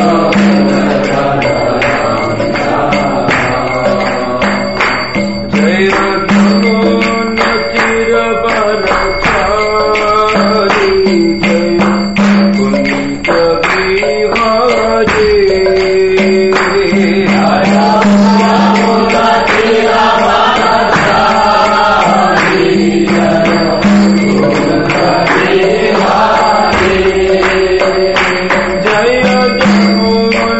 Jai Jamuna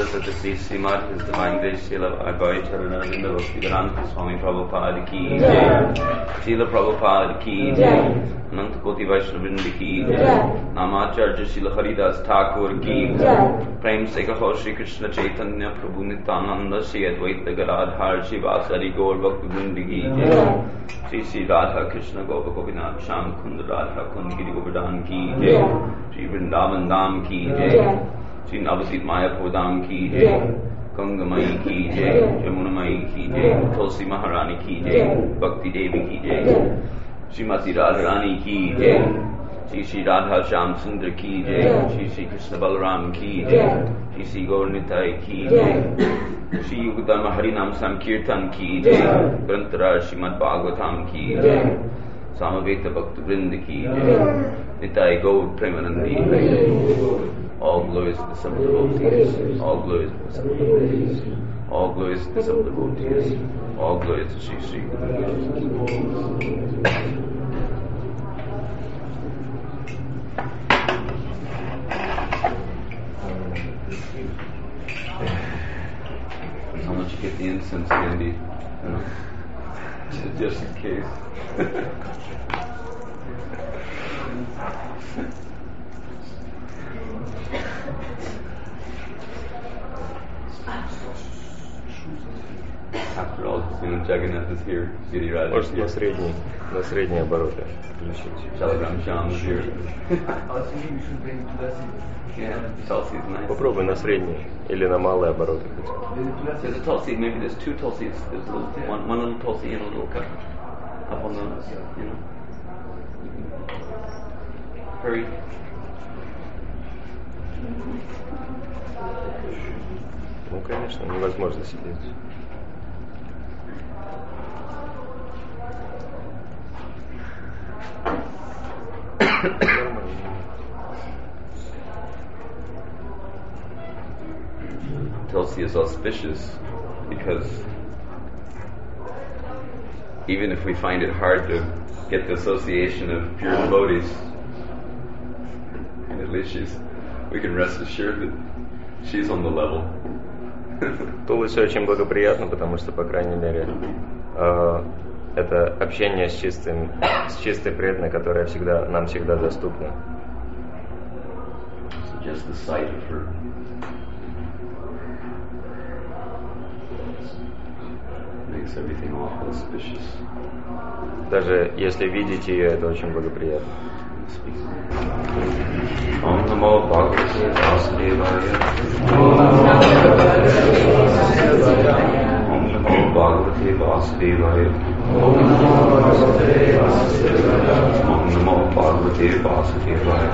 Satyasi Srimad His Divine Grace Srila Bhagavad Charanaravinda Bhaktivedanta Swami Prabhupada Ki Jai, Srila Prabhupada Ki Jai, Ananta Koti Vaishnavrinda Ki Jai, Namacharya Srila Haridas Thakur Ki Jai, Prem Se Kaho Shri Krishna Chaitanya Prabhu Nityananda Shri Advaita Gadadhar Shri Vasari Gaur Bhaktivinoda Ki Jai, Shri Shri Radha Krishna Gopa Gopinath Sham Kund Radha Kund Giri Govardhan Ki Jai, Shri Vrindavan Dham Ki Jai, Shri Navasit Mayapur Dham Ki Jai, Ganga Mai Ki Jai, Jamuna Mai Ki Jai, Tulsi Maharani Ki Jai, Bhakti Devi Ki Jai, Srimati Radharani Ki Jai, Shri Shri Radha Shyam Sundar Ki Jai, Shri Shri Krishna Balaram Ki Jai, Shri Shri Gaur Nitai Ki Jai, Shri Yugdharma Harinam Sankirtan Ki Jai, Grantaraj Srimad Bhagavatam Ki Jai, Samaveta Bhakta Vrinda Ki Jai, Nitai Gaur Premanandi. All glories to the Son of the devotees. All glories to the Son of the devotees. All glories to the Son of the devotees. All glories to Shri Shri. How much you get the incense candy? Just in case. After all, Jagannath is here, Giriraj is Может, here. на средние обороты включить. Shalagram Shyam is here. Yeah, Tulsi is nice. Попробуй на средние или на малые обороты. There's a Tulsi, maybe there's two Tulsis. There's a little, one little Tulsi and a little cup up on the, you know. Hurry. Ну, конечно, невозможно сидеть. Tulsi is auspicious because even if we find it hard to get the association of pure devotees, at least we can rest assured that she's on the level. Тулусе очень благоприятно, потому что, по крайней мере, это общение с чистой преданной, которая нам всегда доступна. So just the sight of her makes everything awful auspicious. Даже если видеть ее, это очень благоприятно. Om Namo Bhagavate Vasudevaya. Om Namo Bhagavate Vasudevaya. Om Namo Bhagavate Vasudevaya.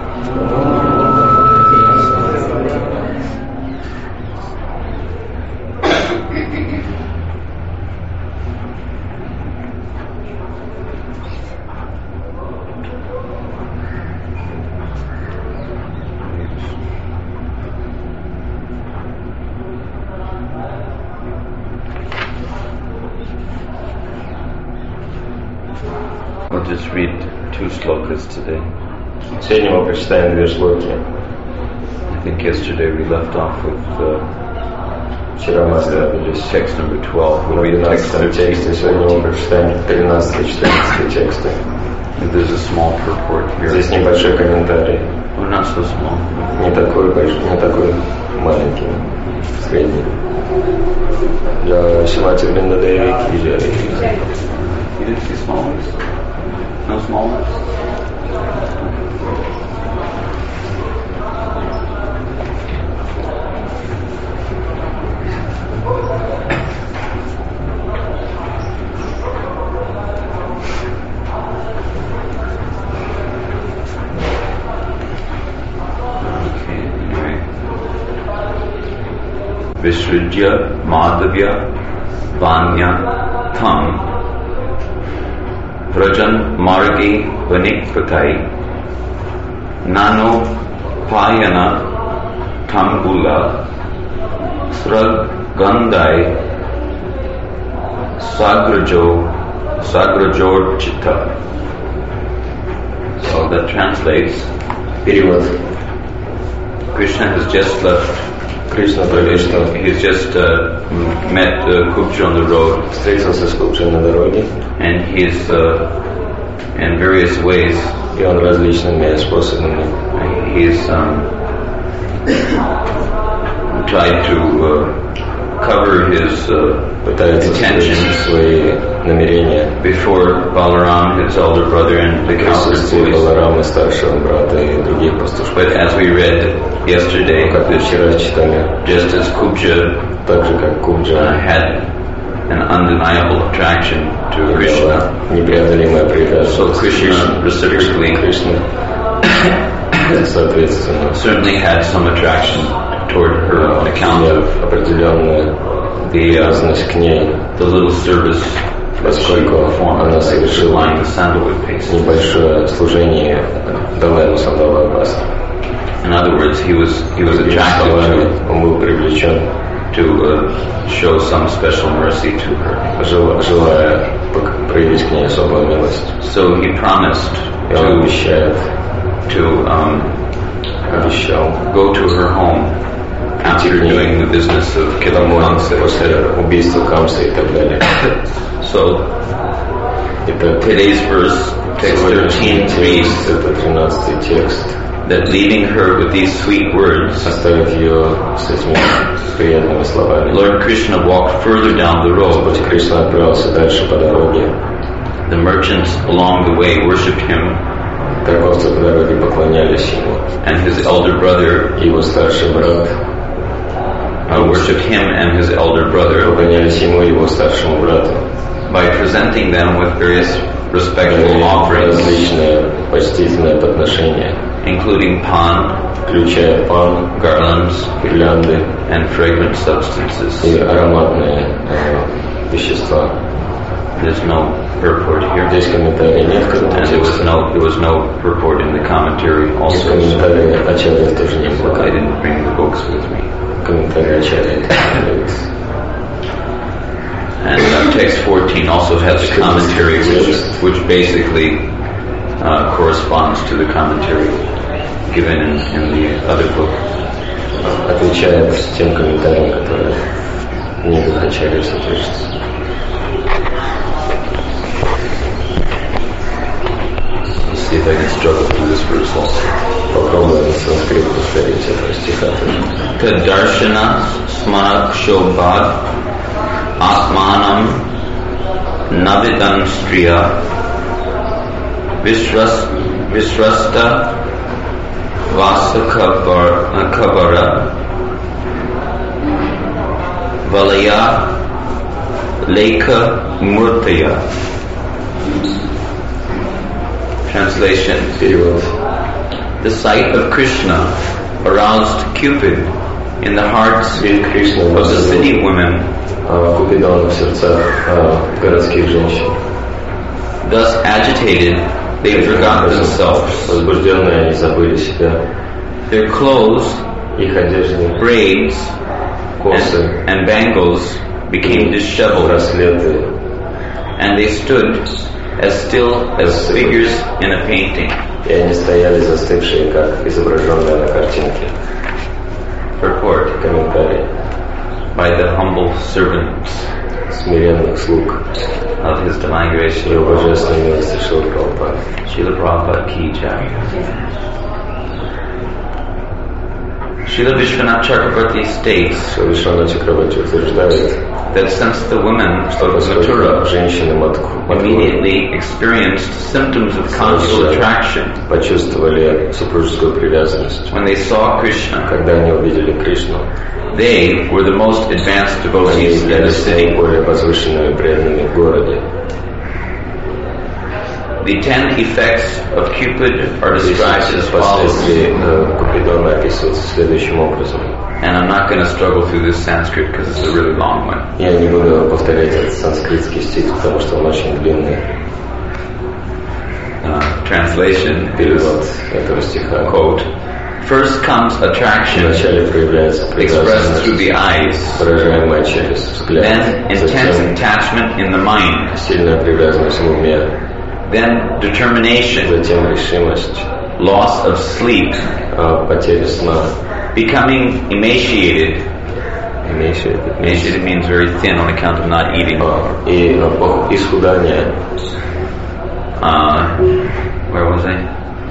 I'll just read two slokas today. Сегодня мы прочитаем две шлоки. I think yesterday we left off with Вчера мы остановились text number 12. We'll на read text 12 тексте, сегодня мы прочитаем 13-14 тексты. There's a small purport here. Здесь небольшой комментарий. Oh, not so small. Не такой большой, не такой маленький, средний. Для Шримати Вриндадеви Ки Джай. You didn't see small ones? No small ones? Okay, alright. Vishrujya Madhavya Vanya Tham Vrajan Margi Vanikpatai Nano Payana Tambula Srag Gandai Sagrajor Chitta. So that translates, Перевод. Krishna has just left Кришна только что he's just met Kupcha on the road, встретился с Купчей на дороге, and he's in various ways и он различными способами he's tried to cover his пытается intentions свои намерения before Balaram, his elder brother, and the counselor's присутствии boys. Баларама, старшего брата и других пастушков. But as we read yesterday, Как мы вчера читали, just as Kupcha так же как Купча had an undeniable attraction to Krishna, непреодолимая привязанность so Krishna reciprocally Кришна, соответственно, certainly had some attraction toward her on account of определенная привязанность к ней, the little service that she поскольку performed, она like совершила supplying the sandalwood paste. небольшое служение, дала ему сандаловое масло. In other words, he was attracted Он был привлечен, to show some special mercy to her. желая проявить к ней особую милость. So he promised И он обещает, to обещал go to her home after doing the business of killing monks, после убийства Камсы и так далее. So Итак, today's verse, text 13, reads это 13-й текст. that leaving her with these sweet words, Оставив ее с этими приятными словами, Lord Krishna walked further down the road. Господь Кришна отправился дальше по дороге. The merchants along the way worshipped him, Торговцы по дороге поклонялись ему. and his elder brother Его старший брат worshipped him and his elder brother поклонялись ему и его старшему брату. by presenting them with various respectful offerings, Различные почтительные подношения, including pan, включая пан, garlands, гирлянды and fragrant substances. и ароматные вещества. There's no purport here, Здесь комментарий нет к этому and there тексту. was no purport in the commentary И also. So комментария Ачарьи тоже не было. I didn't bring the books with me. Комментарий Ачарьи. And text 14 also has a commentary which basically corresponds to the commentary given in the other book. Отвечает тем комментариям, которые в книгах Ачарьи содержатся. Let's see if I can struggle through this verse also. Попробуем на санскрит повторить этого стиха тоже. Tadarshana smarak shobhat atmanam navidam striya visrasta vasakabara valaya leka murtaya. Translation. Перевод. The sight of Krishna aroused Cupid in the hearts Вид Кришны of the city women. Купидона в сердцах городских женщин. Thus agitated, they forgot themselves. Возбужденные они забыли себя. Their clothes, Их одежды, braids, косы, and bangles became disheveled, браслеты, and they stood as still as figures in a painting. и они стояли застывшие, как изображенные на картинке. Purport Комментарий. by the humble servants Смиренных слуг of His Divine Grace Его Srila Божественной милости Шрила Прабхупады. Srila Prabhupada Ki Jai. Srila Vishwanath Chakrabarti states Вишванат Чакрабарти утверждает, that since the women что of поскольку Mathura женщины Мадхуры immediately experienced symptoms of conjugal attraction почувствовали супружескую привязанность, when they saw Krishna, когда они увидели Кришну, they were the most advanced они devotees in the являлись city. наиболее возвышенными преданными в городе. The 10 effects of Cupid are described as follows, Последствия Купидона описываются следующим образом. and I'm not going to struggle through this Sanskrit because it's a really long one. Я не буду повторять этот санскритский стих, потому что он очень длинный. Translation is, Перевод этого стиха. quote, first comes attraction Вначале проявляется expressed through привязанность, the eyes, выражаемая через взгляд, then intense затем attachment in the mind, сильная привязанность в уме, then determination, затем решимость, loss of sleep, потеря сна, Becoming emaciated. Emaciated means very thin on account of not eating. И исхудание. Where was I?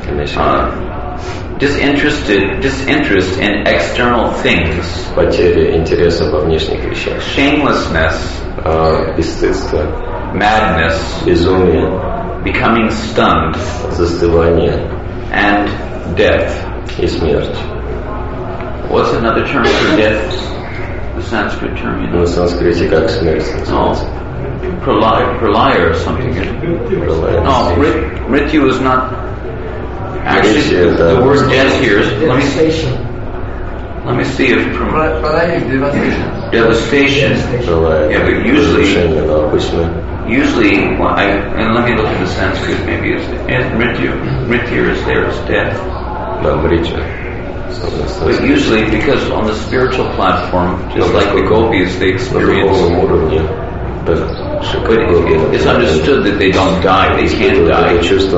Disinterest in external things. Потеря интереса во внешних вещах. Shamelessness. Бесстыдство. Madness. Безумие. Becoming stunned. Застывание. And death. И смерть. What's another term for death? The Sanskrit term, you know. На санскрите как смерть называется? Pralaya or something. No, Mrityu is not. Actually, the word death here is. Let me see if Pralaya is devastation. Devastation. Yeah, but usually, and let me look at the Sanskrit. Maybe it's Mrityu. Mrityu is there as death. Да, Mrityu. But usually, because on the spiritual platform, just like the gopis, they experience. But it's understood that they don't die; they can't die.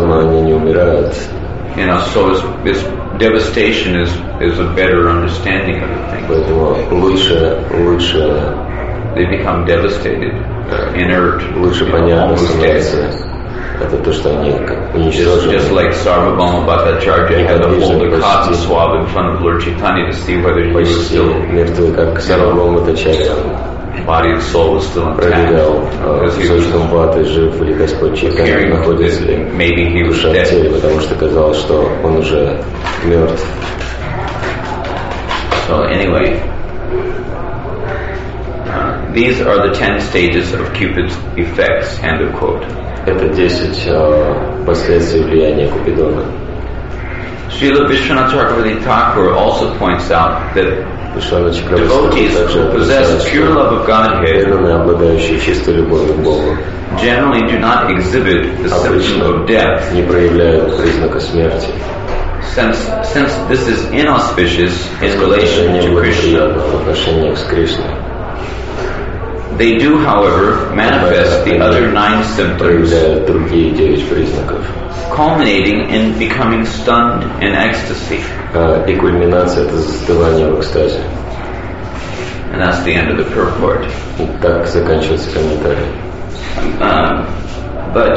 You know, so this devastation is a better understanding of the thing. They become devastated, inert, almost dead. Just like Sarvabhauma Bhattacharya had to hold a cotton swab in front of Lord Chaitanya to see whether he was still, body and soul was still intact. Because he was hearing that maybe he was dead. So anyway, these are the 10 stages of Cupid's effects, end of quote. Это 10 последствий влияния Купидона. Srila Vishwanath Chakravarti Thakur also points out that devotees who possess pure love of Godhead generally do not exhibit the symptom of death, since this is inauspicious in relation to Krishna. They do, however, manifest the other 9 symptoms, culminating in becoming stunned in ecstasy. И кульминация — это застывание в экстазе. And that's the end of the purport. И так заканчивается комментарий. But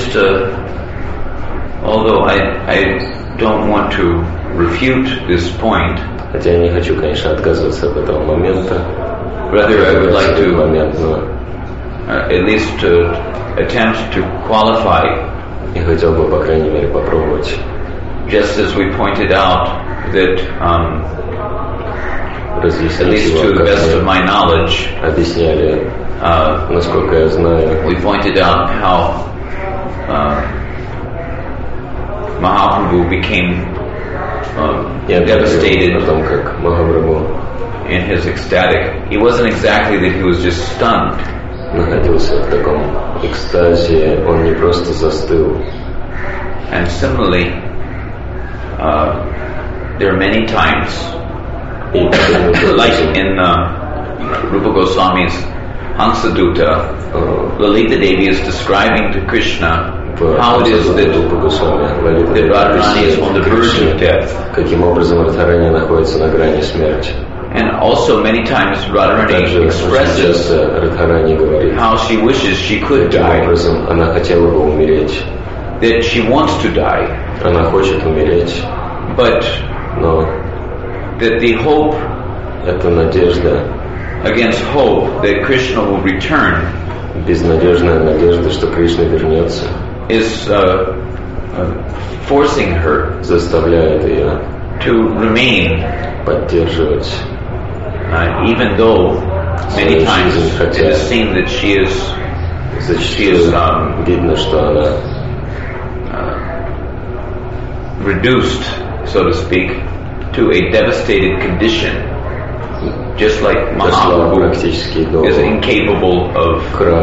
although I don't want to refute this point, хотя я не хочу, конечно, отказываться от этого момента. Rather, I would like to at least attempt to qualify. Я хотел бы, по крайней мере, попробовать. Just as we pointed out that, at least to the best of my knowledge, объясняли, насколько я знаю, we pointed out how Mahaprabhu became devastated in his ecstatic. It wasn't exactly that he was just stunned. Находился в таком экстазе, он не просто застыл. And similarly, there are many times, like in Rupa Goswami's Hansadutta, Lalita Devi is describing to Krishna how it is that Radharani is on the verge of death. Каким образом Радхарани находится на грани смерти. And also many times Radharani expresses how she wishes she could die. Она хотела бы умереть. That she wants to die. Она хочет умереть. But that the hope, это надежда, against hope that Krishna will return, безнадежная надежда, что Кришна вернется, is forcing her, заставляет ее to remain, поддерживать, even though many times it is seen that she is видно, что она reduced, so to speak, to a devastated condition, just like Mahaprabhu is incapable of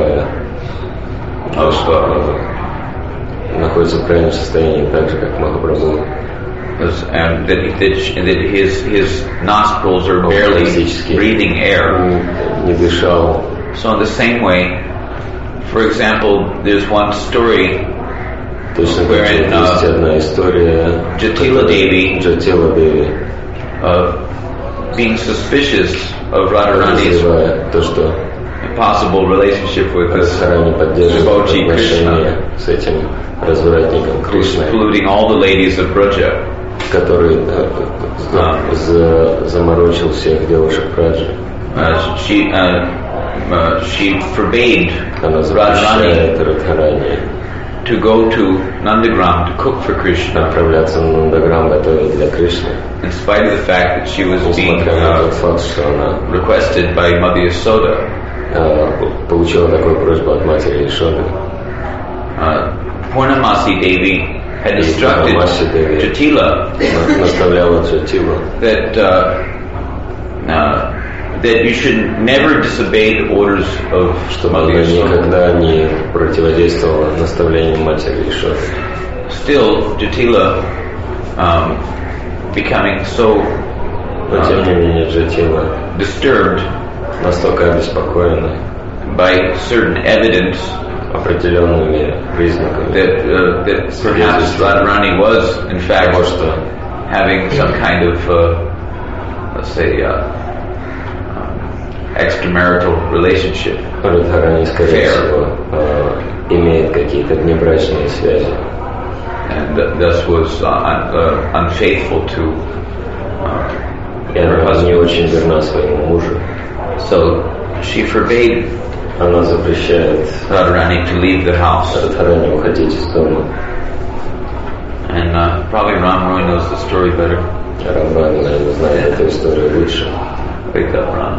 находится в крайнем состоянии, так же как Махапрабху. And that his nostrils are barely breathing air. Не дышал. So in the same way, for example, there's one story wherein Jatila Devi being suspicious of Radharani's подозревая то, что possible relationship with this Радхарани поддерживает devotee отношения Krishna, с этим развратником who's Кришной, polluting all the ladies of Braja. который заморочил всех девушек Браджи. She forbade Она запрещает Радхарани to go to Nandagram to cook for Krishna, отправляться на Нандаграм готовить для Кришны, in spite of the fact that she was being несмотря на тот факт, что она requested by Mother Yasoda. получила такую просьбу от матери Ишоды. Purnamasi Devi had instructed Purnamasi Devi Jatila наставляла Джатилу, that you should never disobey the orders of чтобы Mother она Yasoda. никогда не противодействовала наставлениям матери Ишоды. Still, Jatila, becoming so Но тем не менее Джатила disturbed настолько обеспокоена by certain evidence определенными признаками that perhaps Radharani was, in fact, того, что having some kind of, let's say, extramarital relationship. Радхарани, скорее всего, имеет какие-то внебрачные связи. And thus was unfaithful to И her она не husband. очень верна своему мужу. So she forbade Она запрещает Radharani to leave the house. Радхарани уходить из дома. And probably Ram Roy knows the story better. Рамбан, наверное, знает эту историю лучше. Wake up, Ram.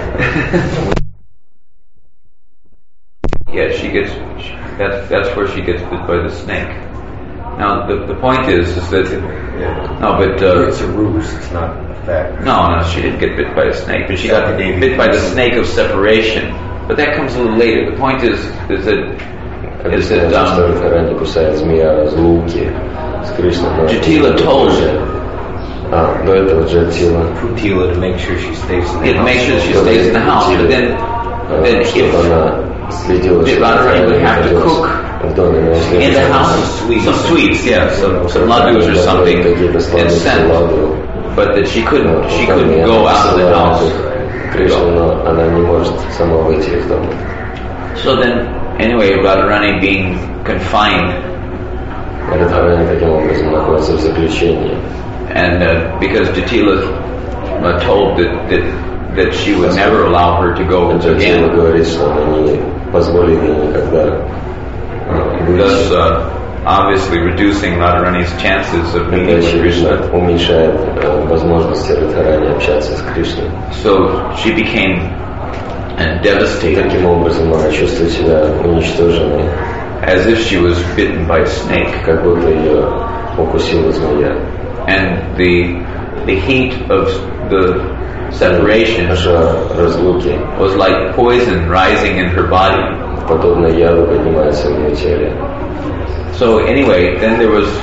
Yeah, that's where she gets bit by the snake. Now, the point is that, no, but, it's a ruse, it's not a fact. no, she didn't get bit by a snake, but she got bit by the snake of separation. But that comes a little later. The point is that Объясняется, что Радхарани кусает змея злуки с Кришной. Jatila told до этого Джатила Putila to make sure she stays in the it house. makes sure she stays in the house, but then чтобы if она следила, Radharani что would have to cook в доме, но если in the house some sweets, yeah, some laddus or something, and sent, but that she couldn't go out of the house. Кришна, но она не может сама выйти из дома. So then, anyway, Radharani being confined, Радхарани таким образом находится в заключении. and because Jatila told that she would never allow her to go Джатила again, говорит, что она не позволит ей никогда thus выйти. obviously reducing Radharani's chances of Это, meeting with очевидно, Krishna. уменьшает возможности Радхарани общаться с Кришной. So she became devastated, Таким образом, она чувствует себя уничтоженной, as if she was bitten by a snake. как будто ее укусила змея. And the heat of the separation Жар разлуки, was like poison rising in her body. подобно яду, поднимается в ее теле. So anyway, then there was,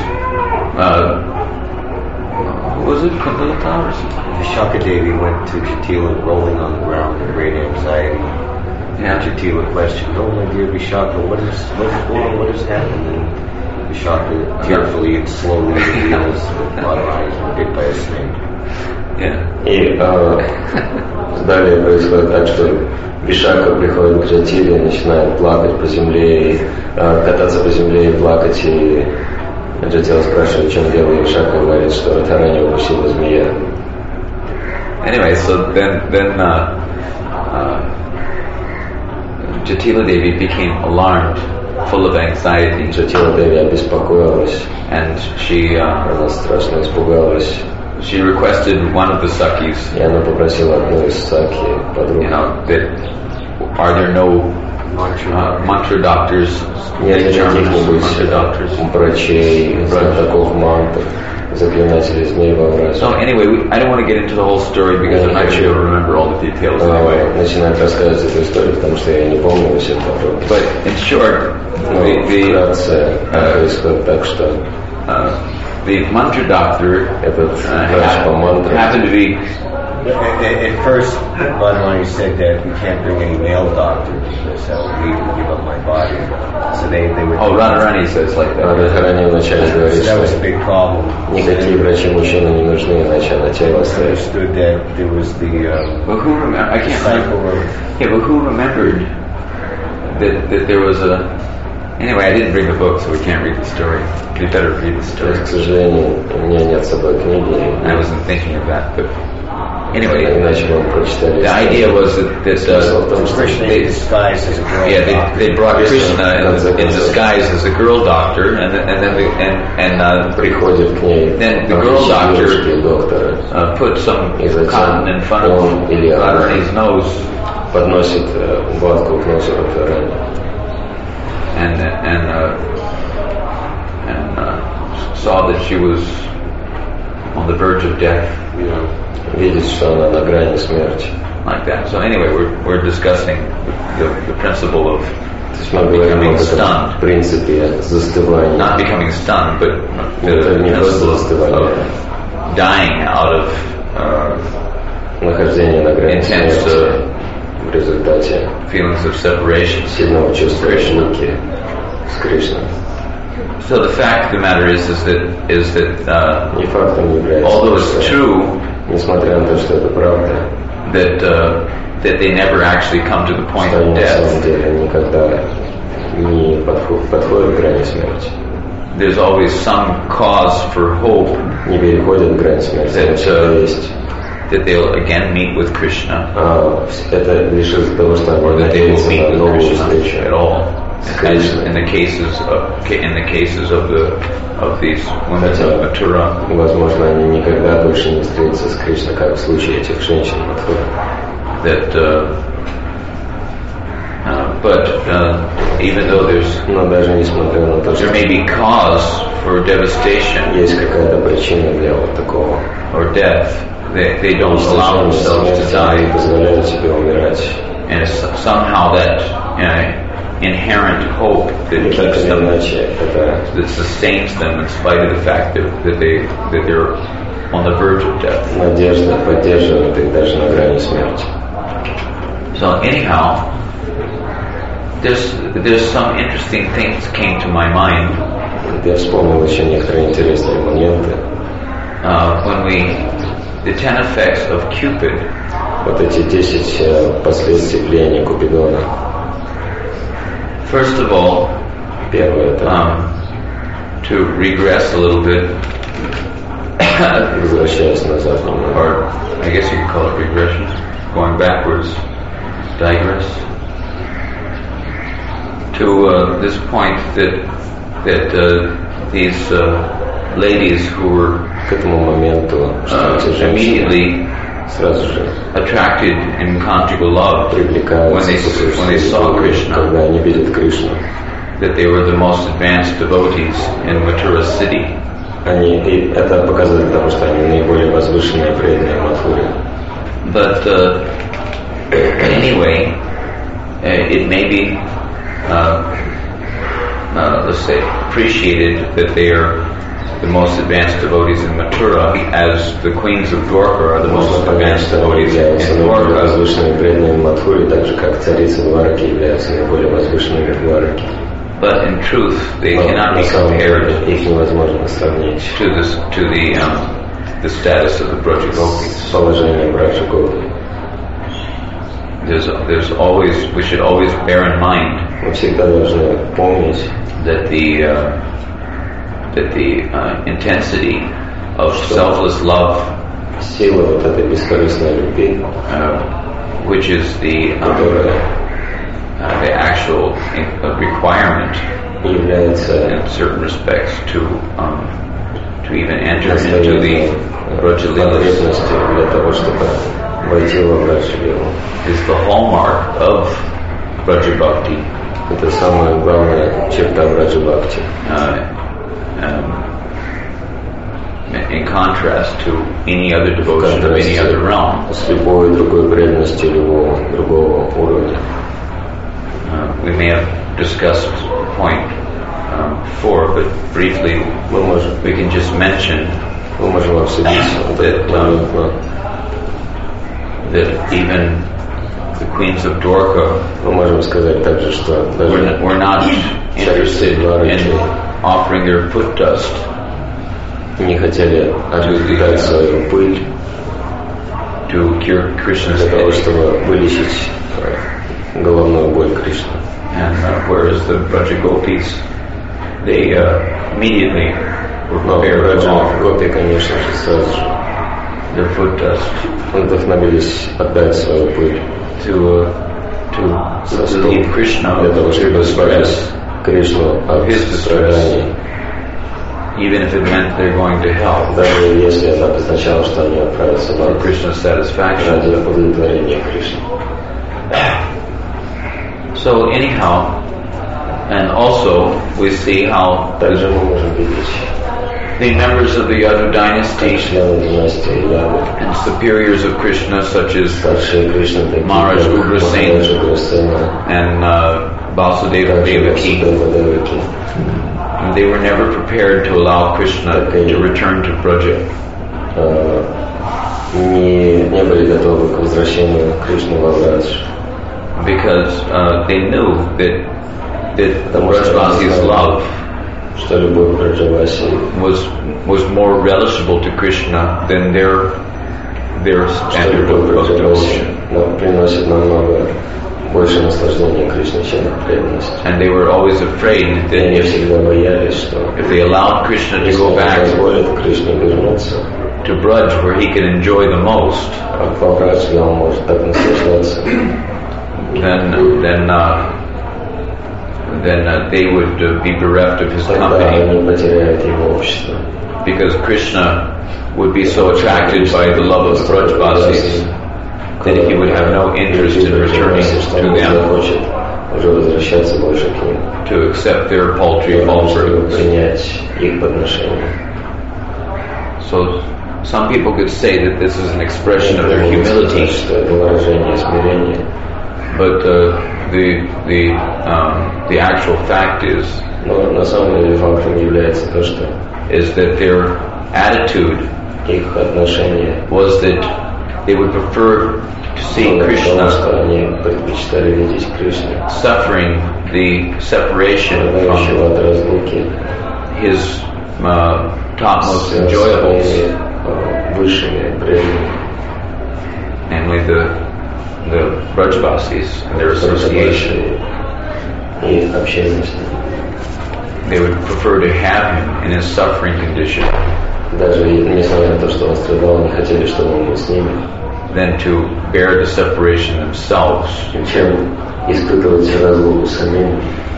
who was it? Kundalata or something? Vishaka Devi went to Jatila rolling on the ground in great anxiety. Yeah. Jatila questioned, "Oh my dear Vishaka, what is happened?" And Vishaka tearfully and slowly reveals that Radharani has been bit by a snake. Yeah. И далее происходит так, что Вишака приходит к Джатиле и начинает плакать по земле, кататься по земле и плакать, и Джатила спрашивает, в чем дело, и Вишака говорит, что Радхарани укусила змея. Anyway, so then Jatila Devi became alarmed, full of anxiety, Джатила Деви обеспокоилась, and she она страшно испугалась, requested one of the Sakis, и она попросила одну из Саки подруг, that are there no mantra doctors, нет ли mantra каких-нибудь doctors? врачей, знатоков мантр, заклинателей змей во враче. So anyway, I don't want to get into the whole story because I'm not going to be able to remember all the details anyway. Начинает рассказывать эту историю, потому что я не помню все подробности. But in short, Вкратце происходит так, что the mantra doctor этот врач по мантре happened to be At first, Radharani said that we can't bring any male doctors because I would leave and give up my body. So they were... Oh, Radharani says like that. Радхарани вначале говорит, So that was a что big problem. никакие врачи-мужчины не нужны, иначе она тело I оставит. understood that there was the But who I can't cycle remember. of... Yeah, but who remembered that there was a... Anyway, I didn't bring the book, so we can't read the story. We better read the То есть, к story. сожалению, у меня нет с собой книги. I wasn't thinking of that, but anyway, Иначе мы прочитали. the idea was that Смысл в том, что Krishna in disguise as a girl doctor. they brought Krishna in disguise as a girl doctor, and приходит к ней then the girl doctor доктора, put some И затем cotton in front of он или она Radharani's nose, подносит ватку к носу Радхарани. and saw that she was on the verge of death, Видит, что она на грани смерти. like that. So anyway, we're discussing the principle of То есть мы говорим becoming об этом stunned. принципе застывания. Not becoming stunned, but Это the не просто principle застывание, of dying out of нахождение на грани intense смерти в результате feelings of separation. сильного чувства разлуки с Кришной. So the fact of the matter is that И фактом является, although it's что, true несмотря на то, что это правда, that they never actually come to the point что они of на самом death, деле никогда не подходят к грани смерти, there's always some cause for hope не переходят грань смерти, That, но всегда есть. that they'll again meet with Krishna, Это лишь из-за того, что or они that they will надеются meet на with новую Krishna встречу. at all. С As Кришной. in the cases of these women Хотя, of Mathura, возможно, они никогда больше не встретятся с Кришной, как в случае этих женщин Мадхуры. that but even though Но даже несмотря на то, что there may be cause for devastation есть какая-то причина для вот такого or death, they don't allow themselves to смерти, они die, позволяют себе умирать. and somehow that inherent hope that И так keeps или them, иначе, это that sustains them in spite of the fact that they're on the verge of death. надежда поддерживает их даже на грани смерти. So anyhow, there's some interesting things came to my mind Я вспомнил еще некоторые интересные моменты. when the 10 effects of Cupid. Вот эти 10 последствий влияния Купидона. First of all, Первое это, to regress a little bit, возвращаясь назад немного, or I guess you could call it regression, going backwards, digress, to this point that these ladies who were к этому моменту, что эти женщины immediately сразу же attracted in conjugal love when привлекаются they saw Krishna, когда они видят Кришну. that they were the most advanced devotees in Mathura city. И это показатель того, что они наиболее возвышенные и преданные Мадхуре. But anyway, it may be, let's say, appreciated that they are the most advanced devotees in Mathura, as the queens of Dwarka are the most Можно понять, advanced что они devotees являются in наиболее Dwarka. возвышенными и преданными в Мадхуре, так же как царицы Двараки являются наиболее возвышенными в Двараке. But in truth, they Но cannot на be самом деле compared их невозможно сравнить to the status of the Braja Gopis. с положением Браджа Гопи. There's always, we should always bear in mind Мы всегда должны помнить, that the intensity of selfless love, сила вот этой бескорыстной любви, which is the actual requirement является in certain respects to even enter into the Brajalilas, потребностью для того, чтобы войти во Браджалилу. is the hallmark of Braja Bhakti. Это самая главная черта Браджа Бхакти. In contrast to any other devotion of any other realm. С любой другой преданностью любого другого уровня. We may have discussed point 4, but briefly we can just mention мы можем обсудить этот момент, that even the queens of Dwarka Мы можем сказать также, что даже were not interested in offering their foot dust не хотели отдать свою пыль to cure Krishna's для того, headache. чтобы вылечить головную боль Кришны. And whereas the Braja Gopis, they immediately were Но prepared to offer Гопи, конечно же, сразу же their foot dust вдохновились отдать свою пыль to relieve Krishna для того, of чтобы his избавить distress, Кришну от his distress, страданий. even if it meant they're going to hell Даже если это означало, что они отправятся в for ад Krishna's satisfaction. ради удовлетворения Кришны. So anyhow, and also we see how Также мы можем видеть, the members of the Yadu dynasty члены династии Яду, and superiors of Krishna, such as старшие Кришны, такие Maharaj как Ugrasena Махараджа Уграсена, and Vasudeva также Devaki, Васудева Деваки, they were never prepared to allow Krishna to return to Braja. не были готовы к возвращению Кришны во Врадж, Because they knew that the Brajavasi's love что любовь Браджаваси was more relishable to Krishna than their что standard любовь of Браджаваси devotion. приносит намного больше наслаждения Кришне, чем преданность. And they were always afraid И that они всегда боялись, что if they allowed Krishna to если go они back позволят Кришне вернуться, to Braj where he could enjoy the most, а во Врадж, где он может так наслаждаться, then they would be bereft of his тогда company, они потеряют его общество. because Krishna would be so attracted by the love of the Brajavasis that he would have no interest in returning to them Хочет уже возвращаться больше к ним, to accept their paltry чтобы offerings. принять их подношения. So some people could say that this is an expression of their humility, Что это выражение смирения. but the actual fact is Но на самом деле фактом является то, что is that their attitude их отношения was that they would prefer to see потому Krishna что они предпочитали видеть Кришну, suffering the separation страдающего from от разлуки his topmost с enjoyables, своими высшими преданными, namely the Brajavasis and their association. и общение с ним. They would prefer to have him in his suffering condition Даже несмотря на то, что он страдал, они хотели, чтобы он был с ними, than to bear the separation themselves, чем испытывать разлуку самим,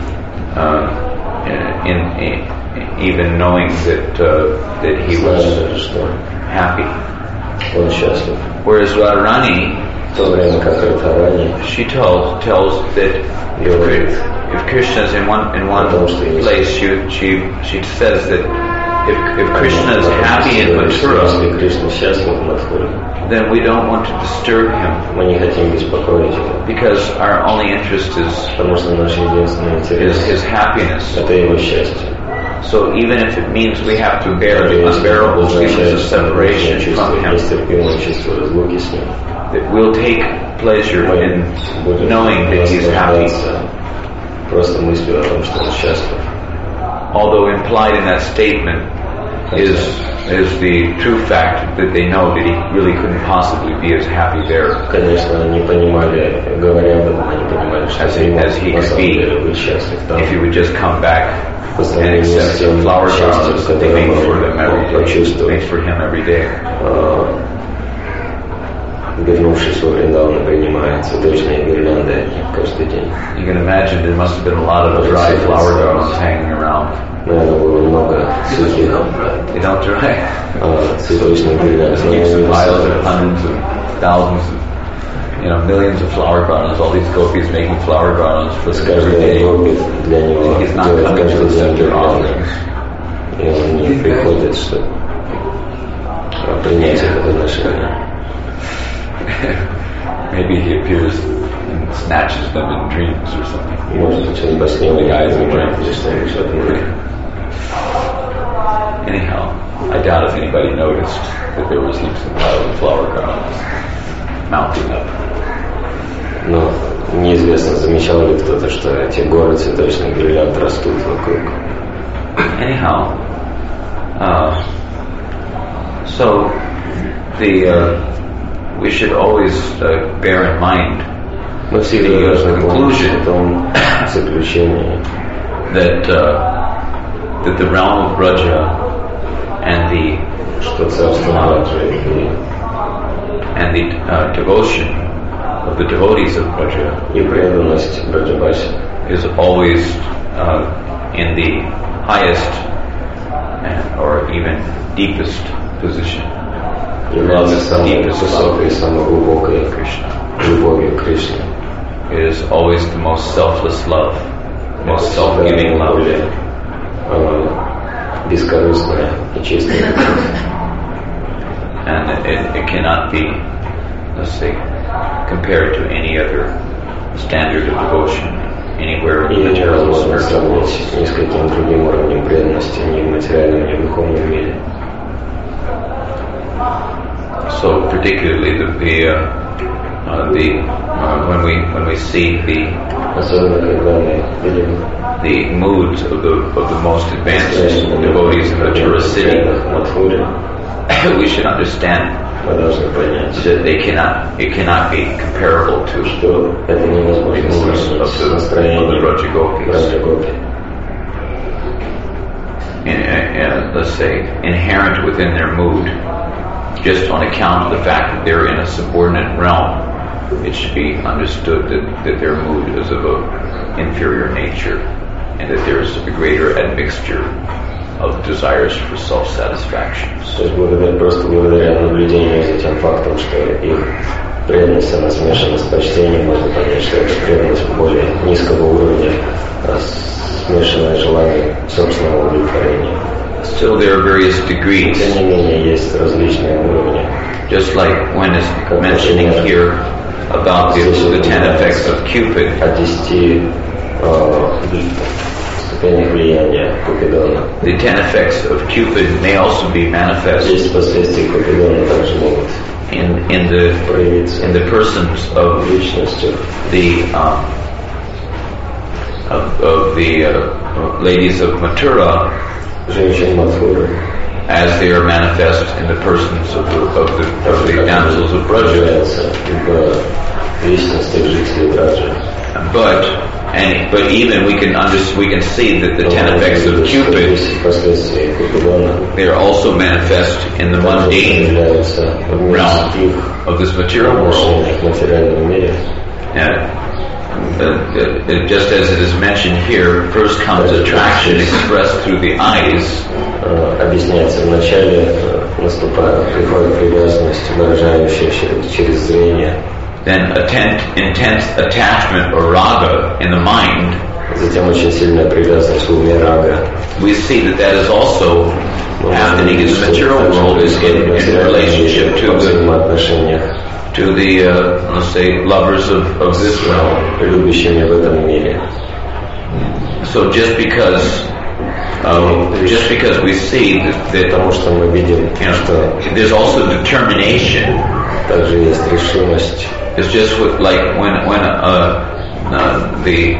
even knowing that he зная was даже, что happy. он счастлив. Whereas Radharani, В то время как Радхарани she tells that if Krishna is in one place, she says that if Krishna is happy in Mathura, если Кришна счастлив в Мадхуре, then we don't want to disturb him, мы не хотим беспокоить его, because our only interest is потому что наш единственный интерес his happiness. это его счастье. So even if it means we have to bear the unbearable feelings of separation from him, Нестерпимое чувство разлуки с ним, that we'll take pleasure in будем knowing that he's happy. наслаждаться просто мыслью о том, что он счастлив. Although implied in that statement is the true fact that they know that he really couldn't possibly be as happy there Конечно, они понимали, говоря об этом, они понимали, что as he на could самом be деле быть счастлив там, if he would just come back по and сравнению с accept тем the flower счастьем, garlands that they которое make for them every он day, почувствовал, make for him every day. вернувшись во Вриндаван, принимает цветочные гирлянды от них каждый день. You can imagine there must have been a lot of dry flower garlands hanging around. Наверное, было много сухих They don't dry. цветочных гирлянд. Heaps of piles of hundreds of thousands of, millions of flower garlands. All these gopis making flower garlands for С them every каждой day. группы для него He's not делает coming to каждый accept день their гирлянды. offerings. И он не приходит, чтобы принять это подношение. Maybe he appears and snatches them in dreams or something. Может быть, он во сне Guys in вынимает dreams. или что-нибудь в этом роде. Anyhow, I doubt if anybody noticed that there was heaps of piles of flower garlands. mounting up. Но неизвестно, замечал ли кто-то, что эти горы цветочных гирлянд растут вокруг. Anyhow, so we should always bear in mind Мы всегда должны помнить о том заключении, that the realm of Braja and the что царство Браджи and the devotion of the devotees of Braja и преданность Браджабаси is always in the highest or even deepest position. является самой высокой и самой глубокой любовью к Кришне. It is always the most selfless love, most self-giving love. Бескорыстная и чистая. And it cannot be, let's say, compared to any other standard of devotion anywhere in the material or spiritual world. Ни с каким другим уровнем преданности ни в материальном, ни в духовном мире. So particularly when we see the moods of the most advanced devotees in Mathura city, we should understand that it cannot be comparable to the moods of the Braja Gopis. And let's say inherent within their mood, just on account of the fact that they're in a subordinate realm, it should be understood that their mood is of an inferior nature and that there is a greater admixture of desires for self-satisfaction. То есть просто благодаря наблюдению за тем фактом, что их преданность, она смешана с почтением, можно понять, что это преданность более низкого уровня, смешанное желание собственного удовлетворения. Still there are various degrees. Тем не менее, есть различные уровни. Just like when it's mentioning here about the 10 effects of Cupid. О 10 ступенях влияния Купидона. The 10 effects of Cupid may also be manifest 10 последствий Купидона также могут проявиться in the persons of личностью the ladies of Mathura, женщин Матхуры, as they are manifest in the persons of the damsels of Braja. But even we can see that the 10 effects of Cupid, they are also manifest in the mundane realm of this material world. Just as it is mentioned here, first comes attraction expressed through the eyes. Объясняется вначале, приходит привязанность, выражающаяся через зрение. Then intense attachment or raga in the mind. Затем очень сильная привязанность в уме рага. We see that is also happening in the material world is in relationship to the let's say lovers of this realm. Любящими в этом мире. So just because we see that потому что мы видим, что there's also determination. Также есть решимость. It's just like when the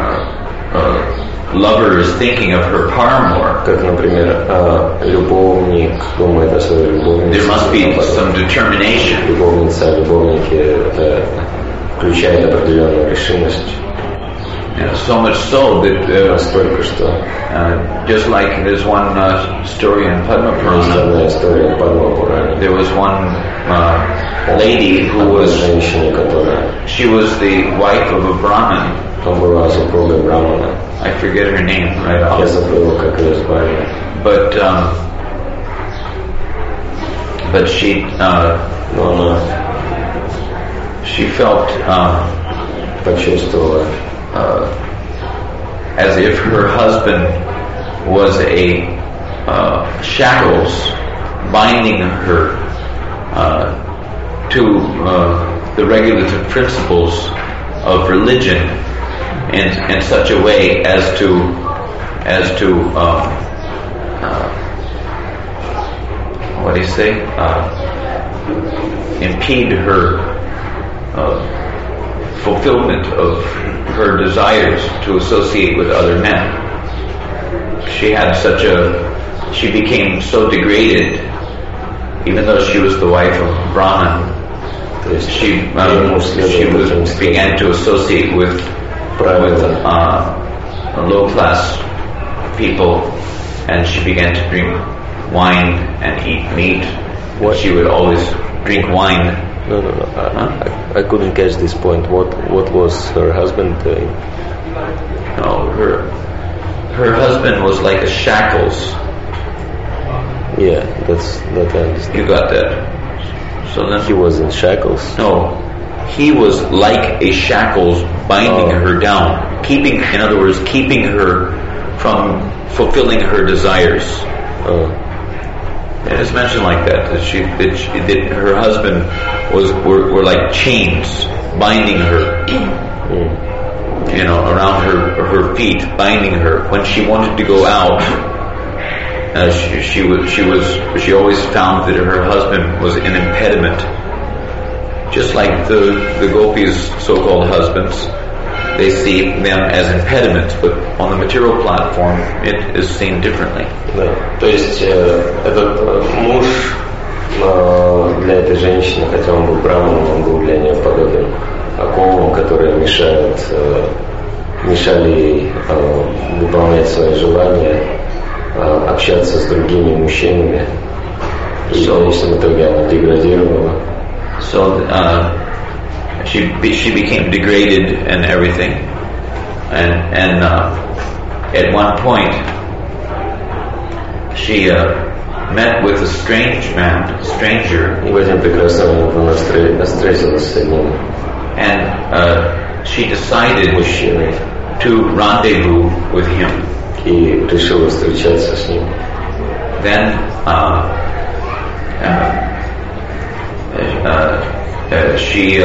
lover is thinking of her paramour. Как, например, любовник думает о своей любовнице. There must be some determination. Любовница, любовники, это включает определенную решимость. So much so that настолько, что just like there's one story in Padma Purana. There was one lady who was she was the wife of a Brahmin. I forget her name right off. But she felt почувствовала as if her husband was a shackles binding her to the regulative principles of religion in such a way as to what do you say? Impede her fulfillment of her desires to associate with other men. She became so degraded, even though she was the wife of Brahman. She began to associate with low-class people, and she began to drink wine and eat meat. She would always drink wine. No. I couldn't catch this point. What was her husband doing? No, her husband was like a shackles. Yeah, that I understand. You got that? So then He was in shackles. No, he was like a shackles binding her down, keeping her from fulfilling her desires. It is mentioned like that her husband were like chains binding her, around her feet, binding her. When she wanted to go out, she always found that her husband was an impediment. Just like the gopis' so-called husbands, they see them as impediments, but on the material platform, it is seen differently. Да. То есть этот муж для этой женщины, хотя он был браманом, он был для нее подобен оковам, которые мешали ей выполнять свои желания, общаться с другими мужчинами. И в конечном итоге она деградировала. So she became degraded and everything, and at one point she met with a stranger. И в один прекрасный момент она встретилась с одним. And she decided to rendezvous with him. И решила встречаться с ним. Then she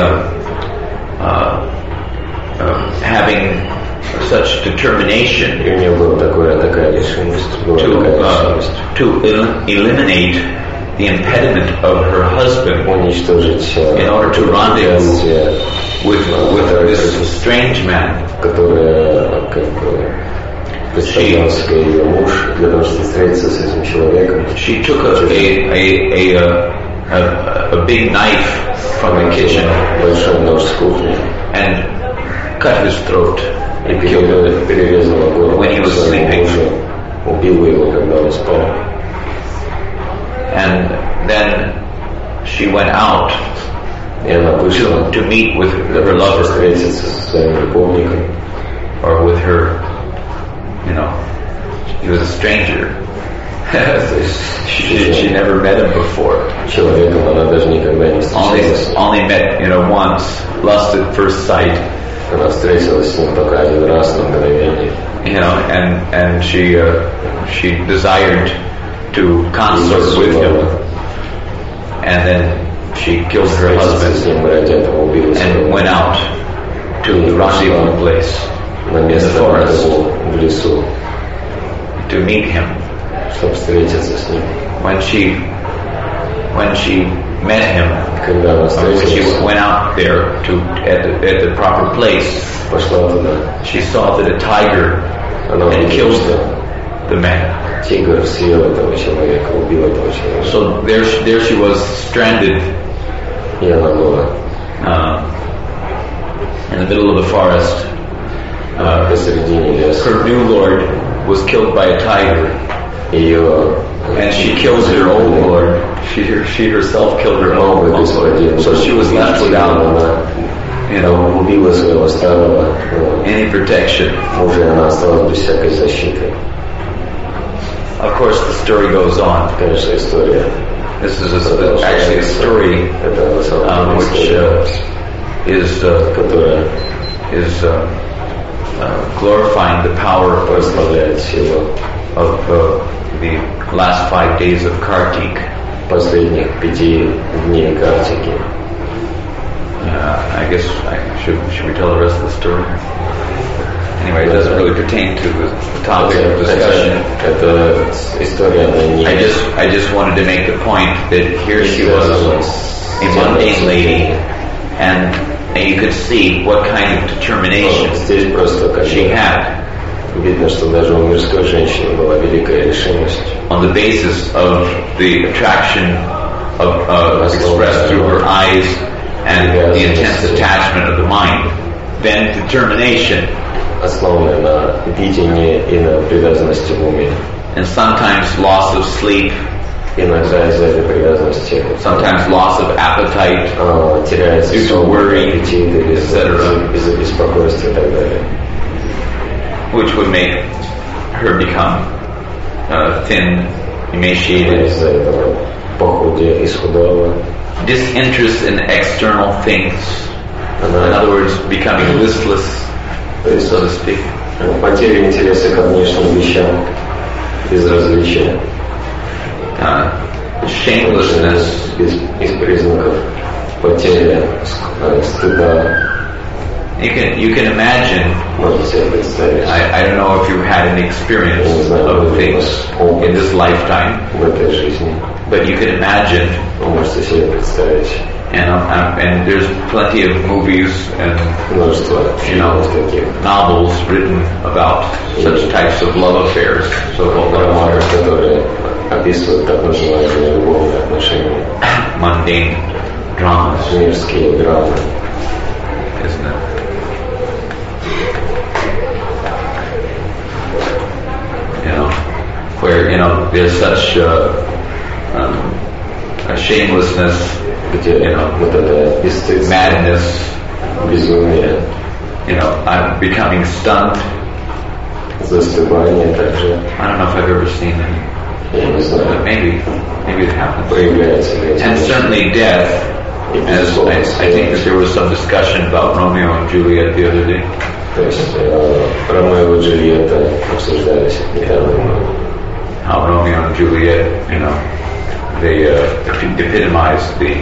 having such determination to eliminate the impediment of her husband in order to rendezvous with this strange man. She took a big knife from the kitchen and cut his throat and killed him when he was sleeping. And then she went out to meet with her lover, or with her, he was a stranger. She never met him before. Only met, once, lust at first sight. And she desired to consort with him, and then she killed her husband and went out to the rendezvous place in the forest to meet him. When she met him, when she went out there at the proper place, she saw that a tiger had killed the man. So there she was, stranded in the middle of the forest. Her new lord was killed by a tiger, and she killed her old lord. She herself killed her own lord. So she was left without any protection. Of course, the story goes on. This is actually a story which is glorifying the power of the last 5 days of Kartik. I guess should we tell the rest of the story? Anyway, it doesn't really pertain to the topic of discussion. I just wanted to make the point that here she was, a mundane lady, and And you could see what kind of determination Здесь просто как she had видно, что даже у мирской женщины была великая решимость. on the basis of the attraction expressed through her eyes and the intense attachment of the mind. Then determination. Основанная на видении и на привязанности в уме. And sometimes loss of sleep, Иногда из-за этой привязанности sometimes loss of appetite, теряется due to worry, аппетит или из-за беспокойства и так далее. which would make her become thin, emaciated. Из-за этого похудела, исхудала. Disinterest in external things. In other words, becoming listless, so to speak. Потеря интереса к внешним вещам, безразличие. Shamelessness. Из признаков потери стыда. You can imagine. Можно себе представить. I don't know if you had any experience of things in this lifetime, В этой жизни. but you can imagine. Вы можете себе представить. And there's plenty of movies and Множество таких novels written about such types of love affairs, so-called love романов, которые описывают так называемые любовные отношения. mundane dramas, Мирские драмы. isn't it? Where there's such a shamelessness, Где вот это бесстыдство, madness, безумие, I'm becoming stunned. застывание также. I don't know if I've ever seen it, Я не знаю, but maybe it happens. проявляется ли And это. certainly death, as I think that there was some discussion about Romeo and Juliet the other day. То есть Ромео и Джульетта обсуждались недавно. How Romeo and Juliet, they epitomized the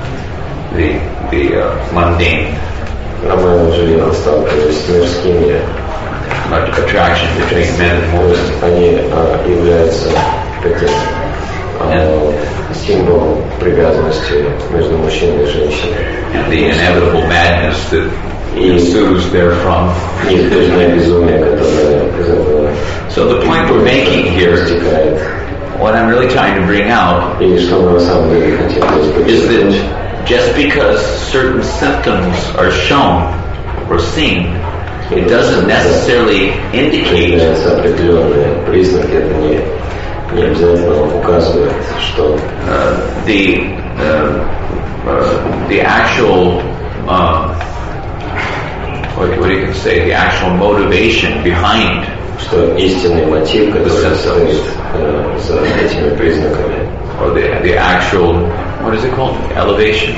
mundane, Ромео и Джульетта сталкивались с мирскими. attraction between men and То есть women, они являются таким символом привязанности между мужчиной и женщиной. and the inevitable madness that ensues therefrom. Неизбежное безумие, которое из этого So the point we're making here, вытекает. what I'm really trying to bring out, И что мы на самом деле хотим is that подчеркнуть, just because certain symptoms are shown or seen, it doesn't necessarily indicate являются определенные признаки, это не обязательно указывает, что the actual what you can say, the actual motivation behind что истинный мотив, который стоит за этими признаками, or the actual, what is it called, elevation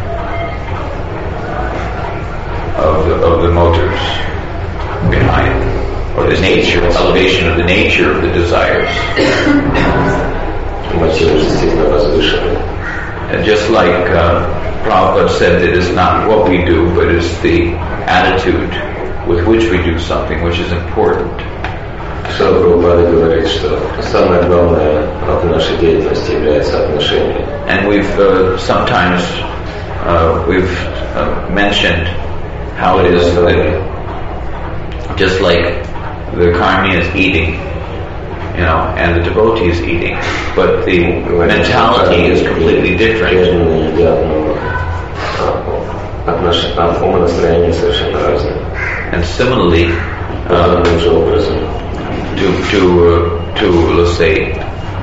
of the motives behind, or the nature, elevation of the nature of the desires. мотив действительно возвышенный. And just like Prabhupada said that it's not what we do, but it's the attitude with which we do something, which is important. Что Прабхупада говорит, что самое главное в нашей деятельности является отношение. And we've sometimes mentioned how it is that just like the karmi is eating, and the devotee is eating, but the mentality is completely different. Преданные едят, но умонастроение совершенно разное. And similarly, Таким же образом, to let's say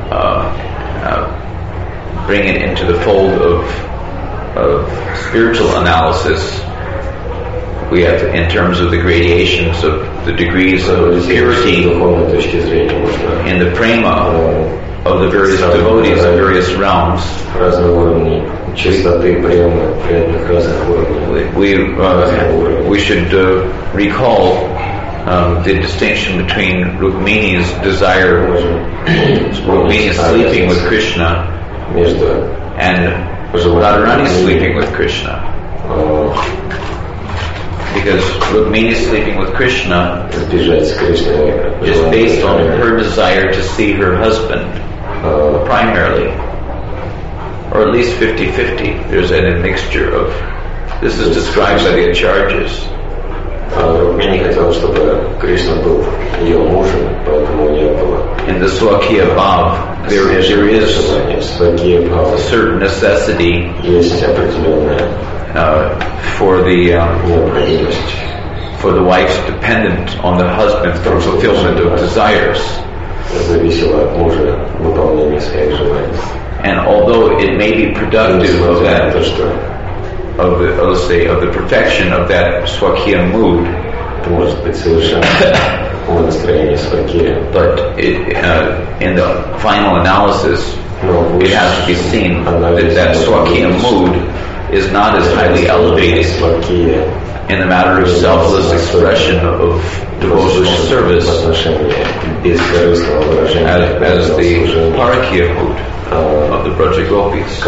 bring it into the fold of spiritual analysis, we have, in terms of the gradations of the degrees of purity духовной точки зрения можно in the prema of the various devotees of various realms. разные уровни чистоты приема преданных разных уровней. We should recall the distinction between Rukmini's desire, Rukmini's sleeping with Krishna, Между and Radharani's sleeping with Krishna. Because Rukmini's sleeping with Krishna сбежать с Кришной is based on her desire to see her husband, primarily. Or at least 50-50. There's a mixture of This is described by the Acharyas. Рукмини хотела, чтобы Кришна был ее мужем, поэтому у нее было. In the Swakya Bhav, there is a certain necessity Есть определенная for the wife's dependent on the husband for fulfillment of desires. Зависело от мужа выполнение своих желаний. And although it may be productive of that, of the perfection of that Swakya mood, это может быть совершенно настроение Свакия. But in the final analysis, it has to be seen that Swakya mood is not as highly elevated in the matter of selfless expression of devotional service as the Parakya mood of the Braja Gopis.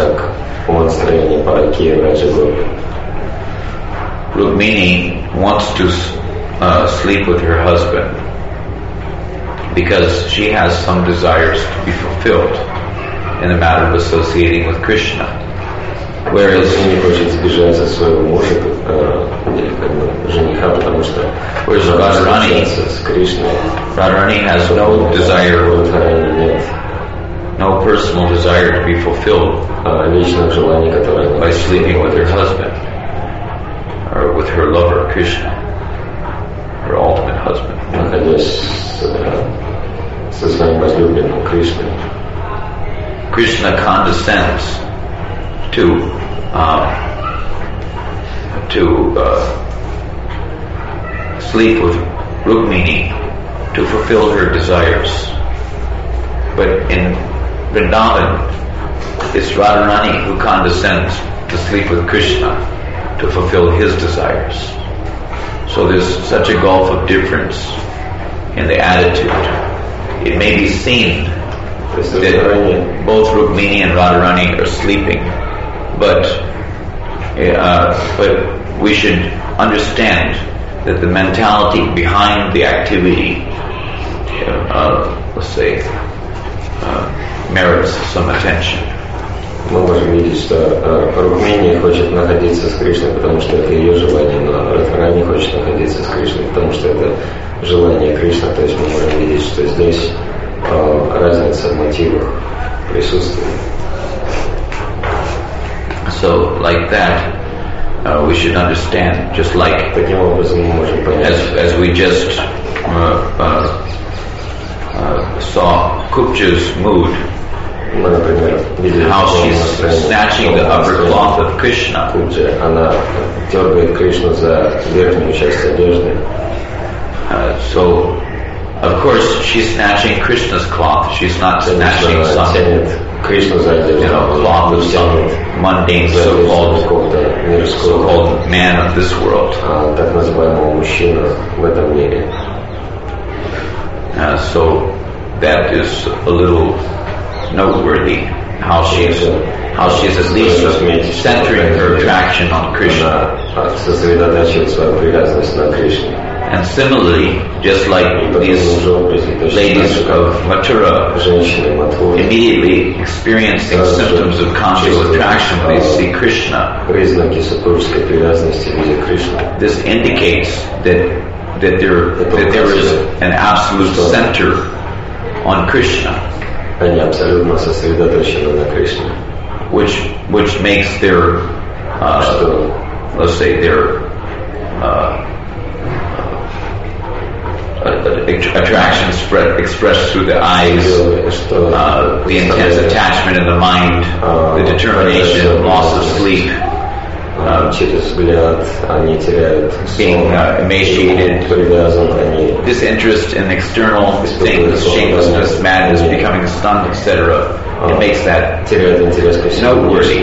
Rukmini wants to sleep with her husband because she has some desires to be fulfilled in the matter of associating with Krishna. Whereas Radharani has no desire, no personal desire to be fulfilled by sleeping with her husband or with her lover Krishna, her ultimate husband. Krishna condescends to sleep with Rukmini to fulfill her desires. But in Vrindavan, it's Radharani who condescends to sleep with Krishna to fulfill his desires. So there's such a gulf of difference in the attitude. It may be seen that both Rukmini and Radharani are sleeping, but we should understand that the mentality behind the activity, merits some attention. Мы можем видеть, что Рукмини хочет находиться с Кришной, потому что это ее желание, но Радхарани хочет находиться с Кришной, потому что это желание Кришны. То есть мы можем видеть, что здесь разница в мотивах присутствует. So, like that, we should understand, just like Таким образом мы можем понять, as we just saw Kupja's mood, мы, например, видели, how she's snatching the upper cloth of Krishna. Она дергает Кришну за верхнюю часть одежды. So, of course, she's snatching Krishna's cloth. She's not snatching some, cloth of some mundane so-called man of this world. Так называемого мужчину в этом мире. So that is a little noteworthy. How she's at least centering her attraction on Krishna. Сосредотачивает свою привязанность на Кришне. And similarly, just like these ladies of Mathura immediately experiencing symptoms of conjugal attraction when they see Krishna, this indicates that there is an absolute center on Krishna, which makes their attraction expressed through the eyes, the intense attachment in the mind, the determination, loss of sleep, being emaciated, disinterest in external things, shamelessness, madness, becoming stunned, etc. It makes that noteworthy.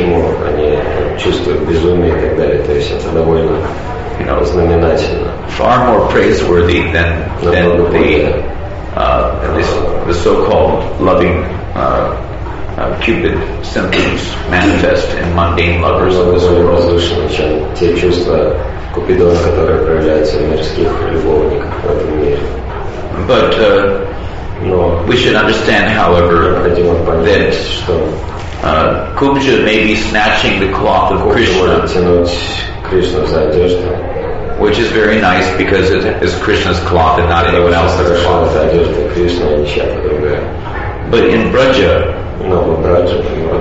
Far more praiseworthy than the so-called loving Cupid symptoms manifest in mundane lovers of this world. But we should understand, however, that Kupja may be snatching the cloth of Krishna Кришну за одежду. which is very nice because it is Krishna's cloth and not anyone else's cloth. Это одежда Кришны, а не чья-то другая. But in Braja, Но в Браджа,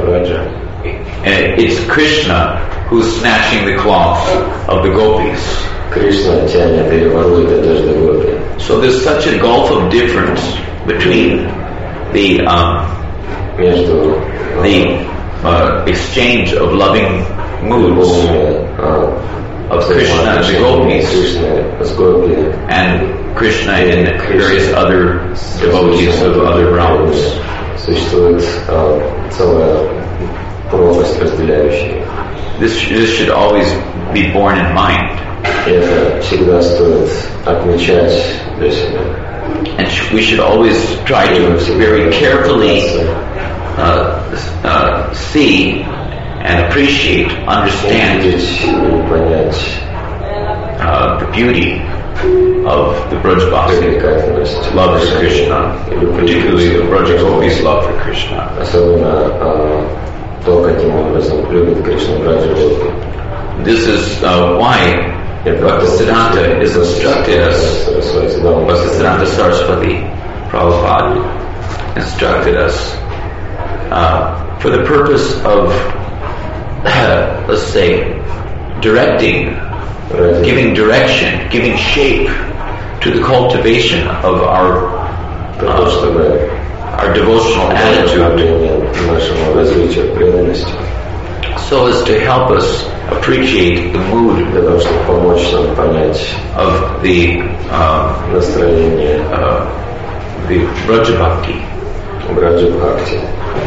it's Krishna who's snatching the cloth of the gopis. Кришна тянет или ворует одежду гопи. So there's such a gulf of difference between the Между exchange of loving moods of Krishna and the gopis Кришны с гопи and Krishna and various other devotees of other realms. Существует целая пропасть, разделяющая. This should always be borne in mind. И это всегда стоит отмечать для себя. And we should always try to very carefully see and appreciate, understand Понять the beauty of the Brajbasi, привлекательность love for Krishna, particularly the Braja gopis' love for Krishna. Особенно то, каким образом любит Кришна Браджа Гопи. This is why Bhaktisiddhanta is instructed us, Bhaktisiddhanta Saraswati Prabhupada instructed us for the purpose of, let's say, directing, giving direction, giving shape to the cultivation of our devotional attitude, нашему развитию преданности, so as to help us appreciate the mood для того, чтобы помочь нам понять of the настроение Braja Bhakti, Браджа Бхакти,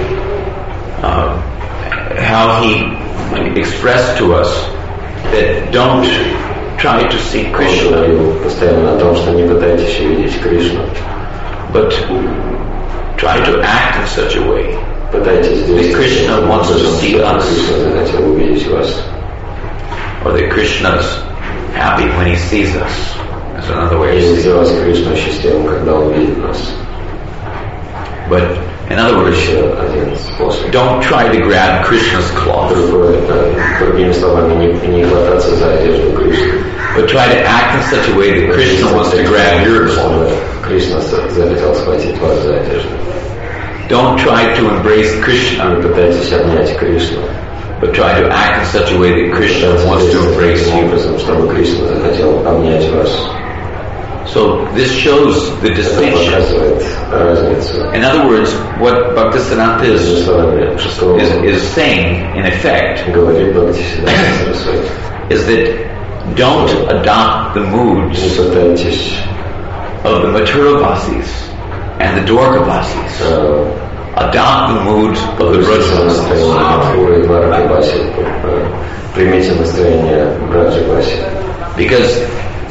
how he expressed to us that don't try to see Он Krishna, говорил постоянно о том, что не пытайтесь увидеть Кришну, but try to act in such a way пытайтесь that Krishna wants to see us, Кришна захотел увидеть вас, or that Krishna's happy when he sees us. That's another way of или saying it. сделать Кришну счастливым, когда он видит нас. But in other words, Еще один способ. don't try to grab Krishna's cloth, Другими словами, не хвататься за одежду Кришны. but try to act in such a way that Krishna wants to grab your cloth. Кришна захотел схватить вас за одежду. Don't try to embrace Krishna, Не пытайтесь обнять Кришну. but try to act in such a way that Krishna wants to embrace Таким you. образом, чтобы Кришна захотел обнять вас. So this shows the Это distinction. показывает разницу. In other words, what Bhaktisiddhanta Другими словами, что is saying, in effect, говорит Бхактисиддханта Сарасвати. is that don't adopt the moods Не пытайтесь of the Mathuravasis and the Dwarkavasis. Adopt the moods of the настроение Brajavasis. Матхуры и Дваракаваси. Примите настроение Браджаваси. Because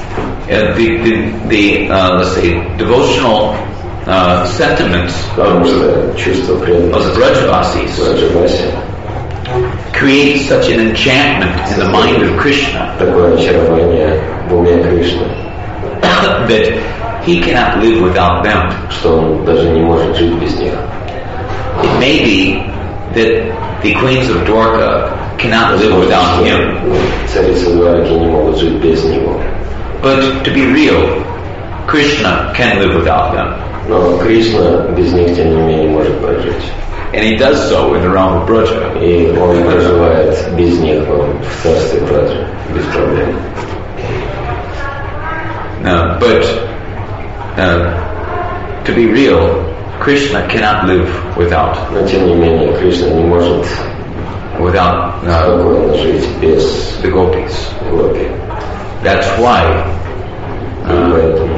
the let's say, devotional sentiments Потому что чувство of the преданности Brajavasis Браджаваси, create such an enchantment in the mind of Krishna такое очарование в уме Кришны, that he cannot live without them. что он даже не может жить без них. It may be that the queens of Dwarka cannot live without him, Царицы Двараки не могут жить без него. but to be real, Krishna can live without them. Но Кришна без них, тем не менее, может прожить. And he does so in the realm of Braja. И он проживает без них в царстве Браджа, без проблем. But to be real, Krishna cannot live without Но тем не менее, Кришна не может спокойно жить без the gopis. гопи. That's why И поэтому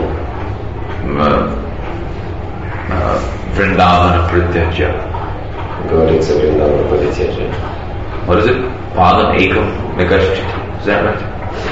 Vrindavana Prityaja. говорится Вриндавана Паритяджи. What is it? Padam Ekam Nagashti. Is that right?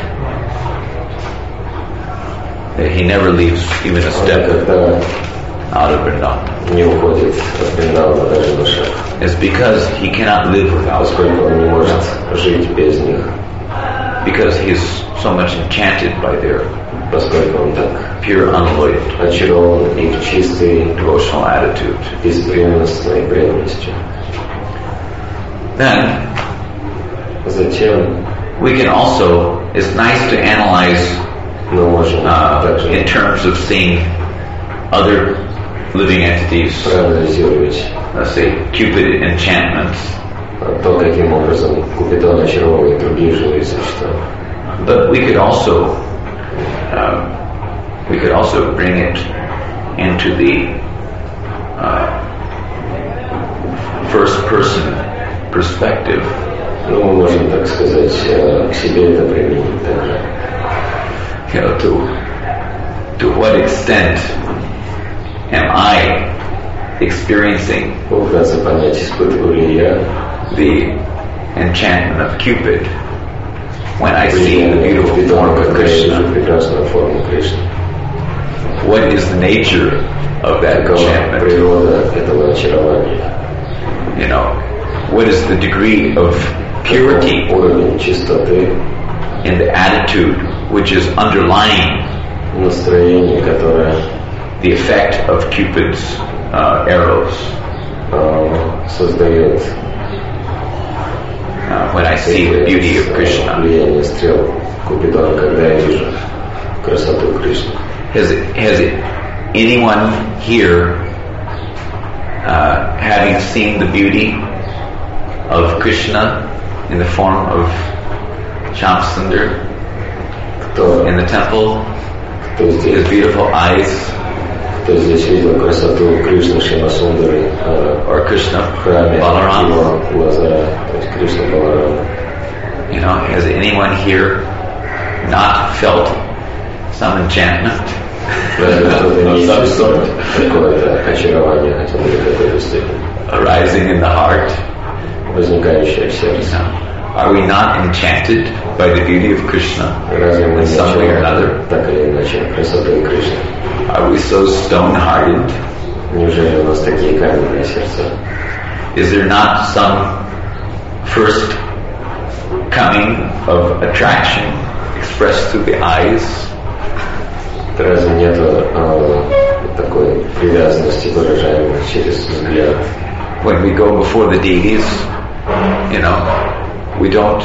That he never leaves even a Он step никогда out of Vrindavan. не уходит от Вриндавана даже на шаг, It's because he cannot live without them. поскольку он не может жить без них, Because he's so much enchanted by their поскольку он так pure, unalloyed очарован их чистой, devotional attitude. беспримесной преданностью. Then, Затем we can also, it's nice to analyze Мы можем также in terms of seeing other living entities, проанализировать let's say Cupid enchantments, то, каким образом Купидон очаровывает другие живые существа. but we could also bring it into the first person perspective. Ну, мы можем, так сказать, к себе это применить также. You know, to what extent am I experiencing Попытаться понять, испытываю ли я the enchantment of Cupid when I see the влияние beautiful Купидона, form of когда я вижу Krishna? прекрасную форму Кришны. What is the nature of that Какова enchantment? природа этого очарования? You know, what is the degree of purity Уровень чистоты, in the attitude which is underlying настроение, которое the effect of Cupid's arrows? создает When I see the beauty of Krishna, влияние стрел Купидона, когда я вижу красоту Кришны. has anyone here, having seen the beauty of Krishna in the form of Shamsundar Кто in the temple, his здесь, beautiful eyes, кто здесь видел красоту Кришны Шьямасундары or Krishna в храме, Balaram? его глаза, то есть Кришна Баларама? You know, has anyone here not felt some enchantment Разве кто-то не of some чувствует sort какое-то очарование, хотя бы до какой-то степени, arising in the heart? возникающее в You сердце? know, are we not enchanted by the beauty of Krishna Разве мы in не some way or another? так или иначе красотой Кришны? Are we so stone-hearted? Неужели у нас такие каменные сердца? Is there not some first coming of attraction expressed through the eyes? Разве нету такой привязанности, выражаемой через взгляд? When we go before the deities, you know, we don't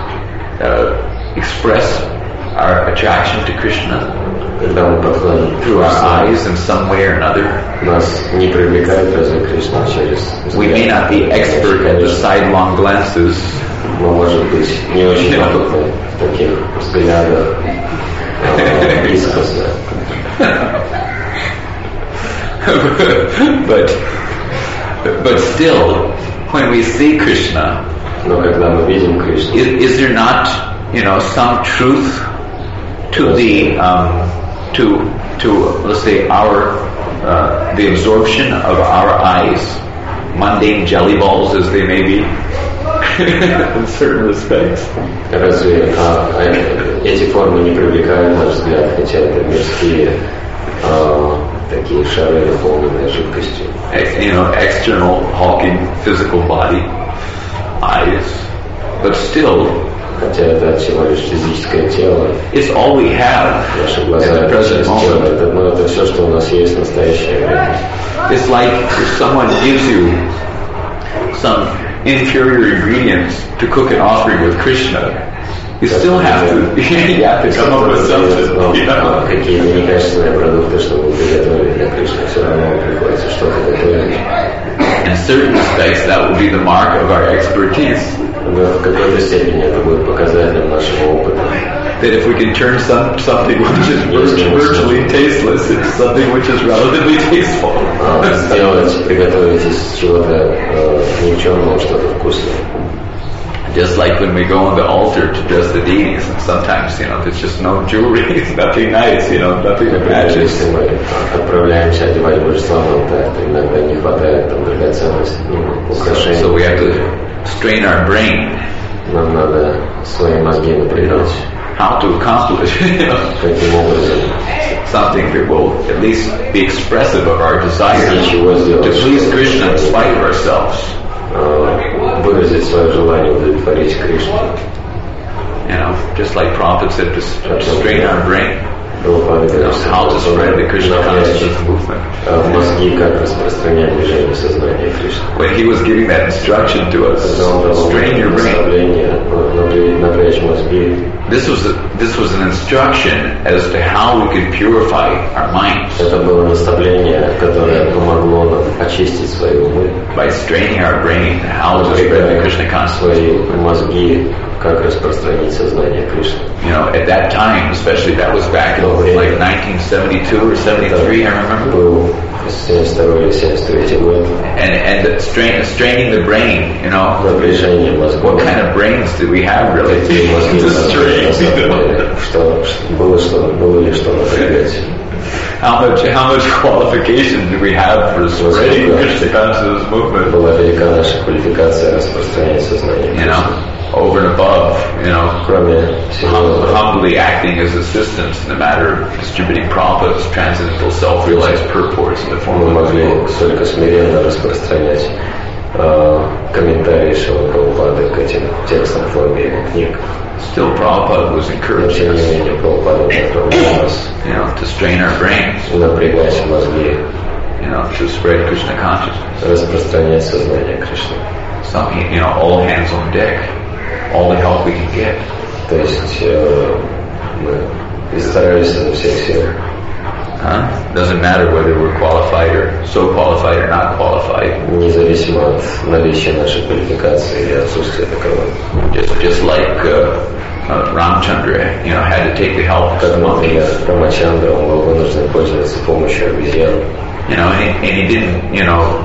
express our attraction to Krishna Когда мы подходим through our eyes in some way or another. нас не привлекает разве Кришна через We may not be expert at the sidelong glances, мы, может быть, не очень опытны в таких взглядах искоса. but still, when we see Krishna, Но когда мы видим Кришну, is there not, you know, some truth to the to let's say our the absorption of our eyes, mundane jelly balls as they may be, in certain respects? разве эти формы не привлекают наш взгляд, хотя это мирские такие шары, наполненные жидкостью? You know, external hulking physical body, eyes, but still, Хотя это всего лишь физическое тело, it's all we have наши at глаза the это present часть тела, moment. это все, что у нас есть в настоящее время. It's like if someone gives you some inferior ingredients to cook an offering with Krishna, you still have to you have to come up with something. You know? Какие-то некачественные продукты, чтобы приготовить для Кришны, все равно приходится что-то готовить. In certain respects, that will be the mark of our expertise. Но в какой-то степени это будет показателем нашего опыта. That if we can turn something which is virtually tasteless into something which is relatively tasteful. Приготовить из чего-то никчемного что-то вкусное. Just like when we go on the altar to dress the deities, and sometimes, you know, there's just no jewelry, it's nothing nice, you know, nothing that matches. Если мы отправляемся одевать божества на алтарь, то иногда не хватает там драгоценностей, украшений. So we have to strain our brain. Нам надо свои мозги напрягать. How to accomplish, you know, Каким образом something that will at least be expressive of our desire to please Krishna in spite of ourselves. Выразить свое желание удовлетворить Кришну. You know, just like Prabhupada said, to strain our brain. How to spread the Krishna consciousness movement. Мозги, как распространять движение сознания Кришны. When he was giving that instruction to us, strain your brain. напрячь мозги. This was an instruction as to how we could purify our minds. Это было наставление, которое помогло нам очистить свои умы. By straining our brain, how to spread the Krishna consciousness. Свои мозги, как распространить сознание Кришны. You know, at that time, especially, that was back in like 1972 or 73, I remember. Был 72 или 73 год. And straining the brain, you know. Напряжение мозгов. What kind of brains did we have really? Какие мозги To strain, you know? Было ли что напрягать? How much qualification do we have for spreading Krishna consciousness movement? Была велика наша квалификация распространять сознание. You know, over and above, you know, Кроме всего, humbly acting as assistants in the matter of distributing Prabhupada's transcendental self-realized purports in the form мы of могли books. только смиренно распространять комментарии Шрилы Прабхупады к этим текстам в форме его книг. Still, Prabhupada was Но encouraging тем не us, менее Прабхупада направлял нас you know, to strain our brains, напрягать мозги, you know, to spread Krishna consciousness. распространять сознание Кришны. So, you know, all hands on deck, all the help we can get. То есть мы старались изо всех сил. Doesn't matter whether we're qualified or so qualified or not qualified. Независимо от наличия нашей квалификации или отсутствия таковой. Just like Ramchandra, you know, had to take the help of Как, the например, monkeys. Рамачандра, он был вынужден пользоваться помощью обезьян. You know, and he didn't, you know,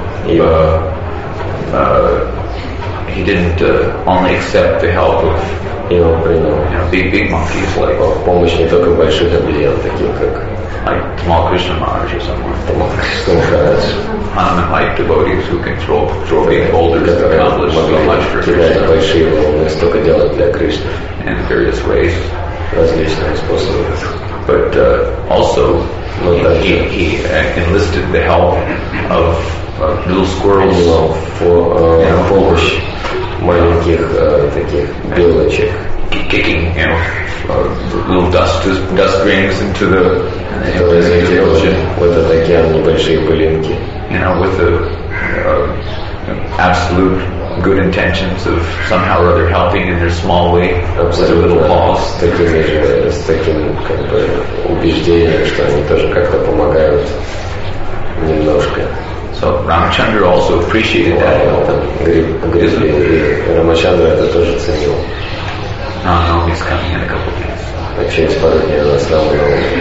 he didn't only accept the help of, И он принял you know, big monkeys like помощь не только больших обезьян, таких как Tamal Krishna Maharaj or someone. Кришна Махарадж, Hanuman-like devotees who can throw big boulders and которые accomplish so much могли for кидать Krishna большие волны, столько делать для Кришны, in various ways. различные способы. But also, he enlisted the help of little squirrels, Принимал помощь маленьких таких белочек, kicking, you know, little dust grains into the которые закидывали ocean, в этот океан небольшие пылинки, you know, with the absolute good intentions of somehow or other helping in their small way with their little абсолютно paws. с таким как бы убеждением, что они тоже как-то помогают немножко. So Ramchandra also appreciated that help. Грибли, и Рамачандра это тоже ценил. No, he's coming in a couple of days. А через пару дней у нас там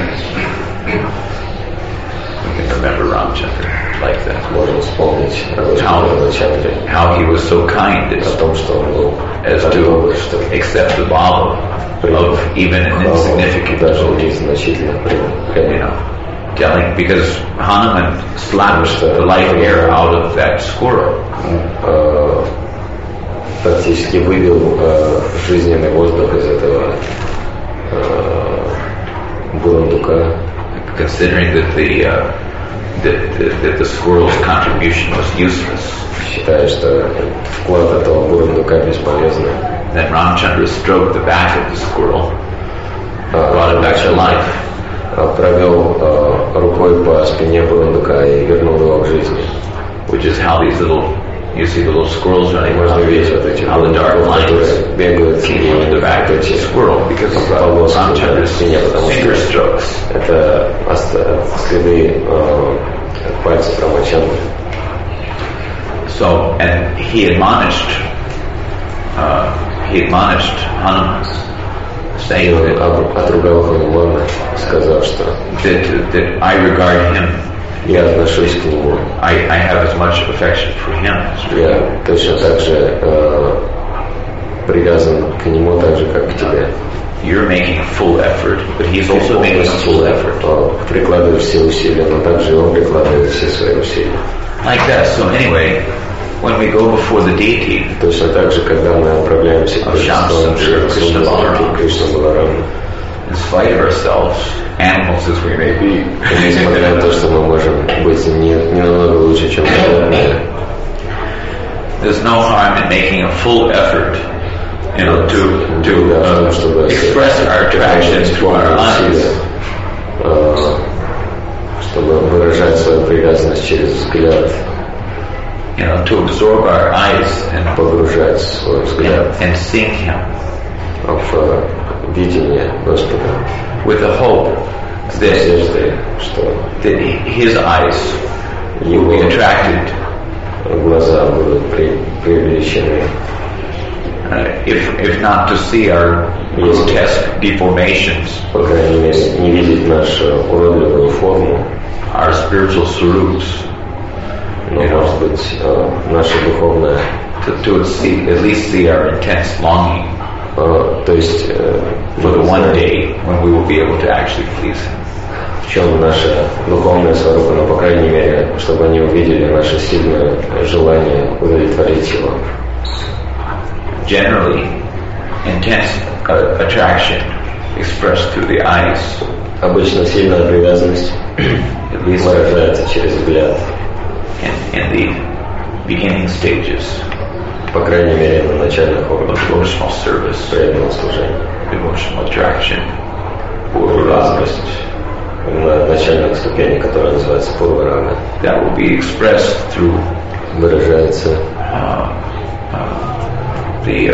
We can remember Ramchandra like that. можно вспомнить Рамачандре, How he was so kind о том, что он был as так to добр, что accept the bhava of even an insignificant даже devotee. незначительно You принял. know, telling, because Hanuman slapped the life air out of that squirrel. Практически выбил жизненный воздух из этого бурундука, Considering that the squirrel's contribution was useless, считая, что вклад этого бурундука бесполезный. then Ramchandra stroked the back of the squirrel, brought it back to life. Провел рукой по спине бурундука и вернул его к жизни. Which is how you see the little squirrels running Можно around, видеть вот эти how the dark которые lines бегают came on the back of the squirrel because of полоски на Ramchandra's спине, потому finger что strokes. это следы пальцев Рамачандры. So, and he admonished Hanuman, saying Отругал Ханумана, сказав, что that I regard him, я отношусь к нему, I have as much affection for him as for you. я точно так же привязан к нему, так же, как к тебе. You're making a full effort, but he's also making a full effort. Прикладываешь все усилия, но также и он прикладывает все свои усилия. Like that. So anyway, when we go before the deity, Точно так же, когда мы отправляемся к Krishna Balarama. Кришна Балараму, in spite of ourselves, animals as we may be, несмотря на то, что мы можем быть не намного лучше, чем животные, there's no harm in making a full effort, you know, to express our attraction through our eyes. Чтобы выражать свою привязанность через взгляд. to absorb our eyes and погружать свой взгляд and sing Him в видение Господа. with the hope С that надеждой, что His eyes will be Его attracted. глаза будут привлечены. If not to see our grotesque deformations, По крайней мере, не видеть нашу уродливую форму, our spiritual swarups, но, может быть, наша духовная, to at least see our intense longing то есть for the one day when we will be able to actually please Him. в чем наша духовная сварупа, но, по крайней мере, чтобы они увидели наше сильное желание удовлетворить Его. Generally, intense attraction expressed through the eyes, Обычно сильная привязанность at least выражается через взгляд, in the beginning stages по крайней мере, на начальных of уровнях devotional service, преданного служения. devotional attraction, Привязанность на начальных ступенях, которая называется пурварага, that will be expressed through выражается the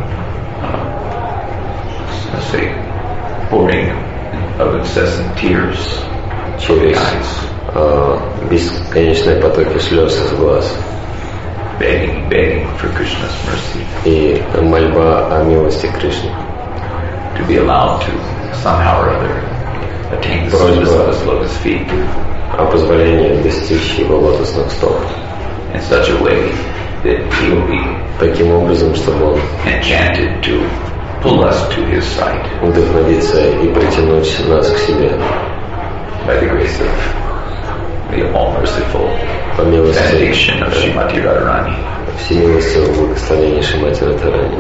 let's say pouring of incessant tears from the через eyes, бесконечные потоки слез из глаз begging for Krishna's mercy, и мольба о милости Кришны. to be allowed to somehow or other attain the service of His lotus feet О позволении достичь Его лотосных стоп in such a way that He will be таким образом, чтобы Он enchanted to pull us to His side вдохновиться и притянуть нас к себе by the grace of the all-merciful по милости benediction of Srimati Radharani. всемилостивого благословения Шримати Радхарани.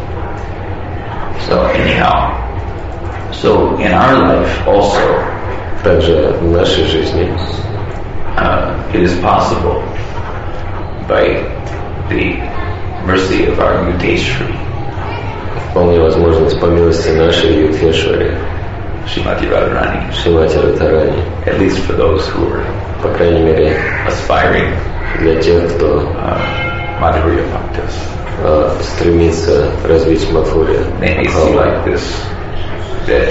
So anyhow, so in our life also, Также в нашей жизни it is possible by the mercy of our Yudheshwari, вполне возможность по милости нашей Юдхешвари, Srimati Radharani, Шримати Радхарани, at least for those who are по крайней мере aspiring для тех, кто Madhurya Bhaktas. стремится развить Мадхурья. They may see like this, that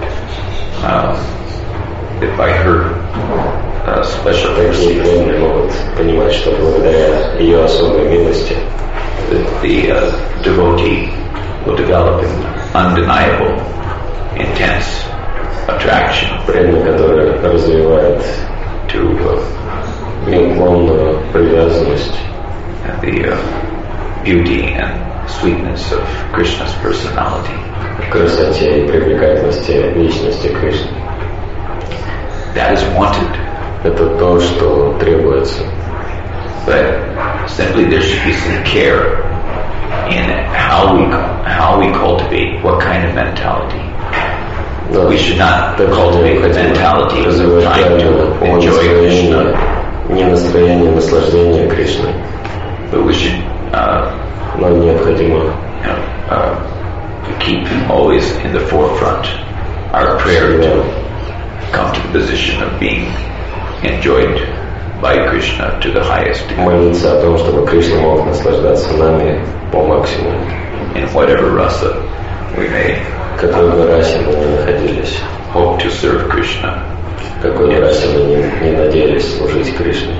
by her special Такие mercy, преданные могут понимать, что благодаря ее особой милости the devotee will develop an undeniable, intense attraction преданный, который развивает to неуклонную привязанность the beauty and sweetness of Krishna's personality. к красоте и привлекательности личности Кришны. That is wanted, Это то, что требуется. but simply there should be some care in how we cultivate what kind of mentality. Но We should not также cultivate the необходимо mentality of развивать trying to enjoy настроение, Krishna, не настроение наслаждения Кришной, but we should но необходимо to keep always in the forefront our prayer to come to the position of being enjoyed by Krishna to the highest degree молиться о том, чтобы Кришна мог наслаждаться нами по максимуму, in whatever rasa we may в какой бы расе мы ни находились, hope to serve Krishna. в какой бы расе мы не надеялись служить Кришне.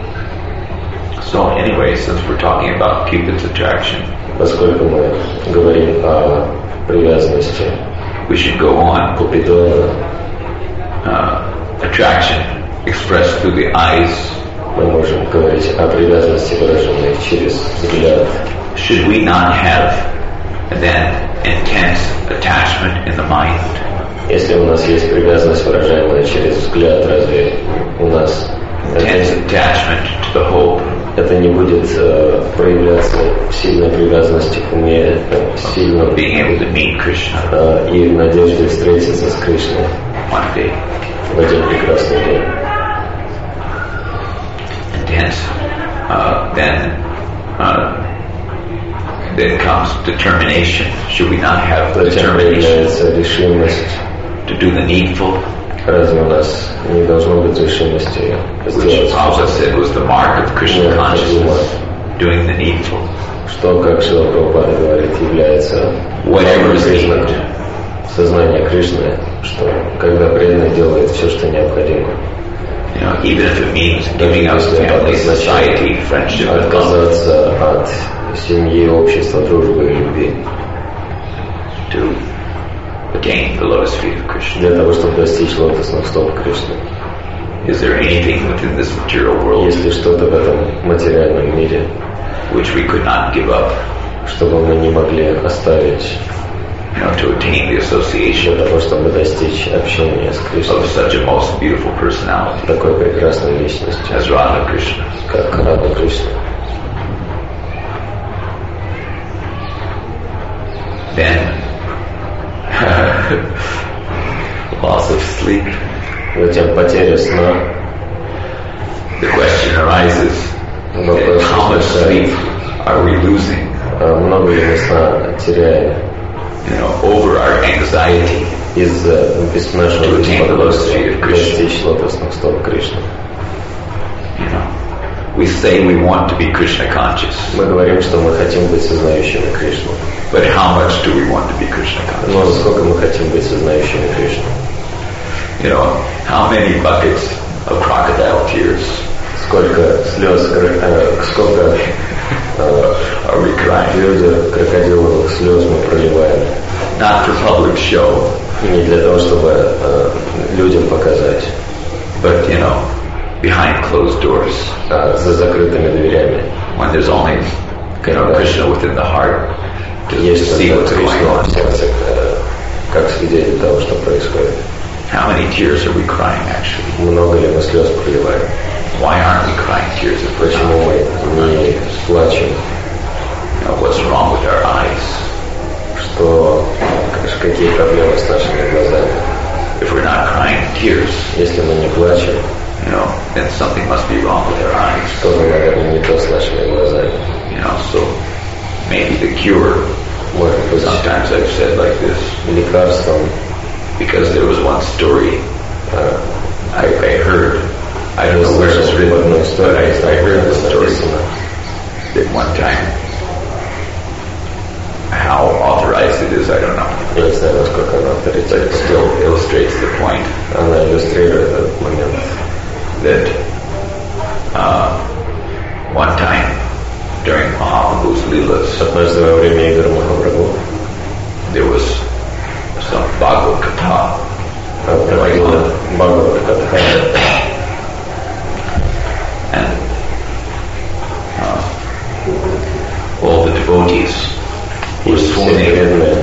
So anyway, since we're talking about Cupid's attraction, Поскольку мы говорим о привязанности we should go on. Купидона, Attraction expressed through the eyes. мы можем говорить о привязанности, выраженной через взгляд. Should we not have then intense attachment in the mind? Если у нас есть привязанность, выражаемая через взгляд, разве у нас Intense attachment to the hope это не будет проявляться в сильной привязанности к уме, сильно of being able to meet Krishna и в надежде встретиться с Кришной one day. в один прекрасный день. Intense. Then comes determination. Should we not have Затем determination появляется решимость to do the needful, Разве у нас не должно быть решимости which сделать, Prabhupada said was the mark of Krishna consciousness, doing the needful. что, как Шрила Прабхупада говорит, является Whatever is признаком needed. сознания Кришны, что когда преданный делает все, что необходимо, You know, even if it means giving up family, society, friendship, and love, отказаться от семьи, общества, дружбы и любви, to attain the lotus feet of Krishna. для того, чтобы достичь лотосных стоп Кришны. Is there anything within this material world Есть ли что-то в этом материальном мире, which we could not give up, чтобы мы не могли оставить you know, to attain the association для того, чтобы достичь общения с Кришной, of such a most beautiful personality такой прекрасной личностью, as Radha Krishna? как Рада Кришна? Then, loss of sleep. Затем потеря сна, The question arises, вопрос how much sleep are we losing, много ли мы сна теряем you know, over our anxiety из-за нашего To attain the lotus feet of Krishna. достичь лотосных стоп Кришны. You know, we say we want to be Krishna conscious, Мы говорим, что мы хотим быть сознающими Кришну. but how much do we want to be Krishna conscious? Но насколько мы хотим быть сознающими Кришну? You know, how many buckets of crocodile tears Сколько слез, сколько are we crying? люди крокодиловых слез мы проливаем. Not for public show, Не для того, чтобы людям показать, but you know, behind closed doors, а за закрытыми дверями. when there's only, you know, Krishna within the heart to Есть see только what's going Кришна on. в сердце, как свидетель того, что происходит. How many tears are we crying actually? Много ли мы слез проливаем? Why aren't we crying tears if we're Почему not? мы не плачем? You know, what's wrong with our eyes? Что какие проблемы с нашими глазами? If we're not crying tears, Если мы не плачем, you know, then something must be wrong with our eyes. что-то, наверное, не то с нашими глазами. You know, so maybe the cure, Может быть, sometimes I've said like this, лекарством, because there was one story I heard, I don't know where it's в written, одной but истории I heard the story написано, that one time, how authorized it is, I don't know, я не знаю, насколько она but it авторитетна, still illustrates the point она иллюстрирует этот момент. that one time during Mahaprabhu's Leelas, Однажды во время игр Махапрабху there was some Bhagavad Gita проходила Бхагавата-катха, and all the devotees и were все swooning преданные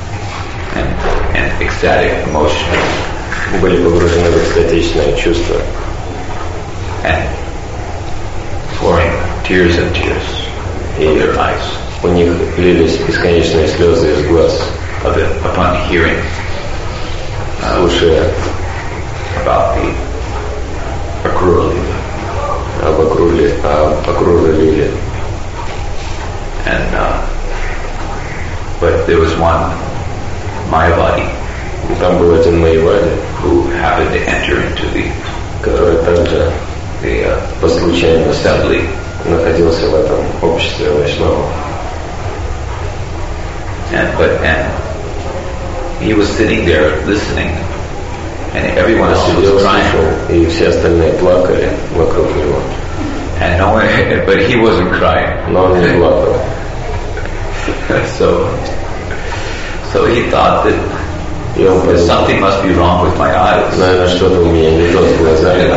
and ecstatic emotions были погружены в экстатичное чувство and pouring tears and tears in their eyes у них лились бесконечные слезы из глаз, upon hearing слушая about the Akrura Leela. об Акрура Лиле. And but there was one Mayavadi Там был один Майявади, who happened to enter into который также the по случайности assembly, находился в этом обществе Вайшнава. and he was sitting there listening, and everyone else Сидел, was слушал, crying, и все остальные плакали вокруг него, and no one, but he wasn't crying. но он не плакал. So he thought that И он подумал, something must be wrong with my eyes. наверное, что-то у меня не то с глазами.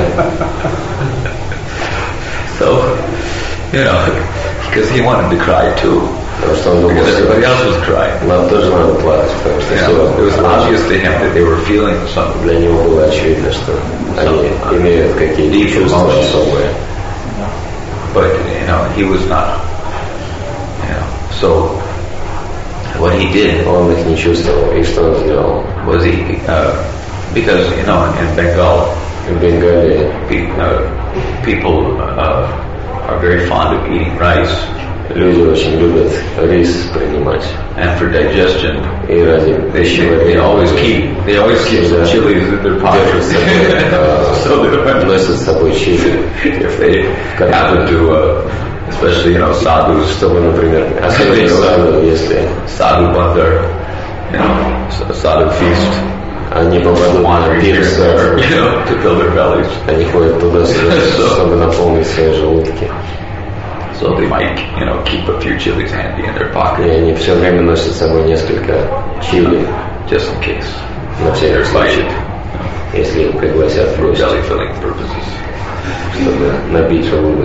So, you know, because he wanted to cry too, Потому что он думал, because everybody что else was crying. нам тоже надо плакать, потому что You все know, it was плачут. obvious to him that they were feeling something. Для него было очевидно, что они имеют какие-то Deep чувства emotions. особые. But, you know, he was not, you know. So, what he did Он их не чувствовал. И что он сделал? was because, you know, in Bengal, В Бенгалии people are very fond of eating rice Люди очень любят рис принимать. And for digestion, И ради they always keep some chilies in their pockets. So they носят с собой чили. if they happen to, especially sadhus, Чтобы, например, особенно саду, если sadhu bandar, sadhu feast, они попадут на wandering here пир and саду, there, to fill their bellies. они ходят туда-сюда, чтобы наполнить свои желудки. So they might, keep a few chilies handy in their И pocket, они все время носят с собой несколько чили just in case на всякий they're случай, invited если их пригласят в for гости, belly filling purposes. чтобы набить желудок.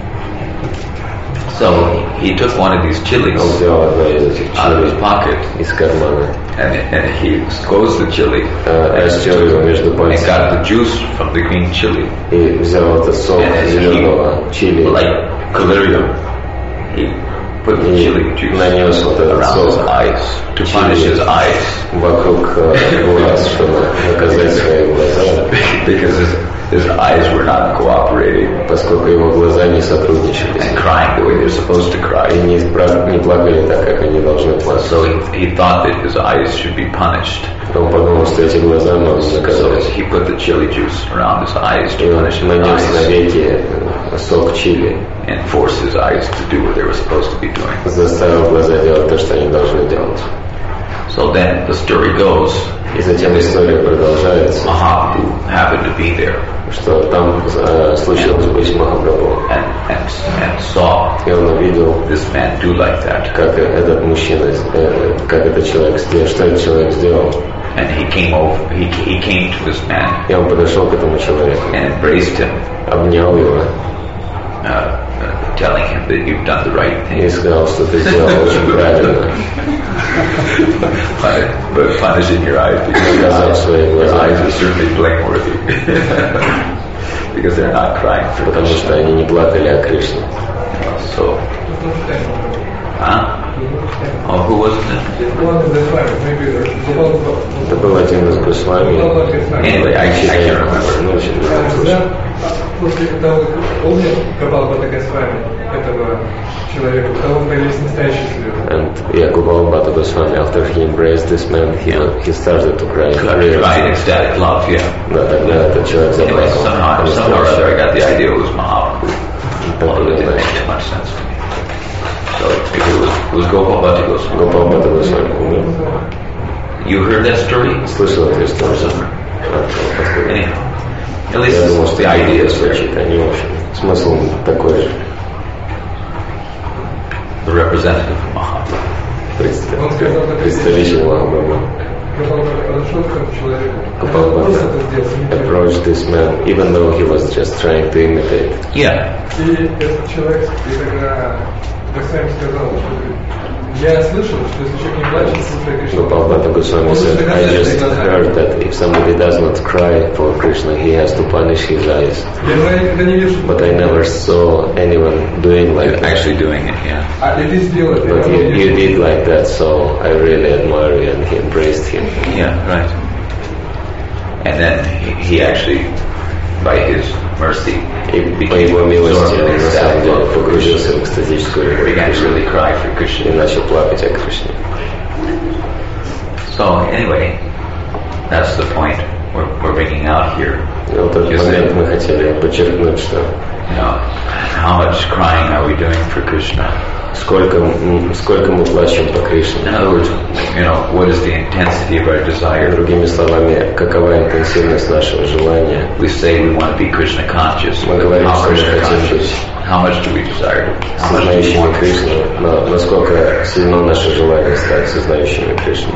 So he took one of these chilies Он взял одно из этих out of his чили pocket из кармана, and he squeezed the chili растер его между and пальцами got the juice from the green chili. и взял этот сок And зеленого чили like collyrium, he put the и chili juice нанес вот этот around his сок eyes to punish his eyes вокруг глаз, чтобы наказать свои глаза, because his eyes were not cooperating поскольку его глаза не сотрудничали and crying the way they're supposed to и cry. не плакали так, как они должны плакать. So he thought that his eyes should be punished. Он подумал, что эти глаза нужно So наказать. he put the chili juice around his eyes И to он punish his нанес на eyes веки сок чили, and force his eyes to do what they were supposed to be doing. заставил глаза делать то, что они должны делать. So then the story goes, И затем история продолжается, Mahaprabhu happened to be there что там случилось быть Махапрабху. and saw И он увидел, this man do like that. как этот мужчина, как этот человек сделал, что этот человек сделал. And he came to this man И он подошел к этому человеку, and embraced him, обнял его telling him that you've done the right thing. и сказал, что ты сделал очень правильно, But punishing your eyes наказав because свои your глаза, eyes are certainly blameworthy because they're not crying for потому что Krishna. они не плакали о Кришне. So, oh, who was it? Это был один из Госвами. Anyway, I can't remember. После того, как он Гопал Госвами, этого человека, у того появились настоящие слезы. And Gopal Bhatta Goswami, after he embraced this man, he started to cry. Crying ecstatic love, yeah. Да, тогда этот человек Anyway, заплакал. somehow or other, I got the idea it was Mahaprabhu. Так Although it didn't make too much sense to me. So it was Gopal Bhatta Goswami. Гопал Бхатта Госвами умер. You heard that story? Слышал эту историю? Anyhow, at least Я думал, что the idea is звучит, а не в общем. Смысл такой же. the representative of Mahaprabhu. Представитель Махапрабху. Гопал подошел к этому человеку. Гопал Он просто Бхатта это сделал. approached this man, even though he was just trying to imitate. Yeah. И этот человек, и тогда Госвами сказал, что я слышал, что если человек не плачет, слушай Кришну. Gopal Bhatta Goswami said, I just heard that if somebody does not cry for Krishna, he has to punish his eyes. Я никогда не вижу. But I never saw anyone doing like that. Actually doing it, yeah. А ты сделал это. But you did like that, so I really admire you, and he embraced him. Yeah, right. And then he actually, by his mercy, И по его милости absorbed он in на самом ecstatic деле love for погрузился в Krishna. экстатическую любовь к Began to Кришне really cry for и Krishna. начал плакать о Кришне. So anyway, that's the point we're bringing out here. И вот этот Yes, момент sir. мы хотели подчеркнуть, что How much crying are we doing for Krishna? сколько мы плачем по Кришне. In other words, what is the intensity of our desire? Другими словами, какова интенсивность нашего желания. We say we want to be Krishna conscious. Мы говорим, How что мы Krishna хотим conscious? быть How much do we desire to be? How much do we сознающими want to be? Кришну, но насколько сильно наше желание стать сознающими Кришну.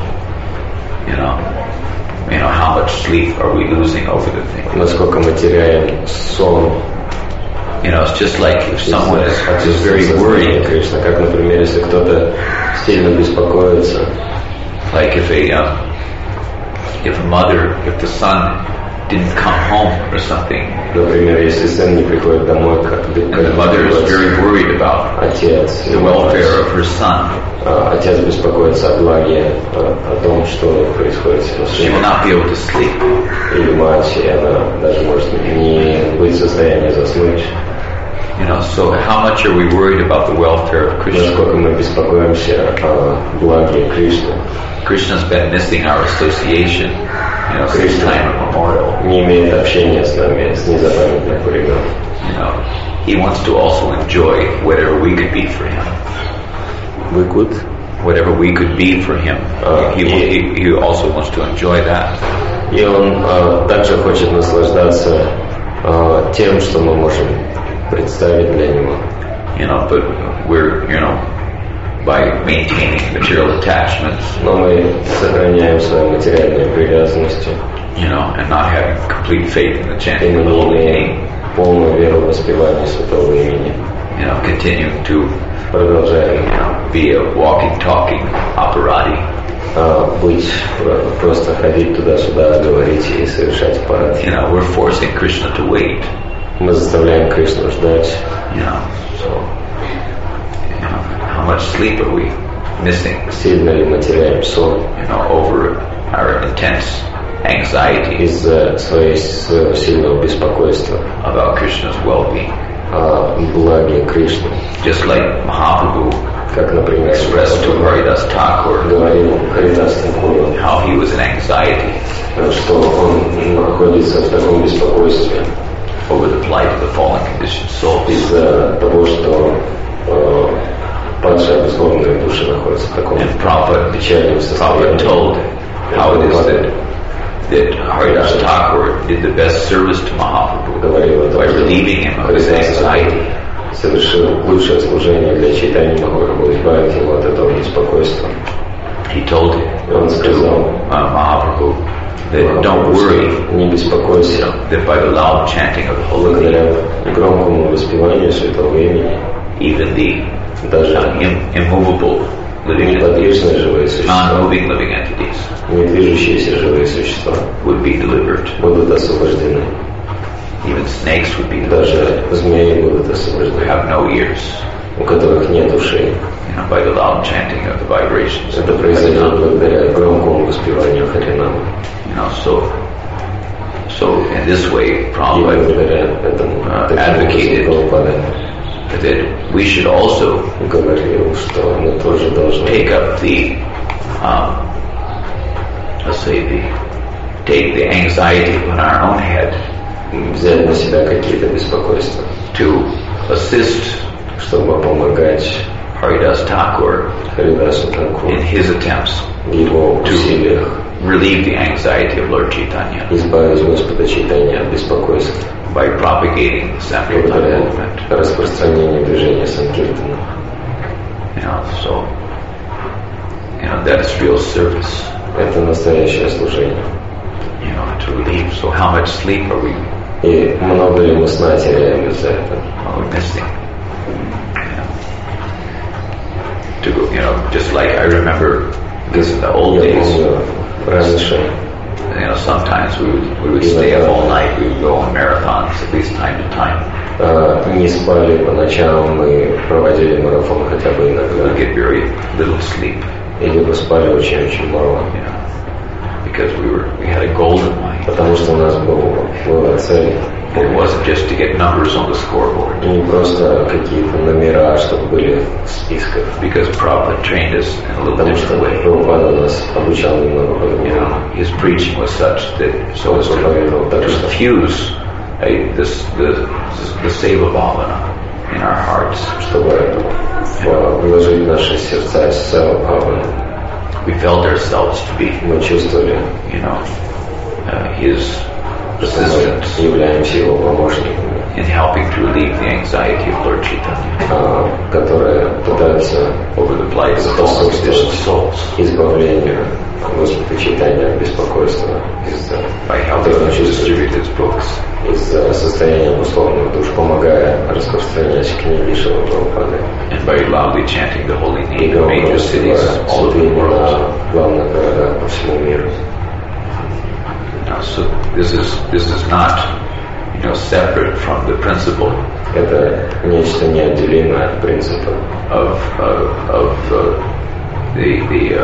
How much sleep are we losing over the thing? Насколько мы теряем сон. It's just like if someone is very worried, Кришна, как, например, если кто-то сильно беспокоится, like if the son didn't come home or something, например, если сын не приходит домой, and the mother is very worried about отец, the welfare of her son, отец беспокоится о благе, о том, что происходит с его she will сыном, not be able to sleep. или мать, и она даже может не быть в состоянии заснуть. So how much are we worried about the welfare of Krishna? Насколько мы беспокоимся о благе Кришны. Krishna's been missing our association, since time immemorial. Не имеет общения с нами с незапамятных времен. He wants to also enjoy whatever we could be for him. We could? Whatever we could be for him. He also wants to enjoy that. И он также хочет наслаждаться тем, что мы можем представить для него. But we're, by maintaining material attachments, Но мы сохраняем свои материальные привязанности. And not having complete faith in the И chanting мы of the не holy имеем name. полную веру в воспевание святого имени. Continuing to Продолжаем be a walking, talking operati. быть, просто ходить туда-сюда, говорить и совершать парад. We're forcing Krishna to wait. Мы заставляем Кришну ждать. So, how much sleep are we missing? Сильно ли мы теряем сон Over our intense anxiety из-за своего сильного беспокойства about Krishna's well-being. о благе Кришны. Just like Mahaprabhu Как, например, expressed to Haridas Thakur говорил Харидас Такуру, how he was in anxiety что он находится в таком беспокойстве over the plight of the fallen conditioned souls. из-за того, что падшие образованные души находятся в таком And Prabhupada печальном состоянии. told how it is that Haridas Thakur did the best service to Mahaprabhu by relieving him of his anxiety. Совершил лучшее служение для Чайтаньи Махапрабху, избавить его от этого беспокойства. He told Он сказал Mahaprabhu that don't worry не беспокойся, that by the loud chanting of the holy name, благодаря громкому воспеванию святого имени even the даже immovable living entities, неподвижные живые существа, non-moving living entities, не движущиеся живые существа would be delivered. будут освобождены. Even snakes would be delivered. Даже змеи будут освобождены, Have no ears. у которых нет ушей. By the loud chanting of the vibrations. Это произойдет благодаря громкому воспеванию Харинама. So in this way, И Prabhupada благодаря этому advocated Прабхупада that we should also говорил, что мы тоже должны take up the, take the anxiety upon our own head взять на себя какие-то беспокойства, to assist чтобы помогать Haridas Thakur Харидасу Такуру in his attempts в его усилиях relieve the anxiety of Lord Chaitanya избавить Господа Чайтанья от беспокойства by propagating the Sankirtan благодаря movement. распространению движения Санкиртана. That is real service. Это настоящее служение. To relieve. So how much sleep are we И много ли мы сна теряем из-за этого? missing? To go, just like I remember this in the old Я days. помню, раньше Sometimes we would stay up all night. We would go on marathons at least time to time. не спали по ночам, мы проводили марафон хотя бы иногда. We get very little sleep. Или мы спали очень-очень мало. Because we had a goal in mind. Потому что у нас была цель. It wasn't just to get numbers on the scoreboard. И не просто какие-то номера, чтобы были в списках. Because Prabhupada trained us in a little Потому что different way. Прабхупада нас обучал немного по-другому. His preaching was such that so as to infuse the Seva Bhavana in our hearts. Чтобы вложить в наши сердца Seva Bhavana. We felt ourselves to be, Мы чувствовали, his что мы assistants являемся его помощниками, in helping to relieve the anxiety of Lord Chaitanya которые пытаются over the plight of the fallen conditioned souls избавлению Господа Чайтанья от беспокойства by helping him to distribute his books. из-за состояния обусловленных душ, помогая распространять книги Шрила Прабхупады And by loudly chanting the holy и name in major громко cities воспевая all over святые the world. имена в главных городах по всему миру. So this is not, separate from the principle Это нечто неотделимое от принципа of the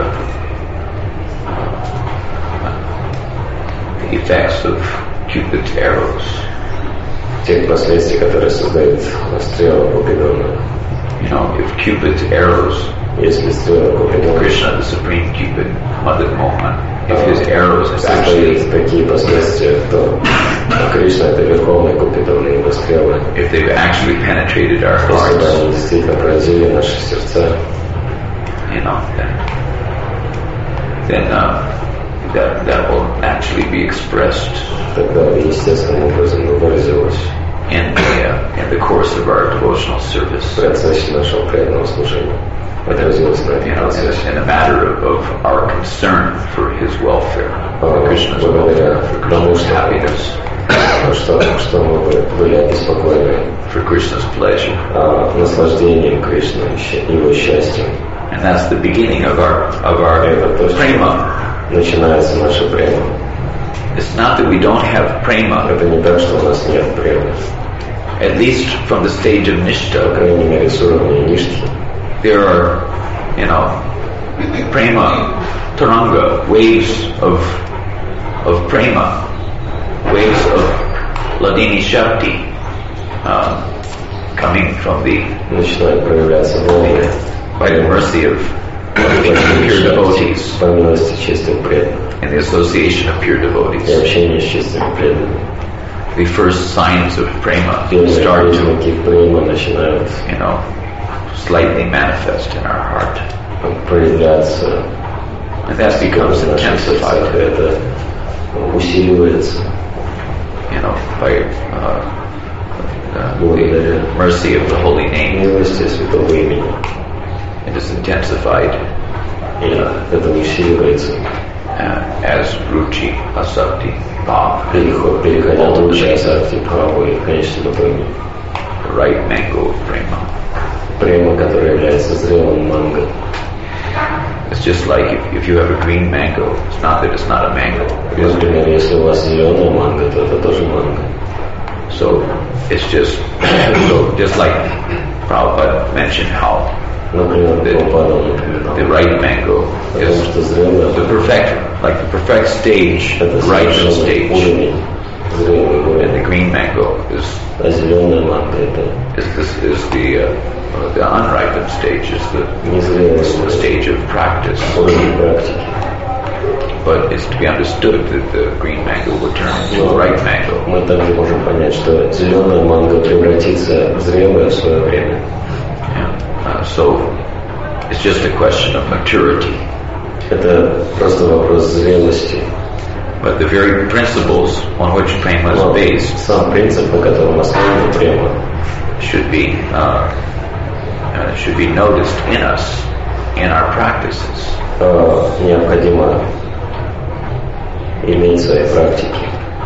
effects of Cupid's arrows. тех последствий, которые создают стрела Купидона. If Cupid's arrows, Если стрела Купидона Krishna, the supreme Cupid, Madan Mohan, if his arrows have actually, создают такие последствия, то Кришна это Верховный Купидон и его стрелы. if they've actually penetrated our Если hearts, бы они действительно поразили наши сердца, then that will naturally be expressed тогда естественным образом выразилось in the course of our devotional service. в процессе нашего преданного служения. Отразилось на этом процессе. In a matter of our concern for his welfare, for Krishna's Благодаря welfare, for тому, Krishna's happiness, что мы были обеспокоены for Krishna's pleasure. наслаждением Кришны, его счастьем. And that's the beginning of our prema. Начинается наша према. It's not that we don't have prema, Это не так, что у нас нет премы. at least from the stage of По nishta. крайней мере, с уровня нишки. There are, prema, taranga, waves of prema, waves of Ladini Shakti, coming from Начинают проявляться волны by the mercy of pure devotees, по милости чистых преданных and the association of pure и devotees. общение с чистыми преданными. The first signs of prema Первые start to, признаки према начинают slightly manifest in our heart. проявляться, And that becomes в наших сердцах. intensified, Это усиливается by the mercy of the holy name. милости святого имени. It is intensified И это усиливается, as ruchi, asakti, bhav, переходя от луча асакти бхаву и, конечно, любыми. the right mango of prema. Према, которая является зрелым манго. It's just like if you have a green mango, it's not that it's not a mango. It is. Например, если у вас зеленая манго, то это тоже манго. So it's just like Prabhupada mentioned how Например, Прабхупада напоминал, the right mango потому is что зрелая the perfect stage, это ripeness совершенный stage, уровень, зрелый and уровень. the green mango is А зеленая манго это the unripened stage, is the незрелый уровень, stage of practice. уровень практики. But it's to be understood that the green mango will turn into a ripe mango. Мы также можем понять, что зеленая манго превратится в зрелое в свое время. So it's just a question of maturity. Это просто вопрос зрелости. But the very principles on which prema is Но based сам принцип, на котором основана према, should be noticed in us, in our practices. Необходимо иметь в своей практике.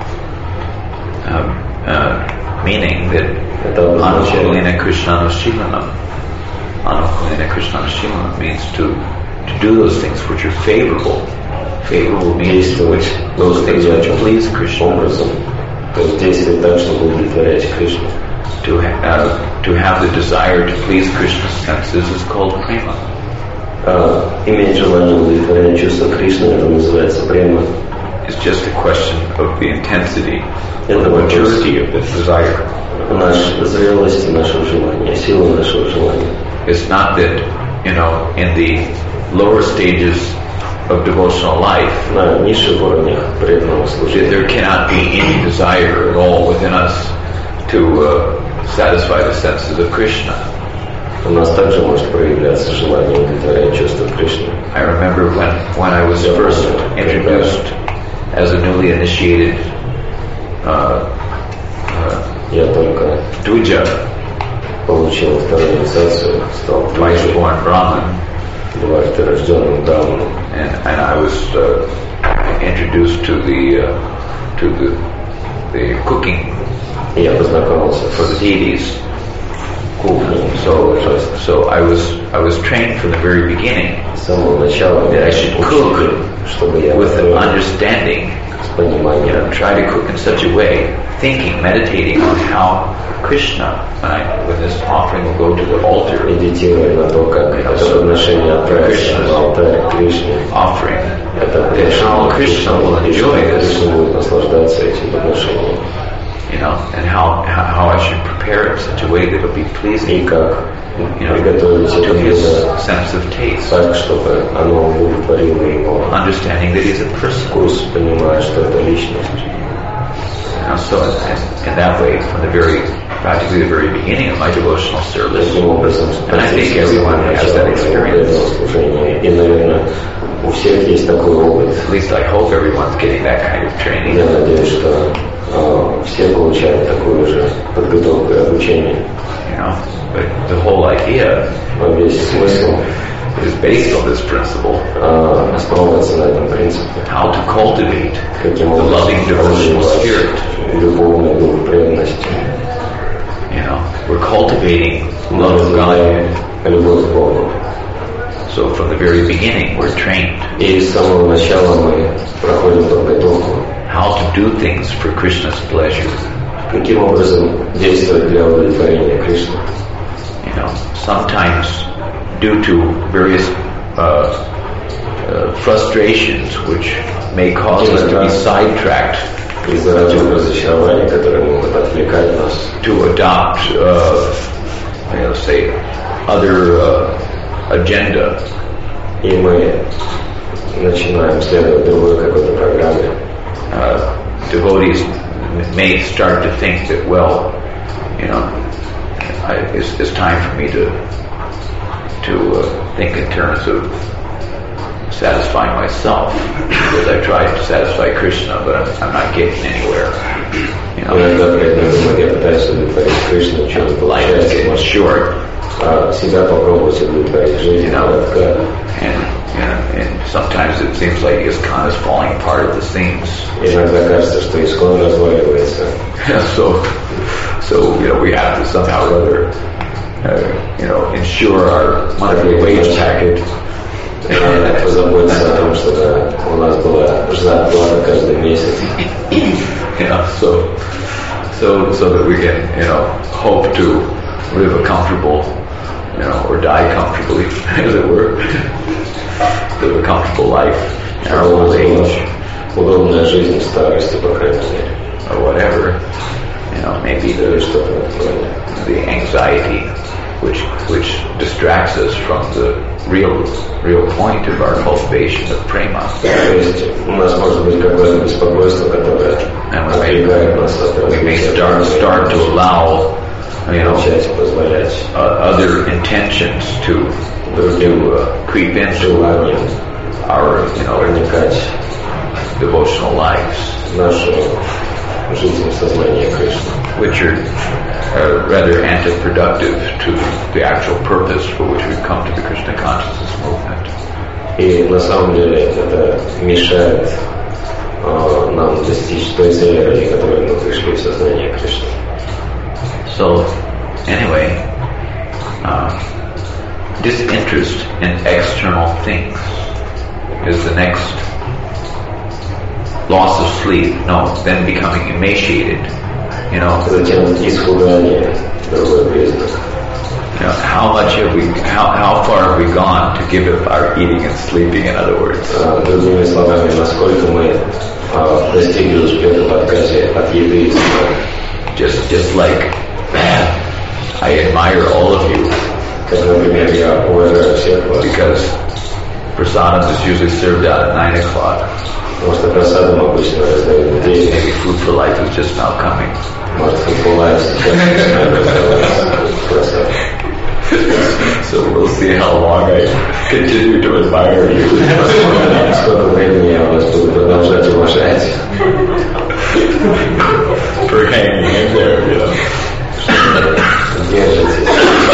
Meaning that Это обозначает, Anukulina Krishnanushilanam. Anukulina Krishnanushilanam means to do those things which are favorable. Favorable means действовать those things which please Krishna. образом, то есть действовать так, чтобы удовлетворять Кришну. To have the desire to please Krishna's senses is called prema. Иметь желание удовлетворять чувства Кришны, это называется према. It's just a question of the intensity or Это the вопрос maturity of this desire. нашей зрелости, нашего желания, силы нашего желания. It's not that, in the lower stages of devotional life, На низших уровнях преданного that служения there cannot be any desire at all within us to satisfy the senses of Krishna. у нас также может проявляться желание удовлетворять чувства Кришны. I remember when I was first introduced as a newly initiated Я только Dvija, получил вторую инициацию, стал twice born Brahman, дважды рожденным Браманом. and I was introduced to the cooking И я познакомился for the с deities. кухней. So I was trained from the very beginning С самого начала that I should cook чтобы я with an готовил understanding, с пониманием, try to cook in such a way, thinking, meditating on how Krishna, when this offering will go to the altar, медитируя на то, как это подношение отправится на алтарь Кришне. offering, Это that how Krishna will enjoy this, Кришна будет наслаждаться этим подношением. and how I should prepare it in such a way that it'll be pleasing, и как приготовить to это his блюдо sense of taste, так, чтобы оно удовлетворило его understanding that he's a person. вкус, понимая, что это личность. So in that way, from practically the very beginning of my devotional service, Таким образом, and I think everyone has that experience. И, наверное, у всех есть такой опыт. At least I hope everyone's getting that kind of training. Я надеюсь, что все получают такую же подготовку и обучение. But the whole idea Но весь смысл is based on this principle, основывается на этом принципе. how to cultivate Каким the loving образом devotional развивать spirit. любовный дух преданности. We're cultivating Мы love of God. развиваем любовь к Богу. So from the very beginning, we're trained И с самого начала мы проходим подготовку. how to do things for Krishna's pleasure. Каким образом действовать для удовлетворения Кришны. Sometimes due to various frustrations which may cause us to be sidetracked, Из-за разных разочарований, которые могут отвлекать нас, to adopt, say, other agenda. и мы начинаем следовать другой какой-то программе. Devotees may start to think that, well, it's time for me to think in terms of satisfying myself, because I tried to satisfy Krishna, but I'm not getting anywhere. Иногда преданные я пытаюсь удовлетворить Кришну, что-то Life is получается, getting short, а себя попробовать удовлетворить, жизнь коротка. and sometimes it seems like ISKCON is falling apart at the seams. Иногда кажется, что ИСККОН разваливается. So we have to somehow or other, ensure our monthly wage packet. Надо позаботиться о том, чтобы у нас была зарплата каждый месяц. So that we can, hope to live a comfortable, or die comfortably, as it were, live a comfortable life in our old age, Удобная жизнь в старости, по крайней мере. or whatever. Maybe Или что-то такое. the anxiety which distracts us from the real point of our cultivation of prema. То есть у нас может быть какое-то беспокойство, которое отвлекает нас от We may start to allow, начать позволять other intentions to creep into желанием our, проникать devotional lives, в нашу жизнь сознания Кришны, which are rather anti-productive to the actual purpose for which we've come to the Krishna consciousness movement. И на самом деле это мешает нам достичь той цели, ради которой мы пришли в сознание Кришны. So, anyway, disinterest in external things is the next loss of sleep. No, then becoming emaciated. Затем исхудание, другой признак. How far have we gone to give up our eating and sleeping, in other words? Другими словами, насколько мы достигли успеха в отказе от еды и сна. Just like, man, I admire all of you, Как, например, я уважаю всех вас, because prasadam is usually served out at 9 o'clock. потому что просадом обычно раздают в 9. Maybe Food for Life is just now coming. Может, Футболайф сейчас начинает раздавать просад. So we'll see how long I continue to admire you. Посмотрим, сколько времени я вас буду продолжать уважать. For hanging in there, Держитесь.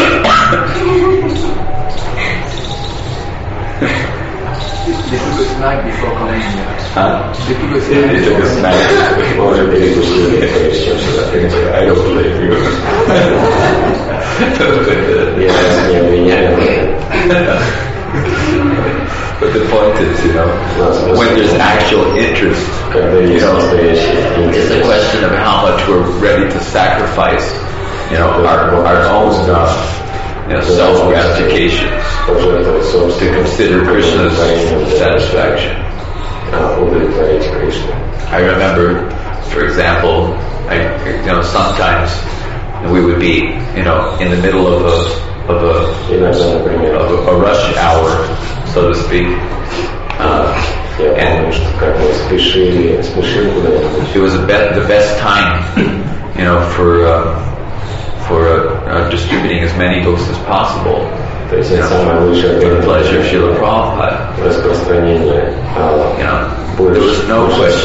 This is a snack before coming here. It took a snack. Мы уже перекусили, прежде чем сюда прийти. I don't blame you. Я вас не обвиняю. But the point is, when there's actual interest, Когда есть настоящий it's a интерес. question of how much we're ready to sacrifice, our own self-gratifications Пожертвовать to собственным consider Krishna's satisfaction. удовлетворить Кришну. I remember, for example, sometimes we would be, in the middle of a rush hour, so to speak. And it was the best time, for distributing as many books as possible. For the pleasure of Srila Prabhupada. There was no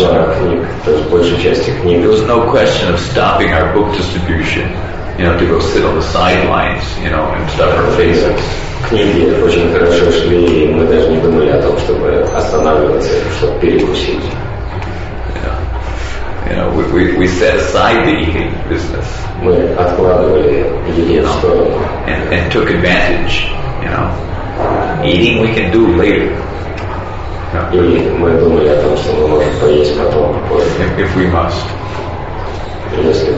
question of stopping our book distribution, to go sit on the sidelines, and stuff our faces. Книги очень хорошо шли, и мы даже не думали о том, чтобы останавливаться, чтобы перекусить. We set aside the eating business. Мы откладывали еду в сторону. And took advantage, Eating we can do later. И мы думали о том, что мы можем поесть потом, позже. If we must. Если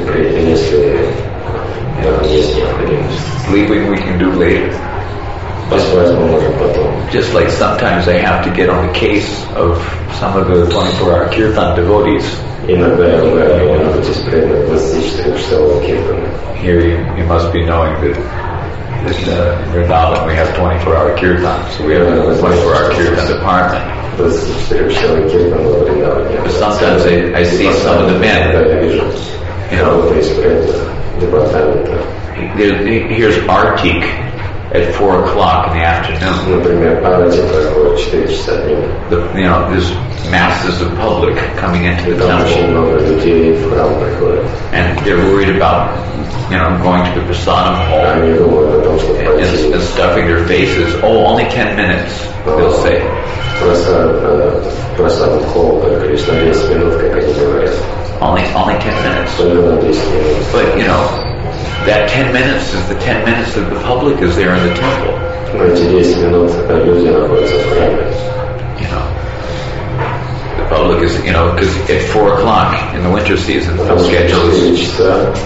есть необходимость. Sleeping we can do later. Поспать мы можем потом. Just like sometimes I have to get on the case of some of the 24-hour kirtan devotees. Иногда я ругаю кого-нибудь из преданных 24-часового киртана. Here you must be knowing that in Vrindavan we have 24-hour kirtan, so we have a 24-hour kirtan department. 24-часовой киртан во Вриндаване. But sometimes I see some of the men, из преданных департамента. Here's Artik at 4 o'clock in the afternoon. Например, Арати проходит 4 часа дня. There's masses of public coming into the Там очень temple. много людей в храм приходят. And they're worried about, going to the prasadam hall Они думают о том, что пойти. and stuffing their faces. Oh, only 10 minutes, they'll say. Просад холл только лишь на 10 минут, как они говорят. Only 10 minutes. Только на 10 минут. But, that 10 minutes is the 10 minutes that the public is there in the temple. Но эти 10 минут люди находятся в храме. The public is, because at 4 o'clock in the winter season, the schedule is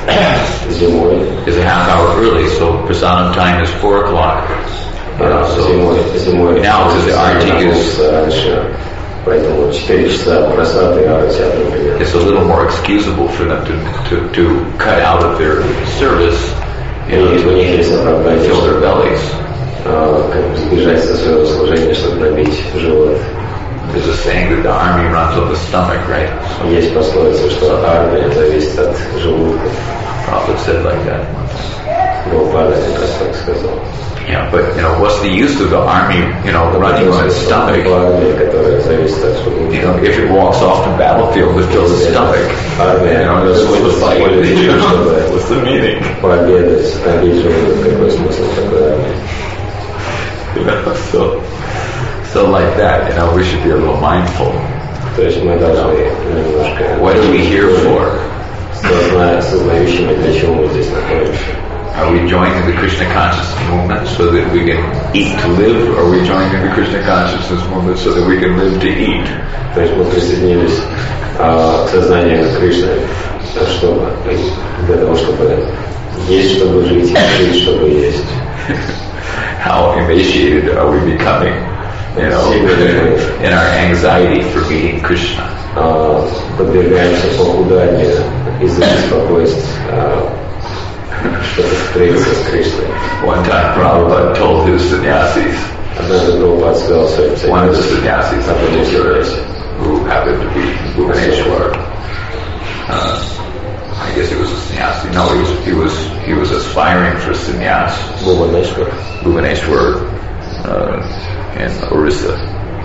a half hour early, so prasadam time is 4 o'clock. So now because the Artik is, Поэтому 4 часа просад и Арати одновременно. it's a little more excusable for them to cut out of their service, У них есть оправдание, fill their bellies. как сбежать со своего служения, чтобы набить живот. There's a saying that the army runs on the stomach, right? Есть пословица, что армия зависит от желудка. Prophet said like that. Прабхупада как раз так сказал. Yeah, but what's the use of the army, running on its stomach? Армия, которая зависит от желудка. If it walks off the battlefield with the stomach, that's what's the fight. What's the meaning? Пообедать, набить желудок, какой смысл такой армии? So like that, we should be a little mindful. То есть мы должны немножко... What are we here for? Сознающими, для чего мы здесь находимся. Are we joining the Krishna consciousness movement so that we can eat to live, or are we joining the Krishna consciousness movement so that we can live to eat? То есть мы присоединились к сознанию Кришны, для того, чтобы есть, чтобы жить, жить, чтобы есть. How emaciated are we becoming, in our anxiety for meeting Krishna? Подвергаемся похуданию из-за беспокойства, чтобы встретиться с Кришной. One time Prabhupada told his sannyasis, Однажды Прабхупада сказал своим one of the sannyasis in particular, who happened to be Bhuvaneshwar. I guess he was a sannyasi. No, he was aspiring for sannyas. Bhuvaneshwar in Orissa.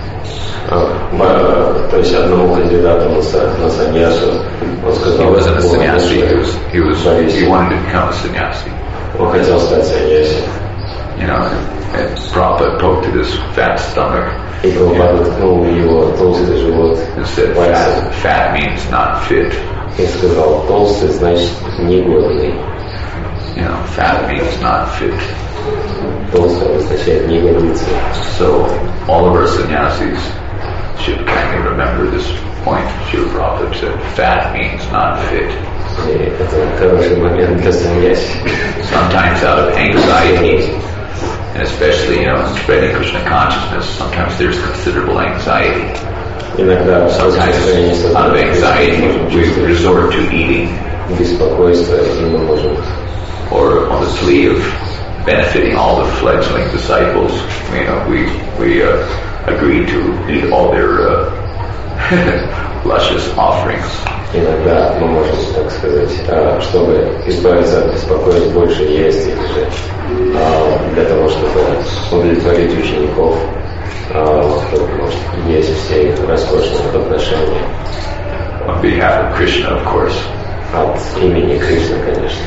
То есть одному кандидату на саньясу он сказал, he wasn't a sannyasi. He wanted to become a sannyasi. Он хотел стать саньяси. And Prabhupada poked at his fat stomach. И Прабхупада ткнул его толстый живот. And said, fat means not fit. И сказал, толстый значит негодный. Fat means not fit. Толстый означает не годится. So all of our sannyasis should kindly remember this point. Srila Prabhupada said, fat means not fit. И это хороший момент для саньяси. Sometimes out of anxiety, and especially, in spreading Krishna consciousness, sometimes there's considerable anxiety. Иногда Sometimes out of anxiety, we resort to eating. беспокойства, и мы можем... Or on the plea of benefiting all the fledgling disciples, we agree to eat all their luscious offerings. Иногда мы можем, так сказать, чтобы избавиться от беспокойств, больше есть, или же для того, чтобы удовлетворить учеников, кто может есть все их роскошные подношения. On behalf of Krishna, of course. От имени Кришны, конечно.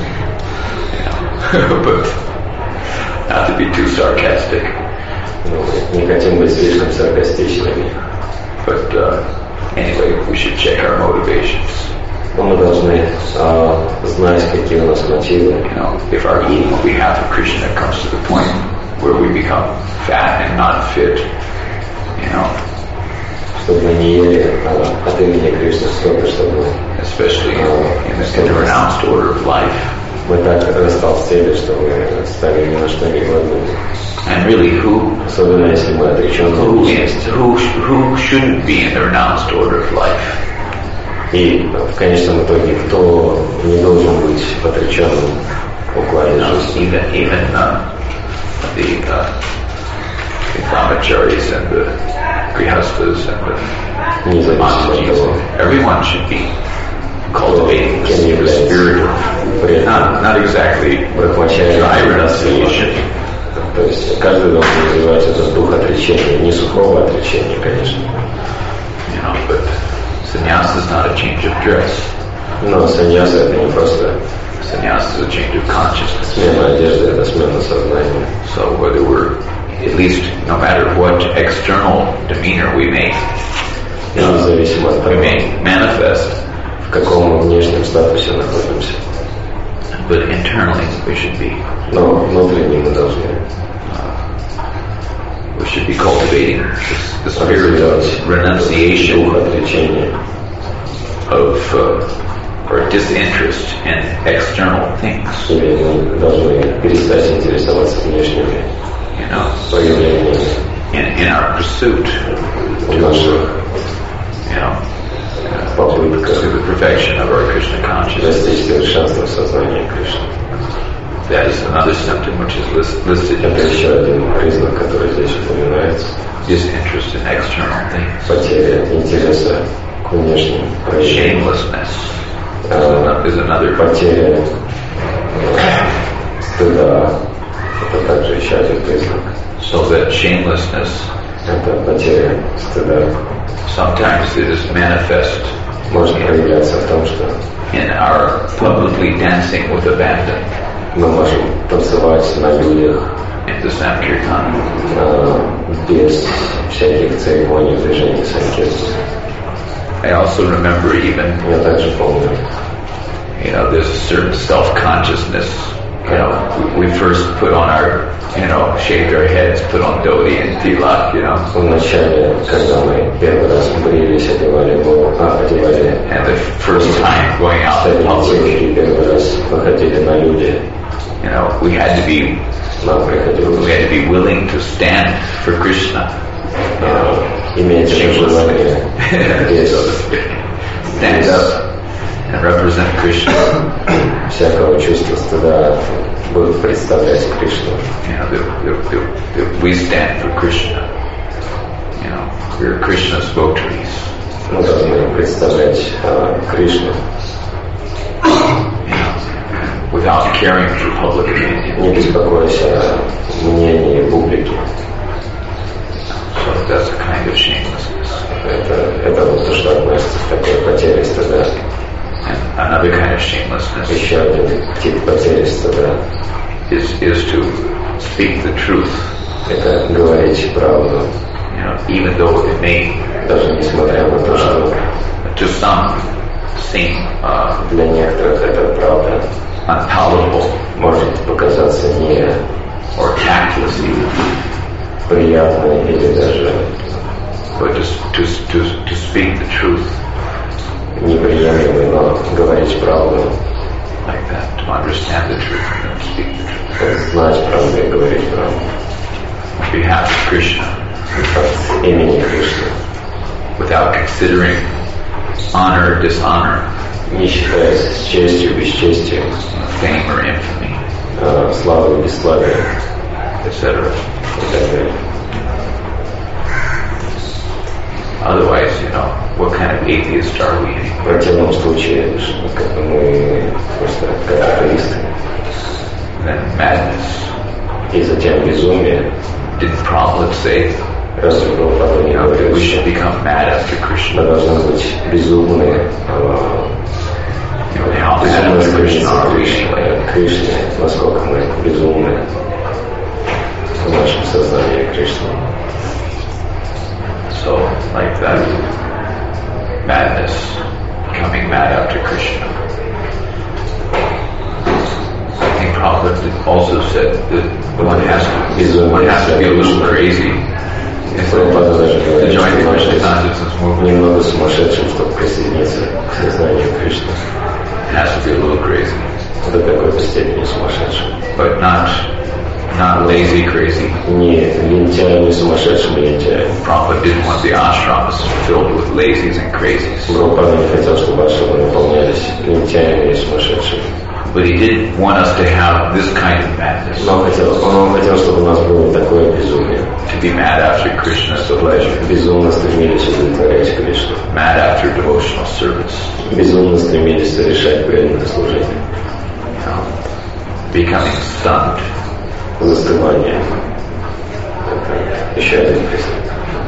But not to be too sarcastic. Не хотим быть слишком саркастичными. But anyway, we should check our motivations. Но мы должны знать, какие у нас мотивы. If our eating on behalf of Krishna comes to the point where we become fat and not fit, чтобы мы не ели от имени Кришны столько, чтобы... Especially in the renounced order of life. Мы так растолстели, что мы стали ни на что не годными. And really, особенно если мы отреченные личности. Who shouldn't be in the renounced order of life? И в конечном итоге, кто не должен быть в отреченном укладе жизни? Even the brahmacharis and the grihastas and the monasties, everyone should be cultivating the spirit of not exactly dry renunciation. То есть каждый должен развивать этот дух отречения, не сухого отречения, конечно. But sannyasa is not a change of dress. Но саньяса это не просто sannyasa is a change of consciousness. Смена одежды это смена сознания. So whether we're, at least no matter what external demeanor we may manifest, в каком мы внешнем статусе находимся. But internally we should be. Но внутренне мы должны. We should be cultivating the spirit of renunciation, of or disinterest in external things. Или мы должны перестать интересоваться внешними проявлениями. In our pursuit to the perfection of our Krishna consciousness. That is another symptom which is listed. Это еще один признак, который здесь упоминается. Disinterest in external things. Потеря интереса к внешним проявлениям. Shamelessness is another. Потеря стыда. Это также еще один признак. So that shamelessness. Это потеря стыда. Sometimes it is manifest. Может проявляться в том, что in our publicly dancing with abandon. Мы можем танцевать на людях in the Sankirtan. Без всяких церемоний в движении Санкиртана. I also remember even. Я также помню. There's a certain self-consciousness. We first put on our, shaved our heads, put on dhoti and tilak, Вначале, когда мы первый раз брились, одевали. And the first time going out in public. Первый раз выходили на люди. We had to be willing to stand for Krishna. Иметь желание stand up and represent Krishna. Всякого чувства стыда будут представлять Кришну. We stand for Krishna. We're Krishna's votaries. Мы должны представлять Кришну. Without caring for public opinion. Не беспокойся о мнении публики. So that's a kind of shamelessness. Это вот то, что относится к такой потере стыда. And another kind of shamelessness. Еще один тип потери стыда. Is to speak the truth. Это говорить правду. Even though it may. Даже несмотря на то, что to some seem для некоторых это правда unpalatable, может показаться не or tactless even, приятной или даже but to speak the truth, неприемлемой, но говорить правду, like that, to understand the truth and then speak the truth, знать правду и говорить правду. On behalf of Krishna, от имени Кришны, without considering honor or dishonor, не считаясь с честью, бесчестием, fame or infamy, славой, бесславием, etc. и так далее. Otherwise, what kind of atheist are we? В противном случае как бы мы просто катаклисты. Then madness. И затем безумие. Didn't Prabhupada say, Разве Прабхупада не говорил, we should что become mad after мы Krishna? должны быть безумны, How mad безумно after Krishna стремиться are we к anyway? Кришне, насколько мы безумны в нашем сознании Кришны. So, like that madness, becoming mad after Krishna. I think Prabhupada also said that one has to be a little crazy Прабхупада даже to говорит, join the что Krishna нужно consciousness movement. немного сумасшедшим, чтобы присоединиться к сознанию Кришны. It has to be a little crazy, До какой-то степени сумасшедшим. but not lazy crazy. Не лентяем, не сумасшедшим лентяем. Prabhupada didn't want the ashrams filled with lazies and crazies, Прабхупада не хотел, чтобы ашрамы наполнялись лентяями и сумасшедшими. but he did want us to have this kind of madness, Но он хотел, чтобы у нас было такое безумие. to be mad after Krishna's pleasure, Безумно стремились удовлетворять Кришну. mad after devotional service, Безумно стремились совершать преданное служение. becoming stunned. Застывание. Это еще один признак.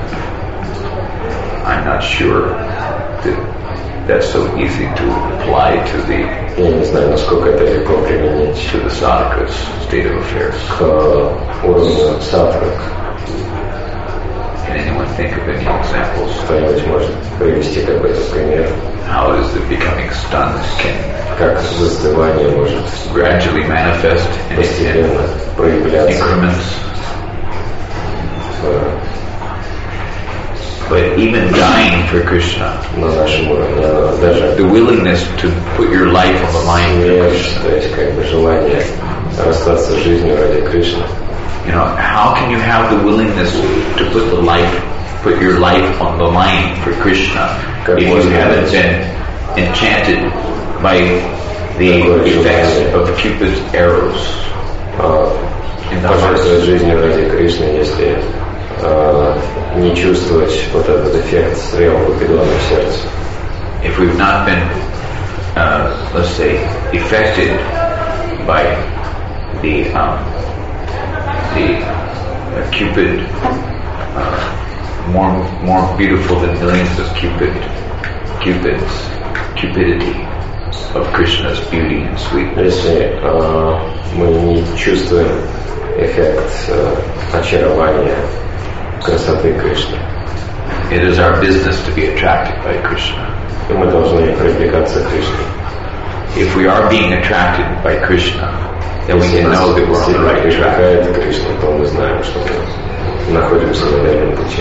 I'm not sure that that's so easy to apply to the Я не знаю, насколько это легко применить sadhaka's state of affairs. к уровню садхак. Can anyone think of any examples? Кто-нибудь может привести какой-то пример, How is the becoming stunned can как застывание может gradually manifest in постепенно проявляться increments? в But even dying for Krishna, на нашем уровне, оно даже the willingness to put your life on the line for смерть, Krishna. то есть как бы желание расстаться с жизнью ради Кришны. How can you have the willingness to put your life on the line for Krishna if you haven't been enchanted by the effects of Cupid's arrows in the heart? Пожертвовать жизнью ради Кришны, если не чувствовать вот этот эффект стрел Купидона в сердце. If we've not been, let's say, affected by the Cupid, more beautiful than millions of cupidity of Krishna's beauty and sweetness. Если мы не чувствуем эффект очарования красоты Кришны, It is our business to be attracted by Krishna. и мы должны привлекаться к Кришне. If we are being attracted by Krishna, then we can know that we're on the Если right track. привлекает Кришна, то мы знаем, что мы находимся на верном пути.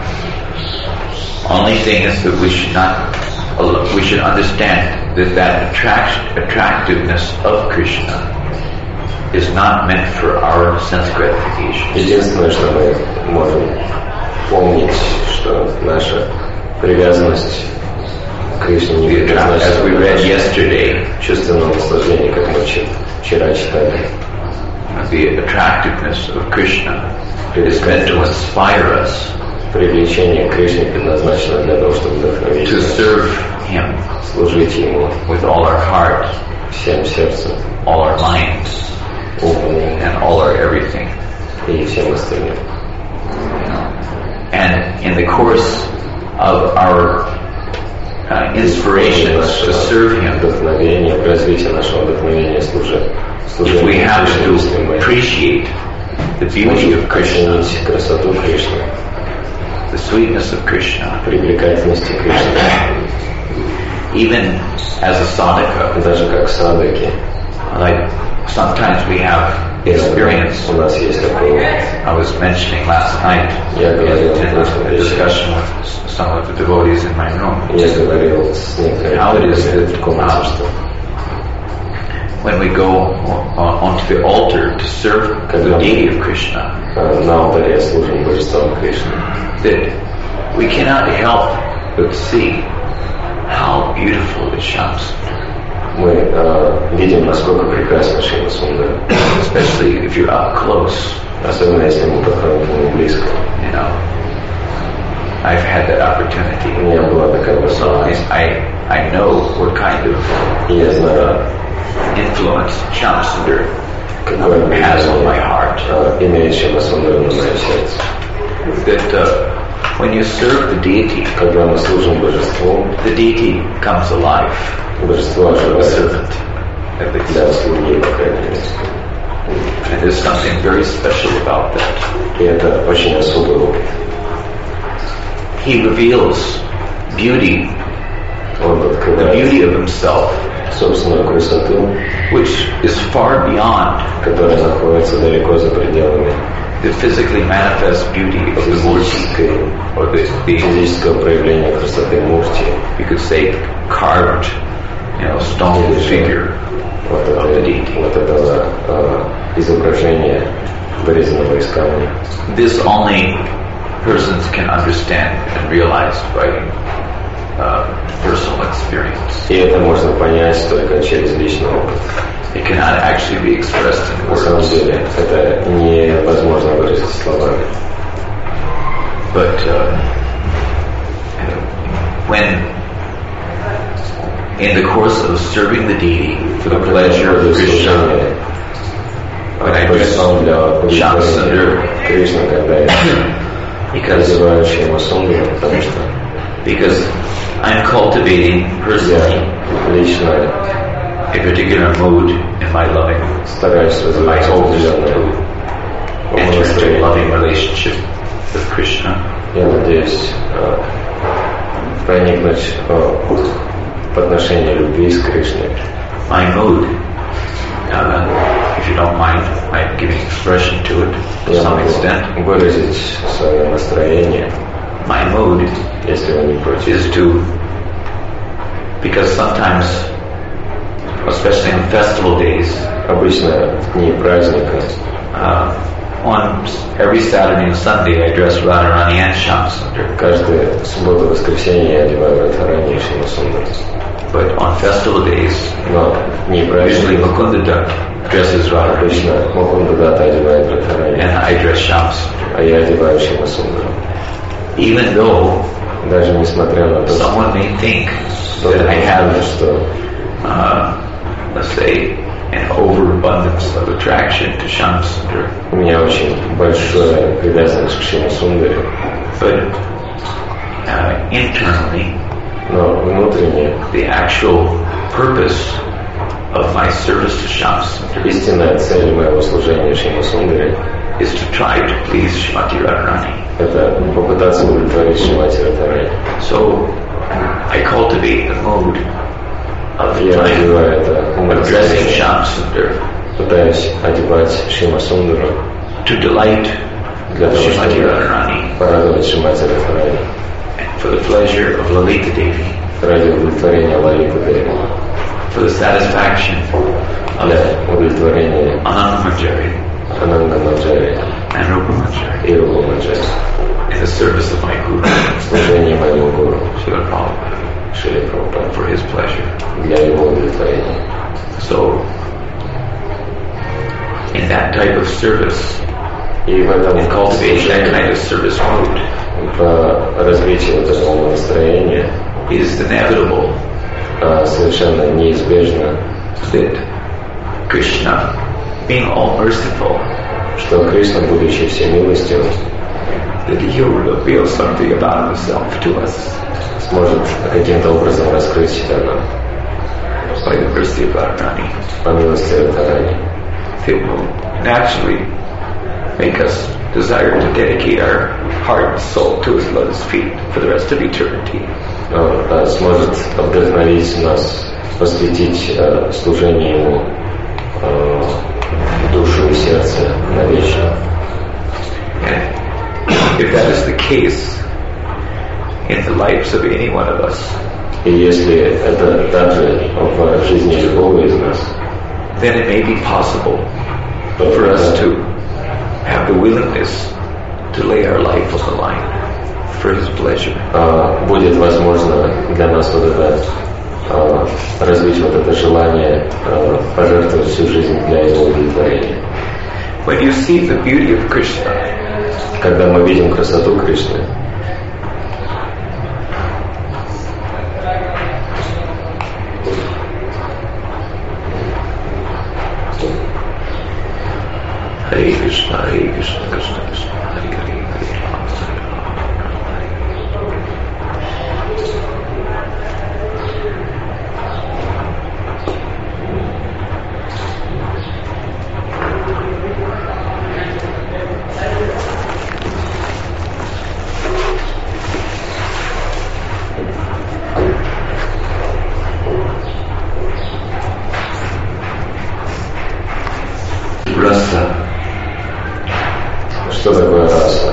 Only thing is that we should understand that attractiveness of Krishna is not meant for our sense gratification. Единственное, что мы можем помнить, что наша привязанность к Кришне не As we read yesterday, чувственного наслаждения, как мы вчера читали. the attractiveness of Krishna is meant to inspire us Привлечение к Кришне предназначено для того, чтобы вдохновить to нас, serve Him служить Ему with all our heart, всем сердцем, all our minds, умом and all our everything. и всем остальным. And in the course of our inspirations to serve Him, Вдохновение, в развитии нашего вдохновения if we happen to appreciate the beauty of Krishna, оценить красоту Кришны, the sweetness of Krishna, привлекательности Кришны, even as a sadhaka, даже как садаки. like sometimes we have experience. У нас есть такое. I was mentioning last night Я говорил in прошлом a вечере. discussion with some of the devotees in my room. Я говорил с How it is некоторыми that в комнате, что when we go onto the altar to serve the deity of Krishna, на алтаре служим божествам Кришны. that we cannot help but see how beautiful is Shamsundar. Мы видим, насколько прекрасна Шима Сундара. Especially if you're up close. Особенно если мы подходим к нему близко. You know, I've had that opportunity. У меня была такая возможность. I know what kind of Я знаю, influence Shamsundar какое has on my heart. имеет Шима Сундара на мое сердце. That when you serve the deity, Когда мы служим божеству, the deity comes alive. божество A оживает servant, at least. для слуги, по крайней мере. And there's something very special about that. И это очень особый опыт. He reveals beauty, Он the открывает beauty of himself, собственную красоту, which is far beyond которая находится далеко за пределами the physically manifest beauty of the Murti, or the физического проявления красоты Мурти. you could say, carved, stone figure Вот of the deity. этого изображения, вырезанного из камня. This only persons can understand and realize by personal experience. И это можно понять только через личный опыт. It cannot actually be expressed in На самом words. деле это невозможно выразить словами. But when, in the course of serving the deity for the pleasure of Krishna, when I dress Для удовлетворения Shamsundar, Кришны, когда я одеваю Шима Сундару, because I'm cultivating personally я лично a particular mood in my loving, стараюсь my развивать hopes определенное to enter into a умонастроение. loving relationship with Krishna. Я надеюсь проникнуть в отношения любви с Кришной. My mood, if you don't mind, I'm giving expression to it to Я some могу extent. выразить свое настроение, My mood если вы не против. is to, because sometimes, especially on festival days, Обычно в дни праздника, on every Saturday and Sunday I dress Radharani and Shamsundar. каждую субботу, воскресенье я одеваю Радхарани и Шима Сундар. But on festival days, Но в дни usually праздника Mukunda dresses Radharani обычно Мукунда Дата одевает Радхарани, and I dress Shamsundar. а я одеваю Шима Сундар. Even though Даже несмотря на то, someone may think что that I have, что let's say, an overabundance of attraction to Shamsundar, у меня очень большая привязанность к Шима Сундаре, but internally, но внутренне the actual purpose of my service to Shamsundar истинная цель моего служения Шима Сундаре is to try to please Shrimati Radharani. это попытаться удовлетворить Шримати Радхарани. So I cultivate the mood of Я trying одеваю это addressing умонастроение, Shamsundar пытаюсь одевать Шима Сундару to delight для того, Shrimati чтобы Radharani порадовать Шримати Радхарани, for the pleasure of Lalita Devi, ради удовлетворения Лалиты Деви, for the satisfaction of для удовлетворения Ananda Manjari Ананга Манджари and Rupa Manjari и Рупа Манджари, in the service of my Guru, в служении моего гуру Srila Prabhupada, Шри Прабхупады, for his pleasure. для его удовлетворения. So, in that type of service, И в этом in cultivating that kind служении, of service mood, в развитии вот этого настроения is inevitable совершенно неизбежно, that Krishna, being all merciful, что Кришна, будучи всемилостивым, that he will reveal something about himself to us сможет каким-то образом раскрыть себя нам by the mercy of Radharani. по милости Радхарани. It will naturally make us desire to dedicate our heart and soul to his lotus feet for the rest of eternity. Он сможет вдохновить нас, посвятить служению Ему душу и сердце навечно. And if that is the case in the lives of any one of us, И если это также в жизни любого из нас, then it may be possible то for us to have the willingness to lay our life on the line. for His pleasure. Будет возможно для нас вот это развить вот это желание пожертвовать всю жизнь для Его удовлетворения. When you see the beauty of Krishna, когда мы видим красоту Кришны, Hare Krishna, Hare Krishna, Krishna Krishna, Hare Hare, Hare Rama, Hare Rasa. Что такое раса?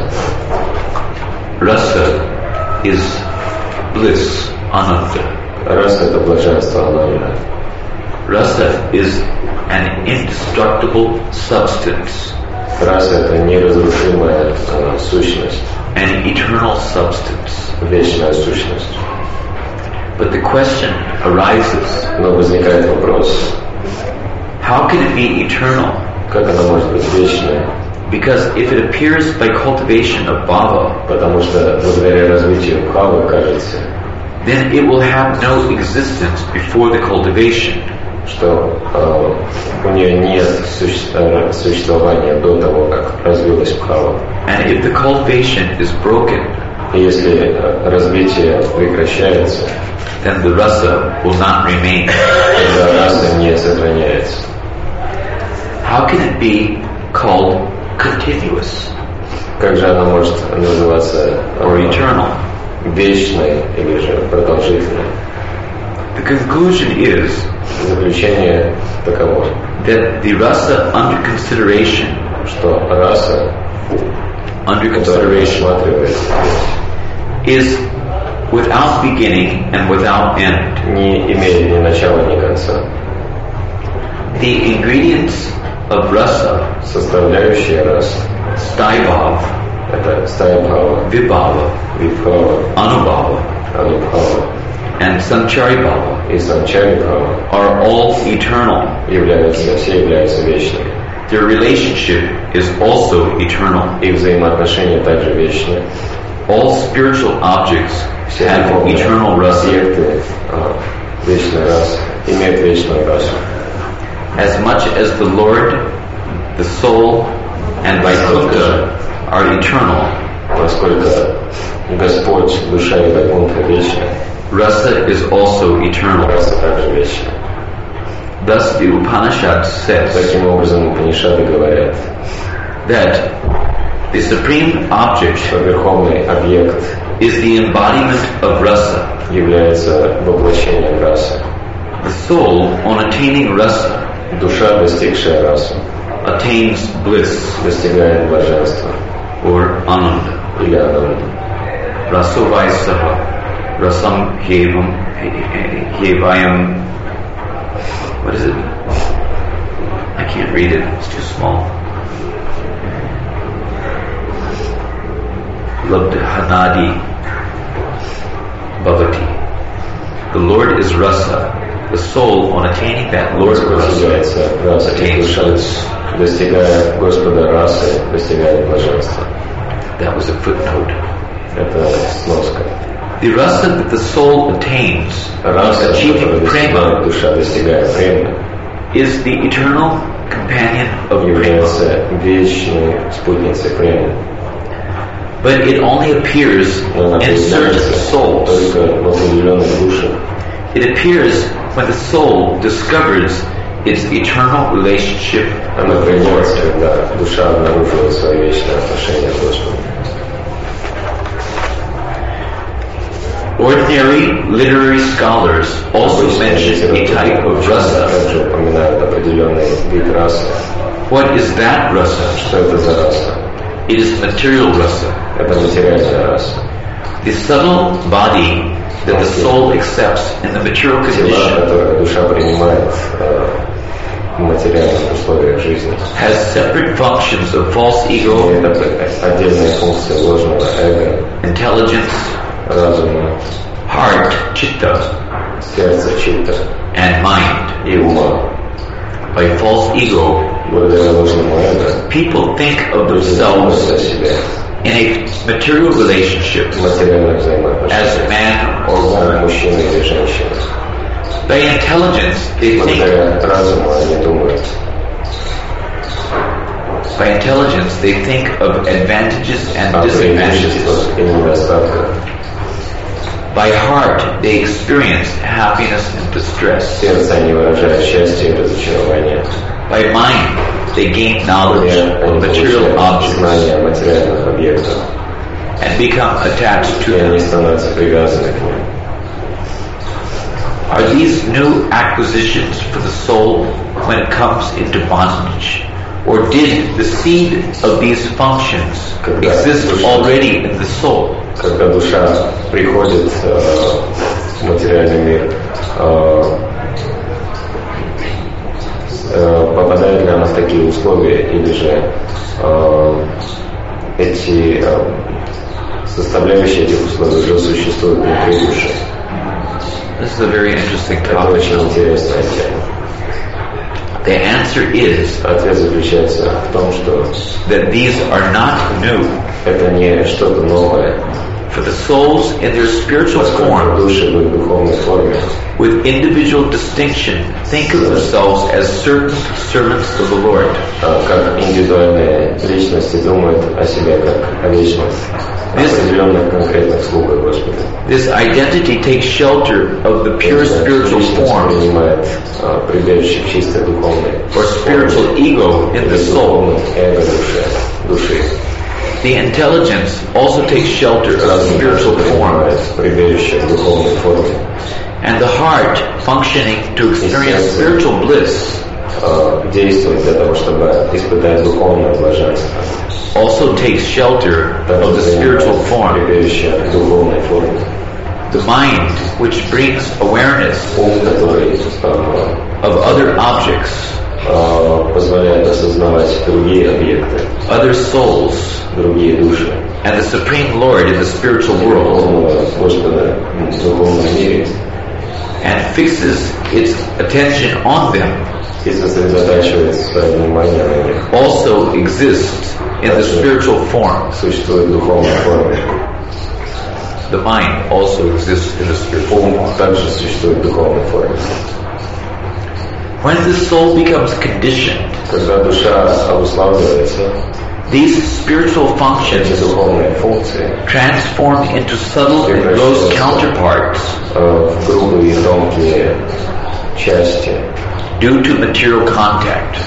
Rasa is bliss, ananda. Раса — это блаженство, ананда. Rasa is an indestructible substance, Раса — это неразрушимая сущность, an eternal substance. вечная сущность. But the question arises, Но возникает вопрос, how can it be eternal? как она может быть вечной? Because if it appears by cultivation of bhava, Потому что благодаря развитию бхавы, кажется, then it will have no existence before the cultivation. что у нее нет существования до того, как развилась бхава. And if the cultivation is broken, И если развитие прекращается, then the rasa will not remain. тогда раса не сохраняется. How can it be called continuous Как же она может называться or eternal? вечной или же продолжительной? The conclusion is Заключение таково, that the rasa under consideration, что раса, under которая consideration, рассматривается, is without beginning and without end. не имеет ни начала, ни конца. The ingredients of rasa, Составляющие расы — staibhav, это стайбхава, vibhava, вибхава, anubhava, анубхава and sanchari-bhava и санчарибхава are all eternal. все являются вечными. Their relationship is also eternal. Их взаимоотношения также вечны. All spiritual objects Все have духовные eternal rasa. объекты вечной расы имеют вечную расу. As much as the Lord, the soul, and Vaikuntha are eternal, Поскольку Господь, душа и Вайкунтха вечны, rasa is also eternal. раса также вечна. Thus the Upanishad says Таким образом, Упанишады говорят, that the supreme object что верховный объект is the embodiment of rasa. является воплощением расы. The soul, on attaining rasa, Душа, достигшая расу, attains bliss достигает блаженства or ananda. или ананды. Rasovaisaha rasam hevayam. What is it? I can't read it, it's too small. Labdhanadi bhavati. The Lord is rasa. The soul, on attaining that Lord Господь rasa, является расой, attains душа, bliss. достигая Господа расы, достигает блаженства. That was a footnote. Это сноска. The rasa that the soul attains, Раса, achieving которую достигает prema, душа, достигая премы, is the eternal companion of prema. является вечной спутницей премы. But it only appears Но она in certain появляется souls. только в определенных душах. It appears when the soul discovers its eternal relationship Она with the Lord. проявляется, когда душа обнаруживает свое вечное отношение с Господом. Ordinary literary scholars also Обычные mention a type of rasa. также упоминают определенный вид расы. What is that rasa? Что это за раса? It is material rasa. Это материальная раса. The subtle body that the soul accepts in the material Тела, condition которые душа принимает материальных условиях жизни. has separate functions of false И ego, это отдельная функция ложного эго, intelligence, разума, heart, chitta, сердца, читта and mind. и ума. By false ego, Благодаря ложному эго people think of люди думают themselves о себе in a material relationship в материальных as взаимоотношениях, man or как woman. мужчина или женщина. By intelligence, they think. Благодаря разуму они думают. By intelligence, they think of advantages and О disadvantages. преимуществах и недостатках. By heart, they experience happiness and distress. Сердце они выражают счастье и разочарование. By mind, they gain knowledge Они of material получают objects знания о материальных объектах, and become attached to и они them. становятся привязаны к ним. Are these new acquisitions for the soul when it comes into bondage? Or did the seed of these functions exist already in the soul? Когда душа приходит в материальный мир, попадает ли она в такие условия, или же эти составляющие этих условий уже существуют внутри души? This is a very interesting Это topic. очень интересная тема. The answer is Ответ заключается в том, что that these are not new. это не что-то новое. For the souls in their spiritual Поскольку form, души в их духовной форме with individual distinction, think of themselves as certain servants of the Lord. как индивидуальные личности думают о себе как о личности, определенных конкретных слугах Господа. This identity takes shelter of the pure spiritual Личность form принимает прибежище в чистой духовной or spiritual ego in the soul. эго души. The intelligence also takes shelter of the spiritual form, принимает прибежище в духовной форме. and the heart, functioning to experience spiritual bliss, Действует для того, чтобы испытать духовное блаженство. also takes shelter of the spiritual form. Прибежище в духовной форме. The mind, which brings awareness Ум, который of other objects, позволяет осознавать другие объекты, other souls, другие души, and the Supreme Lord in the spiritual world, духовного Господа в духовном мире, and fixes its attention on them, и сосредотачивает свое внимание на них, also exists in the spiritual form. существует в духовной форме. The mind also exists in the spiritual Ум form. также существует в духовной форме. When the soul becomes conditioned, Когда душа обуславливается, these spiritual эти functions духовные функции transform into subtle and gross counterparts в грубые и тонкие части, due to material contact.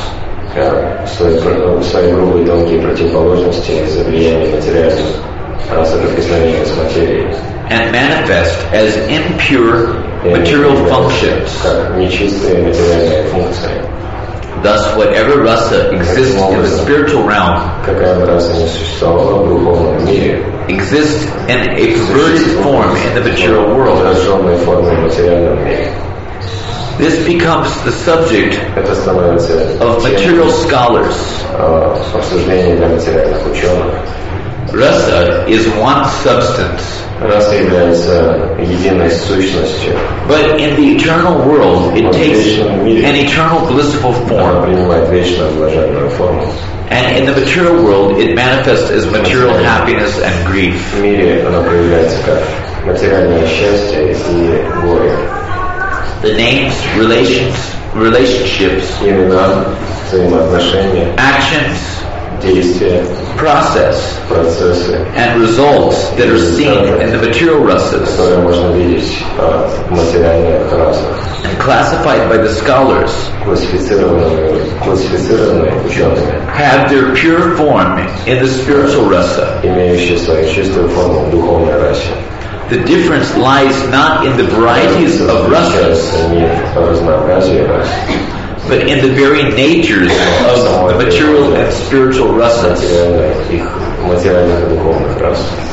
свои грубые и тонкие противоположности из-за влияния материальных соприкосновения с материей. And manifest as impure material functions. Как нечистые материальные функции. Thus, whatever rasa exists in the spiritual realm Какая бы раса ни существовала в духовном мире, exists in a perverted form in the material world. отраженной форме в материальном мире. This becomes the subject Это становится of material scholars. обсуждением для материальных ученых. Rasa is one substance, Раса является единой сущностью. but in the eternal world it takes an eternal blissful Она form. принимает вечную блаженную форму. And in the material world it manifests as material happiness and grief. В мире она проявляется как материальное счастье и горе. The names, relationships, Имена, взаимоотношения, actions, действия, process, процессы, and results that are seen in the material rasas которые можно видеть в материальных расах, and classified by the scholars классифицированные учеными, have their pure form in the spiritual rasa. имеющие свою чистую форму в духовной расе. The difference lies not in the varieties of rasas, Не в разнообразии рас, but in the very natures of the material and spiritual rasas. их материальных и духовных рас.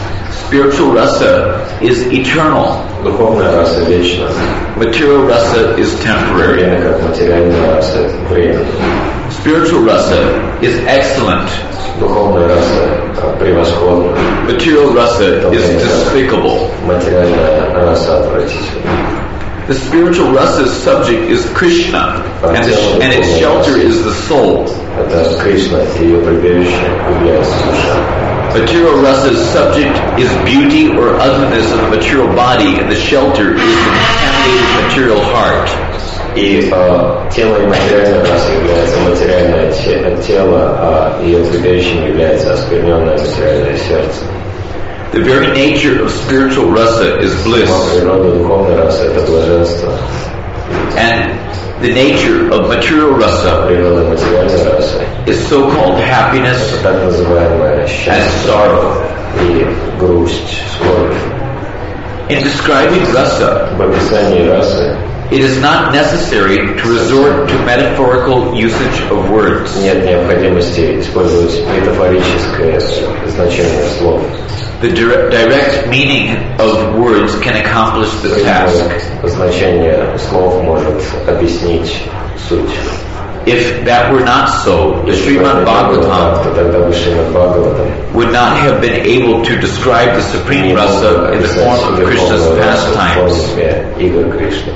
Spiritual rasa is eternal. Духовная раса вечна, Material rasa is в то temporary. время как материальная раса временна. Spiritual rasa is excellent. Духовная раса превосходна, Material rasa is despicable. материальная раса отвратительна. The spiritual rasa's subject is Krishna, and its shelter is the soul. Это Кришна, и ее прибежище является душа. Material rasa's subject is beauty or ugliness of the material body, and the shelter is the contaminated material heart. И темой материальной расы является материальное тело, а ее прибежищем является оскверненное материальное сердце. The very nature of spiritual rasa is bliss, Природа духовной расы – это блаженство. and the nature of material rasa Природа материальной расы is so-called – happiness это так называемое and счастье sorrow. и грусть, скорбь. In describing rasa, В описании расы it is not necessary to resort to metaphorical usage of words. нет необходимости использовать метафорическое значение слов. The direct meaning of words can accomplish the task. Значение слов может объяснить суть. If that were not so, the Если бы Srimad это было так, Bhagavatam то тогда бы Шримад Бхагаватам would not have been able to describe the supreme rasa in the form of Krishna's pastimes. Игорь Кришна.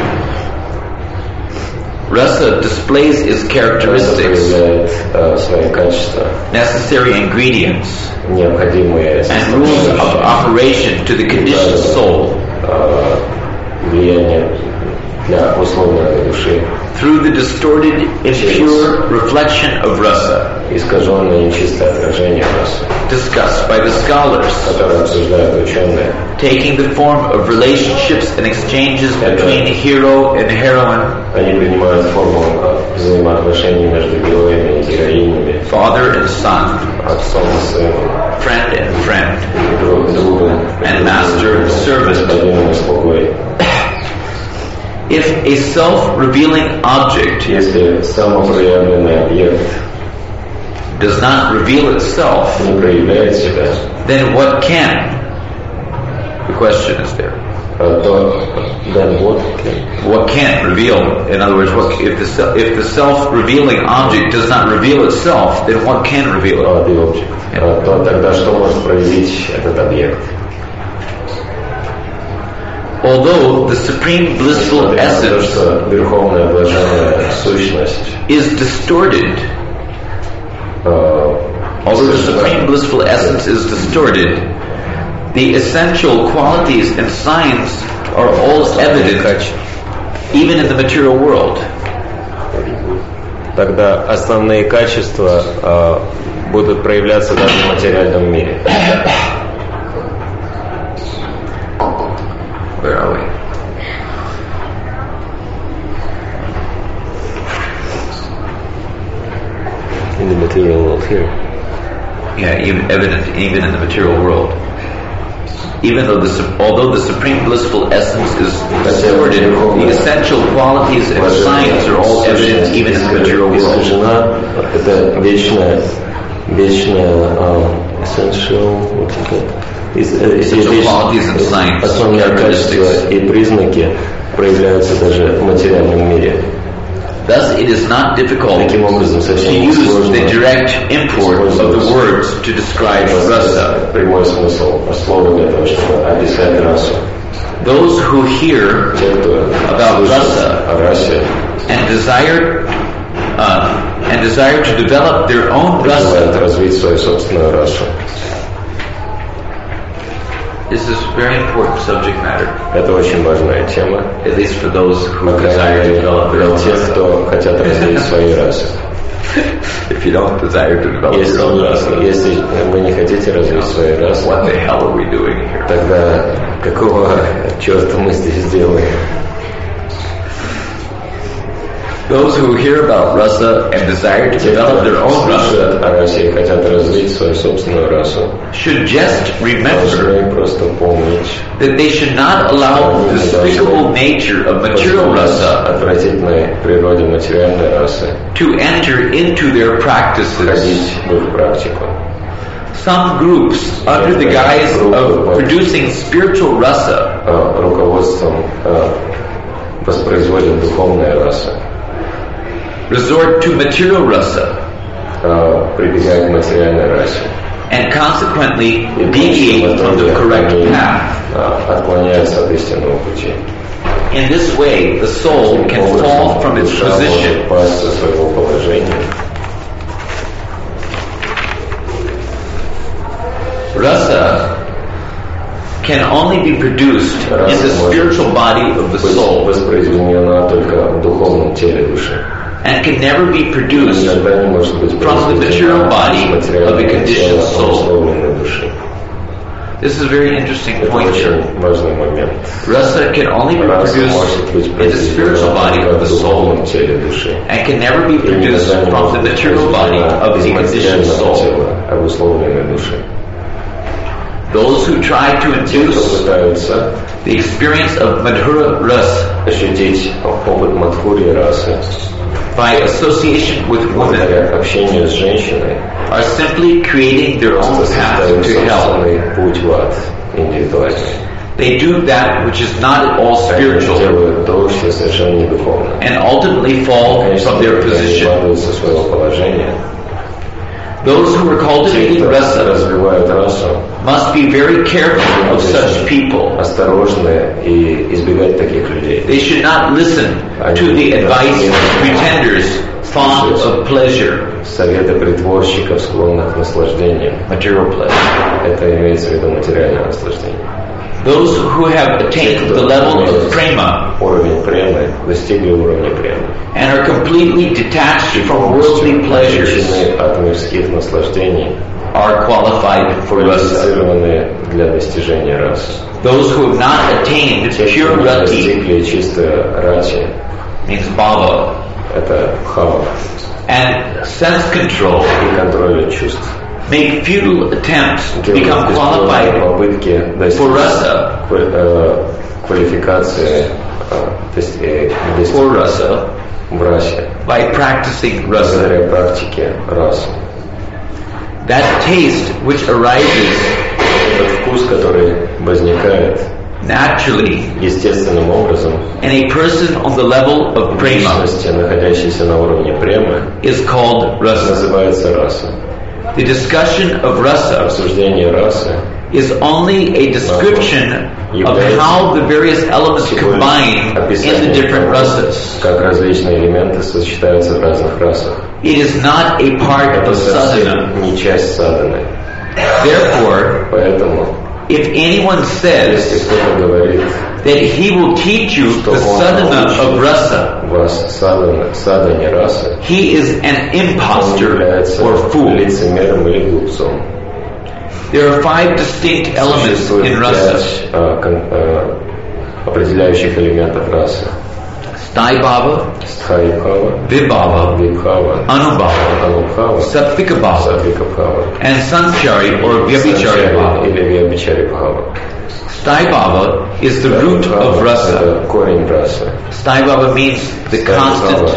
Rasa displays its Раса characteristics, проявляет свои качества, necessary ingredients, необходимые and rules of operation to the conditioned soul влияние для условной души, through the distorted, impure reflection of rasa, искаженное нечистое отражение расы, discussed by the scholars, которое обсуждают ученые. taking the form of relationships and exchanges between hero and heroine, Они принимают форму взаимоотношений между героями и героинями, father and son, отцом и сыном, friend and friend, друг другом, and master and servant. господином и слугой. If a self-revealing object Если самопроявленный объект does not reveal itself, не проявляет себя, then what can? The question is there. то then what? What can't reveal? In other words, if the self-revealing object does not reveal itself, then what can reveal it? The object. То тогда что может проявить этот объект? Although the supreme blissful Несмотря на то, essence что верховная блаженная сущность, is distorted, although the supreme blissful essence is distorted, the essential qualities and signs are all evident, even in the material world. тогда основные качества будут проявляться даже в материальном мире. Where are we? In the material world here. Yeah, even evident even in the material world. Even though although the supreme blissful essence is distorted, the essential qualities and signs are all evident even in the material world. Это вечное essential, Essential qualities and signs, основные качества и признаки проявляются даже в материальном мире. Thus, it is not difficult Таким образом, to совсем use несложно the direct import of the words to describe rasa. прямой смысл слова для того, чтобы описать расу. Those who hear Те, кто about слышит rasa о расе, and desire to develop their own желают rasa. развить свою собственную расу. This is very important subject matter, Это очень важная тема, at least for those who по desire to крайней мере, develop their для own тех, rasa. кто хотят развить свои расы. If you don't desire to develop your own rasa, Если вы не хотите развить свои расы, what the hell are we doing here? тогда какого черта мы здесь делаем? Those who hear about rasa and desire to Те, develop their кто own rasa, слышат о расе и хотят развить свою собственную расу, should just remember должны просто помнить that they should not allow the despicable nature of material rasa отвратительной природе материальной расы to enter into their practices, входить в их практику. some groups, under the guise of producing spiritual rasa, руководством воспроизводят духовные расы, resort to material rasa, прибегают к материальной расе, and consequently deviate from the correct path. отклоняются от истинного пути. In this way, the soul can fall from its position. Упасть со своего положения. Rasa can only be produced in the spiritual body of the soul, воспроизведена только в духовном теле души. and can never be produced Никогда не может быть from the material body of the conditioned soul. души. This is a very interesting Это point here. очень важный момент. Rasa can only be Раса может быть produced in the spiritual body of the в духовном soul, теле души. and can never be produced from the material body of the conditioned soul. тела, обусловленной души. Those who try to Те, кто induce пытаются the experience of Madhura Rasa ощутить опыт Мадхурьи расы by association with women благодаря общению с женщиной, are simply creating their own просто path создают to hell. собственный путь в ад индивидуальный. They do that which is not at all Они spiritual делают то, что совершенно не духовно. and ultimately fall Конечно, from their они position. падают со своего положения. Those who are Те, cultivating кто rasa развивают расу, must be very careful of such people. осторожны и избегать таких людей. They should not listen to the advice of pretenders fond of pleasure, Советы притворщиков, склонных к наслаждению. material pleasure. Это имеется в виду материальное наслаждение. Those who have attained the level of prema Уровень премы, достигли уровня премы. and are completely detached from worldly pleasures Отключены от мирских наслаждений, are qualified for rasa. квалифицированы для достижения расы. Those who have not attained Те, pure кто не rati, достигли чистой рати, means bhava, это бхава and sense control, и контроль чувств. make futile attempts to Делают become бесплодные qualified попытки for достичь rasa, квалификации for rasa, в расе by practicing rasa. благодаря практике расы. That taste which arises Этот вкус, который возникает naturally естественным образом in a person on the level of в prema личности, находящейся на уровне премы, is called rasa. называется раса. The discussion of rasa Обсуждение расы is only a description of how the various elements combine in the different rasas. как различные элементы сочетаются в разных расах. It is not a part Это of sadhana. совсем не часть садханы. Therefore, Поэтому, if anyone если says кто-то говорит, that he will teach you что the он sadhana of научит rasa, вас садхане расы, he is an он impostor является or fool. лицемером или глупцом. There are 5 distinct elements Существует in rasa: 5 определяющих элементов расы. Sthaibhava, Стхайбхава, Vibhava, Вибхава, Anubhava, Анубхава, Satvikabhava, Сатвикабхава, and Sanchari or Vyabhichari bhava. или Вьябичарибхава. Sthaibhava is the root of rasa. Это корень расы. Sthaibhava means the constant,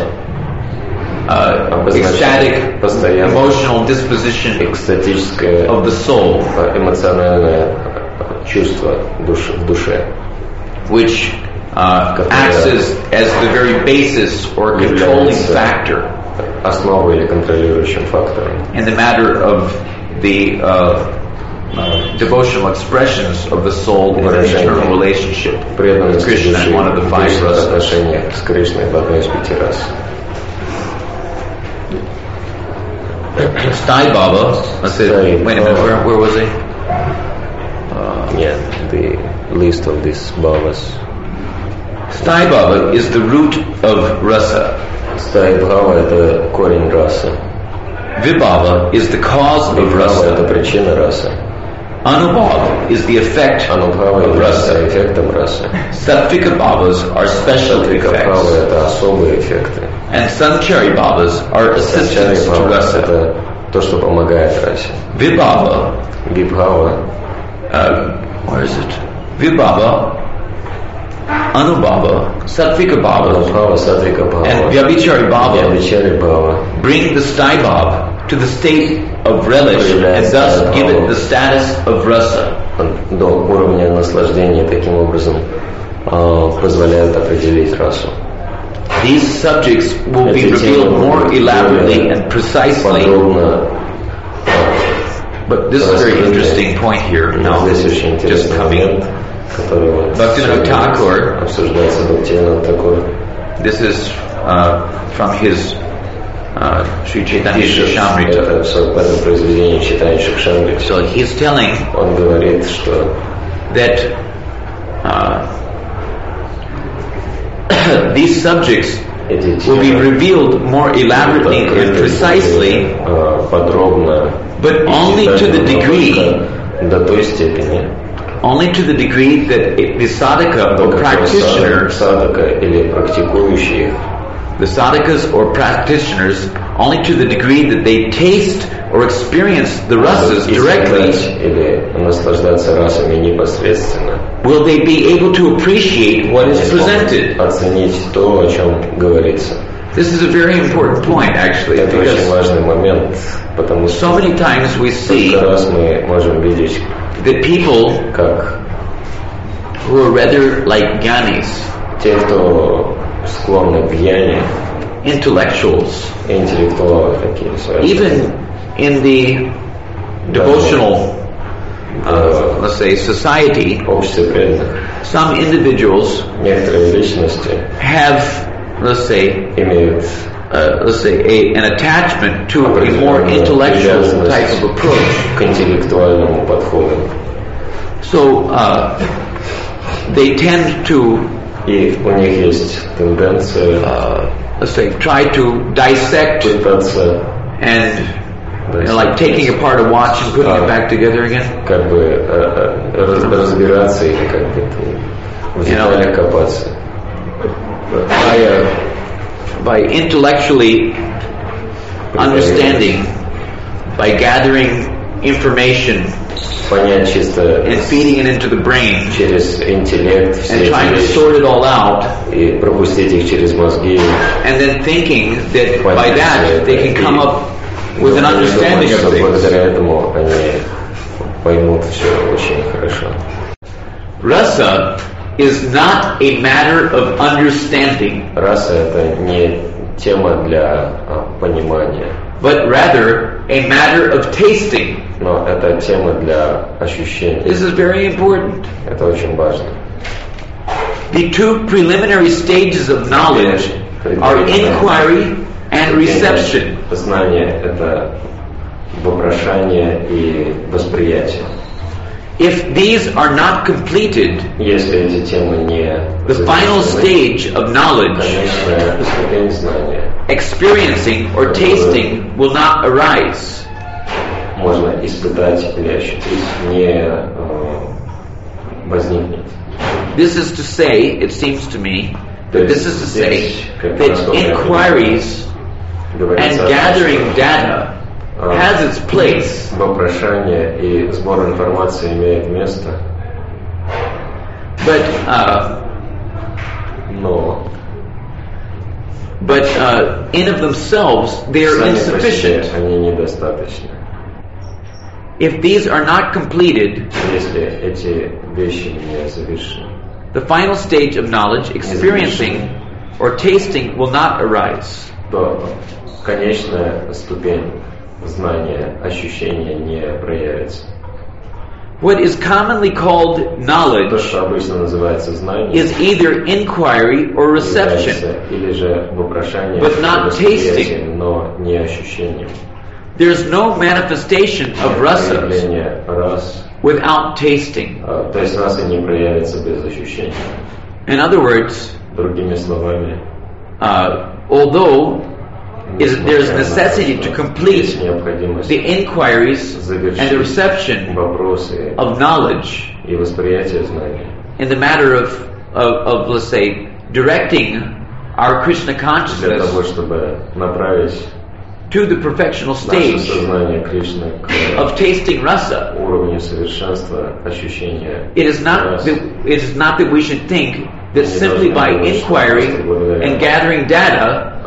ecstatic, постоянно emotional disposition экстатическое of the soul, эмоциональное чувство в душе, which acts as the very basis or controlling factor основой или контролирующим фактором in the matter of the devotional expressions of the soul in an eternal relationship with преданности Krishna души in one of the 5 в rasas. отношениях с Кришной в одной из 5 рас. Sthaibhava, let's say, wait a minute, where was I? Нет, the list of these bhavas. Sthaibhava is the root of rasa. Стхайбхава — это корень расы. Vibhava is the cause of Вибхава — это rasa. причина расы. Anubhava is the effect Анубхава of является rasa. эффектом расы. Satvikabhavas are special Сатвикабхава — effects. это особые эффекты. And Sanchari bhavas are assistants to Санчарибхава — rasa. это то, что помогает расе. Vibhava, Вибхава, where is it? Vibhava, Anubhava, Satvikabhava, Анубхава, Сатвикабхава, and Vyabhichari bhava Вьябичарибхава bring the Sthaibhava to the state of relish and thus give it the status of rasa. До уровня наслаждения таким образом позволяют определить расу. These subjects will be revealed more elaborately and precisely. But this is a very interesting point here now, just coming. Bhaktivinoda Thakur, this is from his Sri Chaitanya Charitamrita. So he's telling that these subjects will be revealed more elaborately and precisely, but only to the degree that the sadhaka or practitioners, the sadhakas or practitioners, only to the degree that they taste or experience the rasas directly, will they be able to appreciate what is presented. This is a very important point, actually, because so many times we see that people who are rather like jnanis, intellectuals, even in the devotional, let's say, society, some individuals have, let's say, an attachment to a more intellectual type of approach. So they tend to, let's say, try to dissect and like taking apart a watch and putting it back together again. By intellectually understanding, by gathering information and feeding it into the brain and trying to sort it all out, and then thinking that by that they can come up with an understanding of things. Rasa is not a matter of understanding, but rather a matter of tasting. This is very important. The two preliminary stages of knowledge are inquiry and reception. If these are not completed, the final stage of knowledge, experiencing or tasting, will not arise. This is to say, it seems to me, that inquiries and gathering data has its place, but in of themselves they are insufficient. If these are not completed, the final stage of knowledge, experiencing or tasting, will not arise. What is commonly called knowledge is either inquiry or reception, but not tasting. There's no manifestation of rasas without tasting. In other words, although there's necessity to complete the inquiries and the reception of knowledge in the matter of let's say, directing our Krishna consciousness to the perfectional stage of tasting rasa. It is not that we should think that simply by inquiring and gathering data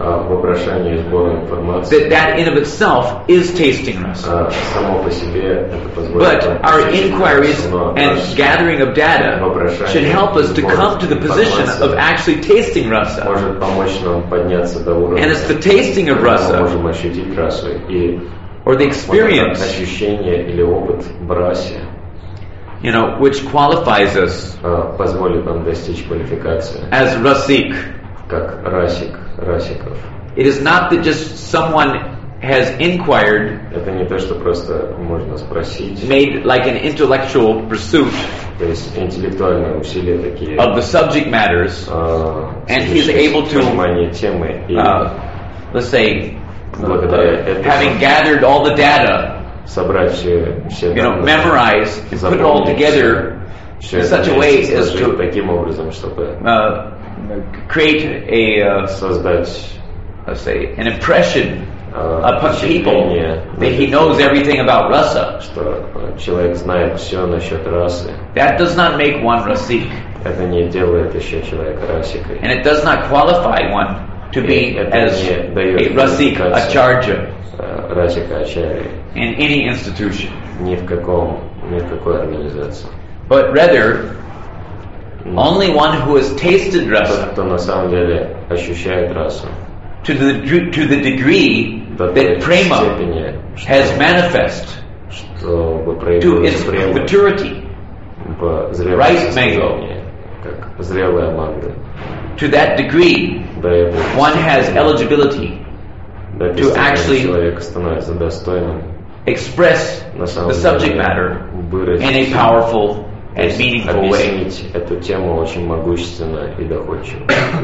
вопрошанию и сбору информации. that in of itself is tasting rasa. Само по себе это позволит But нам our ощутить inquiries расу, но and наш gathering of data should help us to come to the position of actually tasting rasa. может помочь нам подняться до уровня, And it's the tasting of когда мы rasa, можем ощутить расу и or the вот это experience, ощущение или опыт в расе which qualifies us позволит нам достичь квалификации as rasik. как расиков. It is not that just someone has inquired, Это не то, что просто можно спросить, made like an intellectual pursuit то есть интеллектуальные усилия такие, of the subject matters, and he's able to, понимание темы и let's say, благодаря этому having gathered all the data, собрать все данные, memorize and put it all together все in это such a way as сложить to таким образом, чтобы create a, создать let's say, an impression upon people впечатление, that he knows everything about rasa. что человек знает все насчет расы. That does not make one rasik, Это не делает еще человека расикой. and it does not qualify one to be as a rasik, acharya Расика ачарьи in any institution, ни в какой организации. but rather only one who has tasted Тот, rasa кто на самом деле ощущает расу, to the degree до той that prema степени, has manifest чтобы to проявилась its према maturity, в зрелом Ripe состоянии, как зрелая манга. to that degree До этого one has eligibility до to степени actually человек становится достойным express на самом the subject деле matter выразить, in a powerful то and есть meaningful way. объяснить эту тему очень могущественно и доходчиво.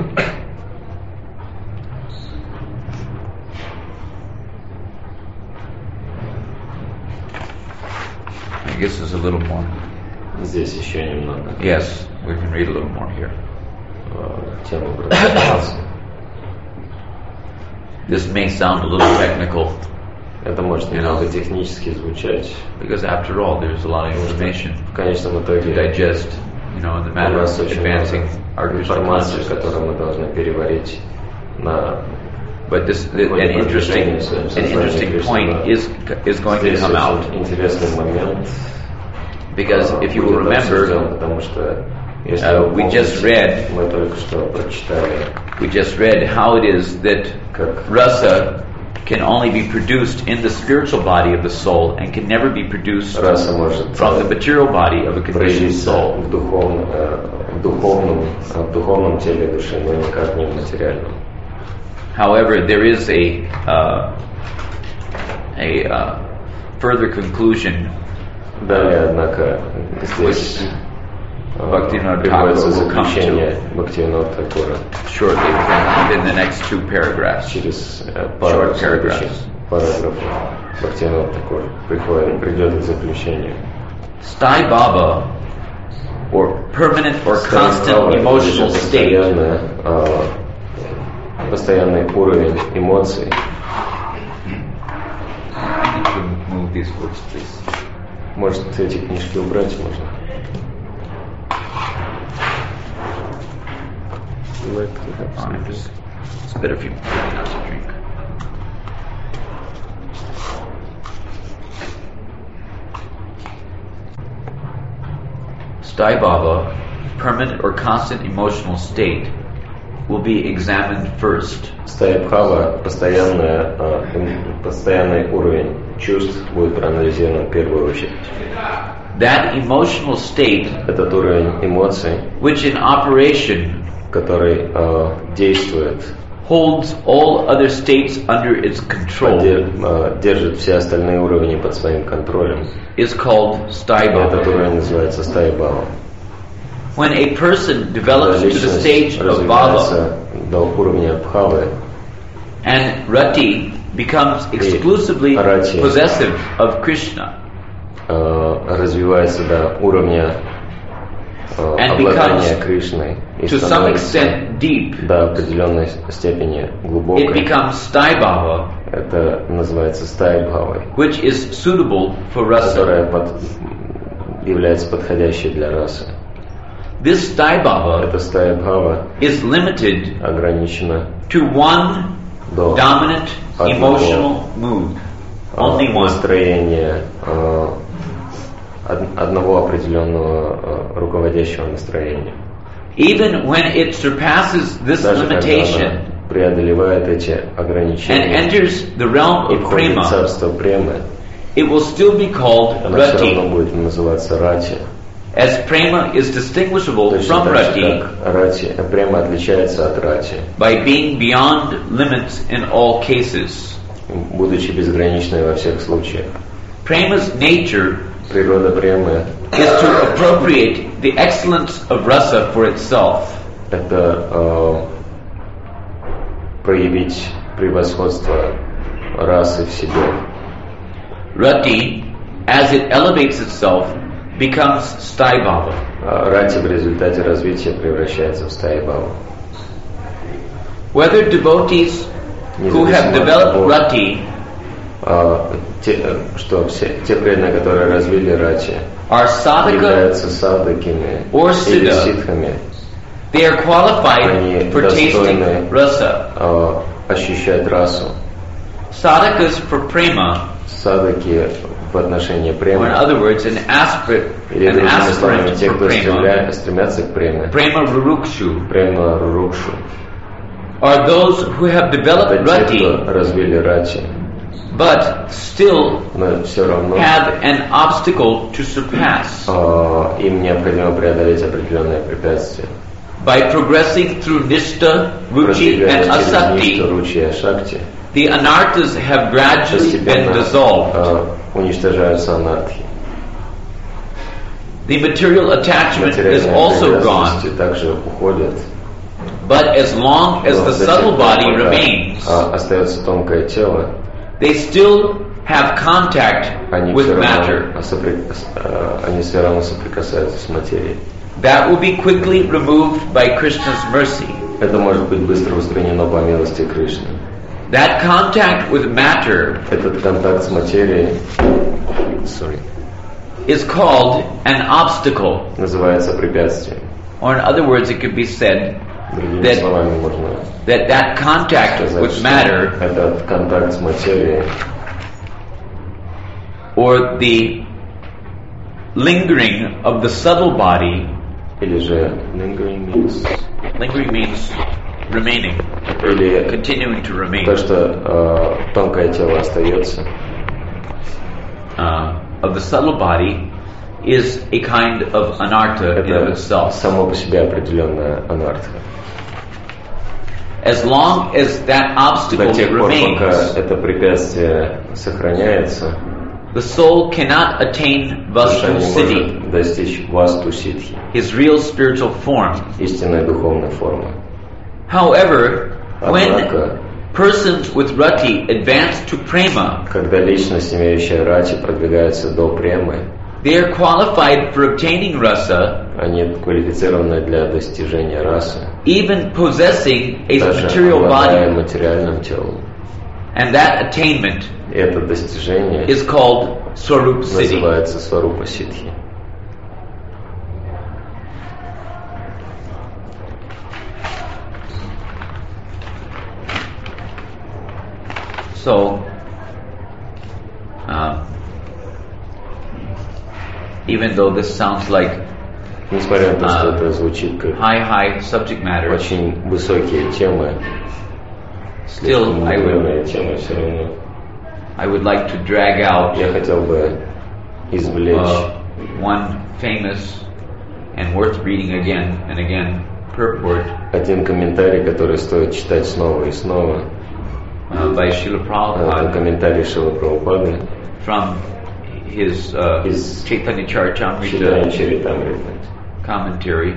I guess there's a little more. Здесь еще немного Yes, we can read a little more here. тему продолжается. This may sound a little technical Это может немного технически звучать. because after all there's a lot of information В конечном to итоге digest, in the у matter нас of очень advancing много our Krishna информации, consciousness. которую мы должны переварить на But an interesting point is going to Здесь come out, очень интересный момент. because if you will будет remember, обсужден, потому что если вы we just помните, read мы только что прочитали, how it is that как rasa can only be produced in the spiritual body of the soul and can never be produced раса может from the material body of a conditioned проявиться soul. в духовном теле души, но никак не в материальном. However, there is a further conclusion Далее, однако, здесь Bhaktivinoda приводится Thakur will come заключение to Бхактивинода Такура shortly within the next two paragraphs. через Short следующих paragraphs. параграфов. Бхактивинода Такур придет к заключению. Sthai Bhava, or permanent or constant emotional state, постоянный уровень эмоций. move these books, please. Может, эти книжки убрать можно? It's better if you not to drink. Sthai Bhava, permanent or constant emotional state, will be examined first. Стхай-бхава, постоянный уровень чувств будет проанализирован в первую очередь. That emotional state, Этот уровень эмоций, which in operation который действует, holds all other states under its control, держит все остальные уровни под своим контролем. is called Sthai Этот Bhava. уровень называется стхай-бхава. When a person develops Когда to the личность stage of развивается Bhava, до уровня бхавы, and Rati becomes exclusively Rati. possessive of Krishna, развивается до уровня And обладания becomes, Кришной и to some становится extent deep, до определенной степени it глубокой. becomes Sthai Bhava, Это называется стхай-бхавой, which is suitable for rasa. которая является подходящей для расы. This Sthai Bhava Эта стхай-бхава is limited ограничена to one до dominant emotional mood. Only one. настроения, одного определенного руководящего настроения. Even when it surpasses this Даже когда limitation она преодолевает эти and ограничения enters the realm и of входит в prema, царство премы, it will still be called она все равно rati, будет называться рати. as prema is distinguishable Точно from так же, rati как рати, према отличается от рати, by being beyond limits in all cases. будучи безграничной во всех случаях. Prema's nature Природа премы is to appropriate the excellence of rasa for itself. — это проявить превосходство расы в себе. Rati, as it elevates itself, becomes staibhava. А рати в результате развития превращается в стайбхаву. Whether devotees who have developed rati Те преданные, которые развили рати, are sadhaka являются садхаками or или siddha, ситхами, they are qualified они for tasting достойны rasa. Ощущать расу. Sadhakas for prema, Садхаки в отношении or in премы, other words, an или другими словами, aspirant те, for кто prema, стремятся к преме, prema rurukshu, према рурукшу, are those who have developed это те, кто rati, развили рати, but still но все равно have an obstacle to surpass. им необходимо преодолеть определенные препятствия. By progressing through nishta, ruchi, Продвигаясь and через asakti, ништа, ручи и ашакти, the anarthas have gradually been постепенно dissolved. Уничтожаются анархии. The material attachment is Материальные also gone, привязанности также уходят. but as long as Но the до тех subtle пор, body пока, remains, остается тонкое тело, they still have contact они with все matter. равно соприкасаются с материей. That will be quickly removed by Krishna's mercy. Это может быть быстро устранено по милости Кришны. That contact with matter Этот контакт с материей is called an obstacle. называется препятствием. Or in other words, it could be said Другими that словами можно that contact сказать, with что matter, этот контакт с материей, or the lingering of the subtle body, или же lingering means, means remaining, или continuing to remain, то, что тонкое тело остается, of the subtle body is a kind of anartha in of это itself. само по себе определенная анарха. As long as that obstacle До тех пор, пока remains, это препятствие сохраняется, the soul cannot attain душа vastu не siddhi, может достичь васту ситхи, his real spiritual form. истинной духовной формы. However, when Однако, persons with rati advance to prema, когда личность, имеющая рати, продвигается до премы, they are qualified for obtaining rasa, они квалифицированы для достижения расы, even possessing a даже material обладая body, материальным телом. and that attainment И это достижение is called swarup siddhi. называется сварупа ситхи. So, even though this sounds like Несмотря на то, что это звучит как high subject matter, очень высокие темы, still слишком мудреные темы, все равно I would like to drag out я хотел бы извлечь one famous and worth reading again and again purport один комментарий, который стоит читать снова и снова. by Srila Это Prabhupada комментарий Шрилы Прабхупады from his из Chaitanya читания Charitamrita Чаритамриты, commentary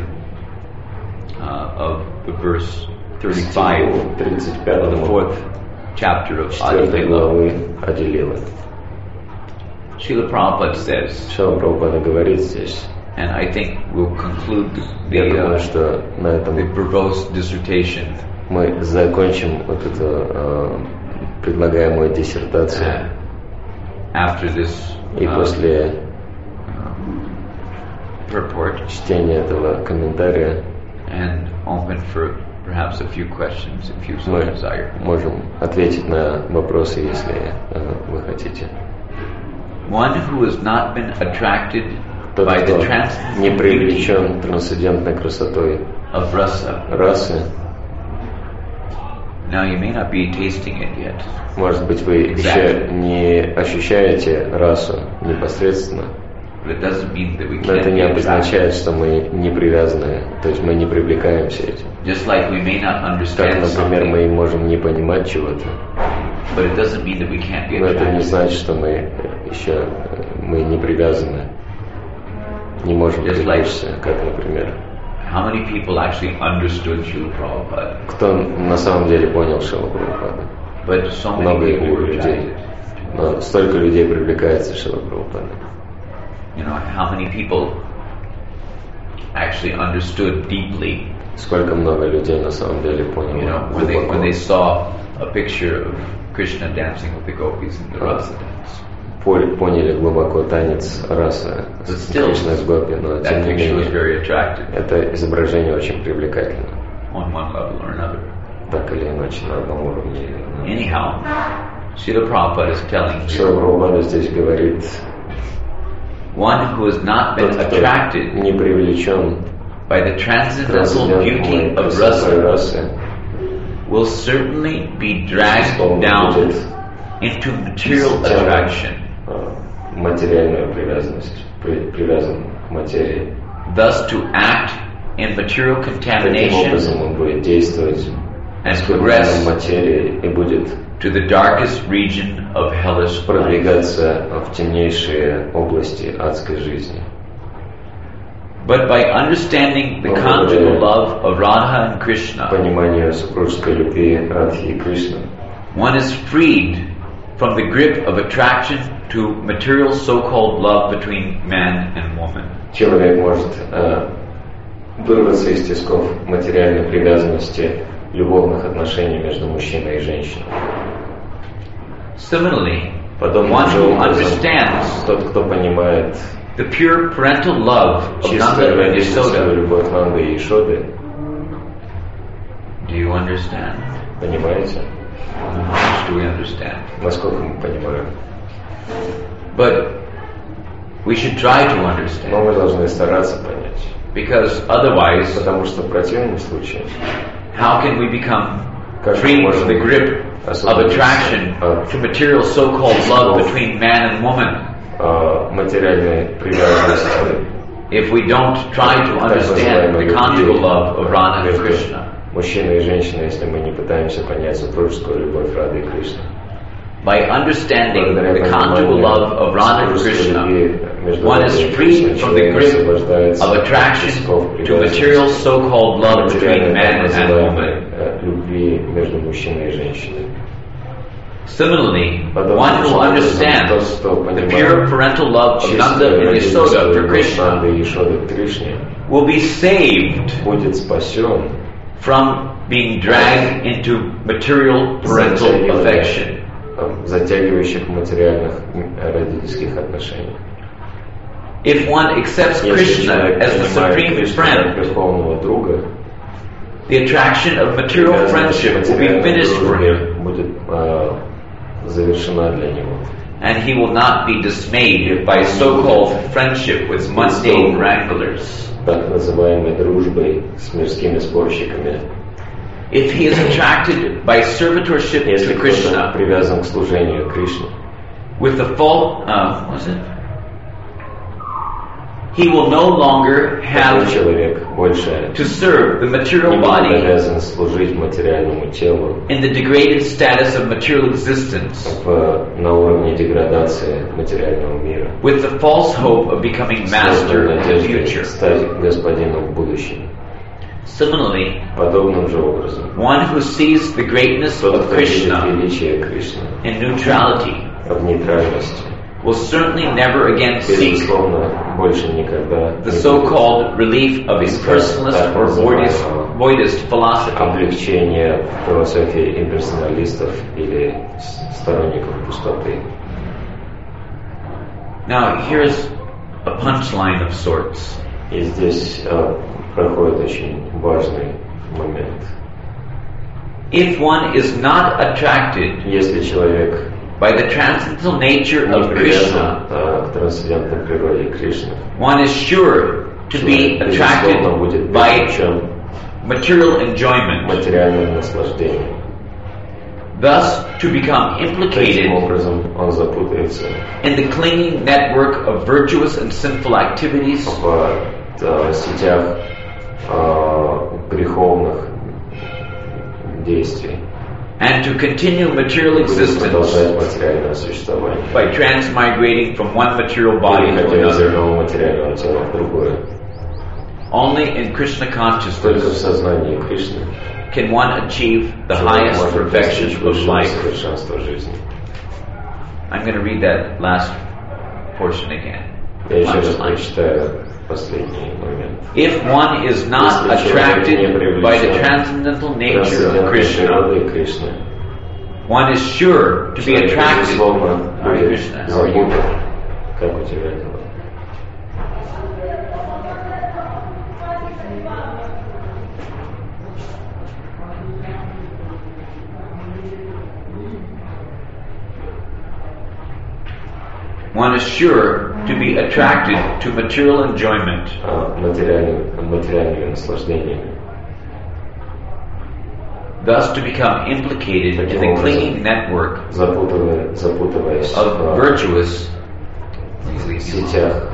of the verse 35 of the 35 fourth chapter of 4 Adi Lila. главы Адилилы. Srila Prabhupada says, Шрила Прабхупада говорит здесь. and I think we'll conclude Я думаю, the что на этом verbose dissertation мы закончим вот эту предлагаемую диссертацию. after this И после purport чтения этого комментария and open for perhaps a few questions if you so Мы desire. можем ответить на вопросы, если вы хотите. One who has not been attracted Тот, by кто the не transcendent beauty привлечен трансцендентной красотой of rasa. расы, Now you may not be tasting it yet, может быть, вы еще не ощущаете расу непосредственно, but it doesn't mean that we но это can't не be attracted. обозначает, что мы не привязаны, то есть мы не привлекаемся этим. Just like we may not Так, understand например, мы something, можем не понимать чего-то, but it doesn't mean that we can't be но это не attracted. значит, что мы не привязаны, не можем Just привлечься, как, например, How many people actually understood Srila Prabhupada? кто на самом деле понял Шрила Прабхупаду. But so many Много people were людей, attracted. но столько людей привлекается Шрила Прабхупадой. You know, how many people actually understood deeply, Сколько много людей на самом деле you поняло know, when глубоко. they saw a picture of Krishna dancing with the gopis in the rasa dance. Поняли глубоко танец расы But still, Кришны с Гопи, но тем That не picture was менее very attractive это изображение очень привлекательно, on one level or another. так или иначе, на одном уровне или на другом. Anyhow, Srila Prabhupada is telling Шрила you, Прабхупада здесь говорит, one who has not been тот, кто attracted не привлечен by the transcendental beauty трансцендентной of красотой rasa расы, will certainly be dragged он down будет into material тянут, attraction, материальную привязанность, привязан к материи. thus to act in material Таким contamination образом он будет действовать and в progress материи и будет to the darkest region of hellish life. продвигаться в темнейшие области адской жизни. But by understanding the conjugal love of Radha and Krishna, Понимание супружеской любви Радхи и Кришны, one is freed from the grip of attraction to material so-called love between man and woman. человек может вырваться из тисков материальной привязанности любовных отношений между мужчиной и женщиной. Similarly, Подобным one же who образом, understands тот, кто понимает the pure parental love of чистую Nanda and родительскую Yasoda. любовь Нанды и Ишоды, Do you understand? понимаете? How much do we understand? Насколько мы понимаем? But we should try to Но understand, мы должны стараться понять. because otherwise, Потому что в противном случае how can we become как мы free from можем the grip of attraction to material so-called love between man and woman материальной привязанности if we don't try to understand the conjugal love of Radha and Krishna? мужчины и женщины, если мы не пытаемся понять супружескую любовь Рады и Кришны. By understanding Благодаря the conjugal пониманию love of Radha and супружеской Krishna, любви между one Радой is и free Кришной, from the человек grip освобождается of от attraction тисков to привязанности, material so-called love between материальной, man and называемой, woman. любви между мужчиной и женщиной. Similarly, Подобным one who же образом, understands тот, кто the понимает pure parental love of Nanda чистую and Yasoda родительскую for любовь Krishna Нанды и Ишоды к Кришне, will be saved будет спасен from being dragged into material parental affection. затягивающих материальных родительских отношений. If one accepts Если Krishna человек as the принимает supreme Кришну как friend, верховного друга, the attraction of material привязанность friendship к will be материальной finished for дружбе him, будет завершена для него. and he will not be dismayed by so-called friendship with mundane wranglers. Так называемой дружбой с мирскими спорщиками. If he is attracted by servitorship Если to кто-то Krishna привязан к служению Кришне, with the fault, he will no longer такой have человек больше to serve the не material будет body обязан служить материальному телу in the degraded status of material existence на уровне деградации материального мира. with the false hope of becoming master in the future. Стать господином в будущем. Similarly, Подобным же образом, one who sees the greatness тот, of кто видит Krishna величие Кришны in neutrality в нейтральности, will certainly never again seek безусловно, больше никогда the не so-called relief of impersonalist or voidist philosophy. облегчение философии имперсоналистов или сторонников пустоты. Now, here's a punchline of sorts. И здесь проходит очень важный момент. If one is not attracted Если человек by the transcendental nature не of Krishna, привязан к трансцендентной природе Кришны, one is sure to be человек, безусловно, будет attracted by привлечен material enjoyment, материальным наслаждением. thus to become Таким implicated образом, он запутается in the clinging network of virtuous and sinful activities, в сетях греховных действий. and to continue material Будет existence продолжать материальное существование. by transmigrating from one material body to Переходя из another. одного материального тела в другое. Only in Krishna Только в consciousness сознании Кришны can one achieve the человек highest может perfection достичь of высшего life. совершенства жизни. I'm going to read that last portion again. Я еще раз Last line. прочитаю последний момент. If one is not Если человек не attracted by the привлечен transcendental nature of трансцендентной Krishna, природой Кришны, one is sure to be человек, attracted. безусловно, Hare будет Krishna, how are you? запутан. Как у тебя дела? One is sure to be attracted to material enjoyment, Материальными наслаждениями. thus to become implicated in the clinging network Запутываясь of в virtuous сетях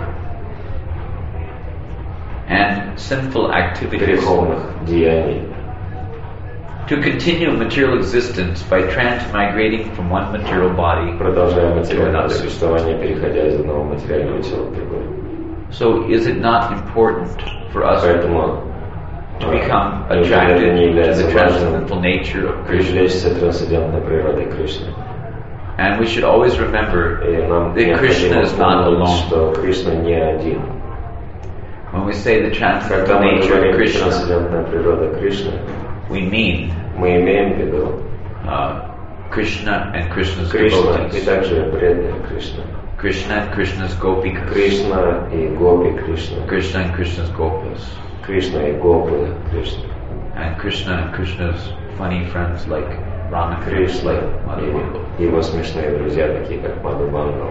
and sinful activities, греховных деяний, to continue material existence by transmigrating from one material body продолжая to материальное another. существование, переходя из одного материального тела в другое. So is it not important for us Поэтому to become это attracted не to является the важным transcendental nature of Krishna? привлечься трансцендентной природой Кришны. And we should always remember И нам that Krishna необходимо is not помнить, alone. что Кришна не один. When we say the Когда transcendental мы nature of говорим Krishna, трансцендентная природа Кришны, we mean мы имеем в виду Krishna and Krishna's Кришна и devotees. также преданные Кришны. Krishna and Krishna's gopikas. Кришна и гопи Кришны. Krishna and Krishna's gopas. Кришна и гопы Кришны. And Krishna's funny friends like Rama and Кришна like Madhava. и его смешные друзья, такие как Мадхуванга.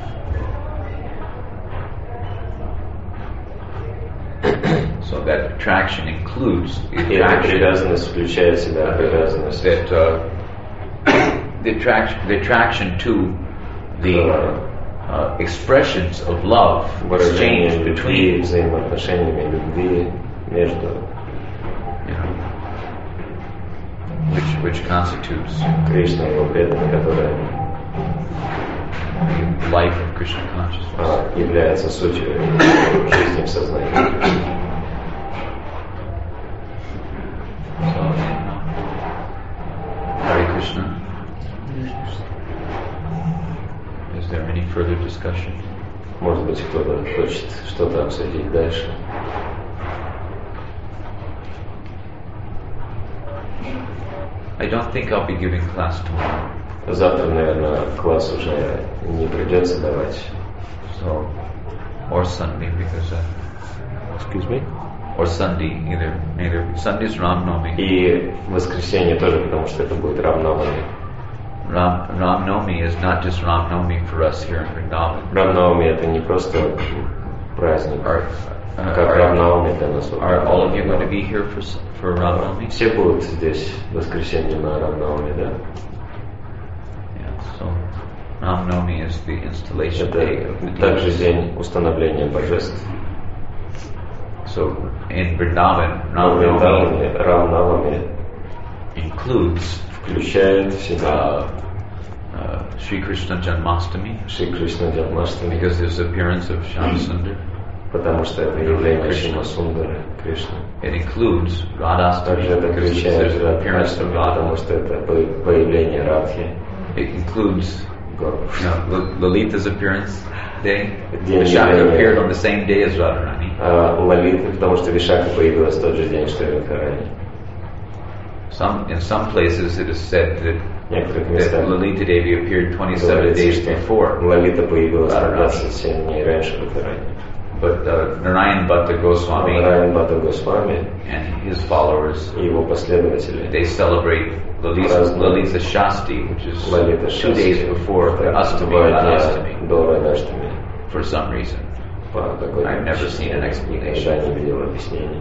So that attraction includes the И эта attraction привязанность включает в себя привязанность that the attraction to the expressions of love выражение exchanged любви, between, взаимоотношениями любви между which constitutes Кришной и его преданными, которые the life of Krishna consciousness. является сутью жизни в сознании. So, Hare Krishna. Is there any further discussion? Может быть, кто-то хочет что-то обсудить дальше. I don't think I'll be giving class tomorrow. Завтра, наверное, класс уже не придется давать. So, or Sunday because Excuse me? or Sunday either Sunday's Ram Navami. И в воскресенье тоже, потому что это будет Рамнавами. Ram Navami is not just Ram Navami for us here in Vrindavan. Рамнавами это не просто праздник, как Are Рамнавами для нас. all of you going to be here for Ram Navami? Все будут здесь в воскресенье на Рамнавами, да? Yeah, so Ram Navami is the installation day of the Это также deities. день установления божеств. So in Vrindavan, Но Ram Navami в Рамнавами includes включает в себя Sri Krishna Janmastami Шри Кришна Джанмаштами, because there's the appearance of Shyamsundar. потому что это явление Шимасундары Кришны. It includes Radhastami Также это because включает there's the appearance of Радхастами, потому Radha. что это появление Радхи. It includes Lalita's appearance day. День Vishaka явления. appeared on the same day as Radharani. Лалиты, потому что Вишака появилась в тот же день, что и Радхарани. In some places it is said that В некоторых местах Lalita Devi appeared 27 говорится, days что before. Лалита появилась на Радхарани. 27 дней раньше Радхарани. But Narayan Bhatta Goswami Нараян Бхатта Госвами and his followers, и его последователи they celebrate Lalita Shasti, which is Лалита 2 days before the Astami, 2 дня Radhastami, до Радхаштами. for some reason. По какой-то I've never seen an причине. explanation. Никогда не видел объяснений.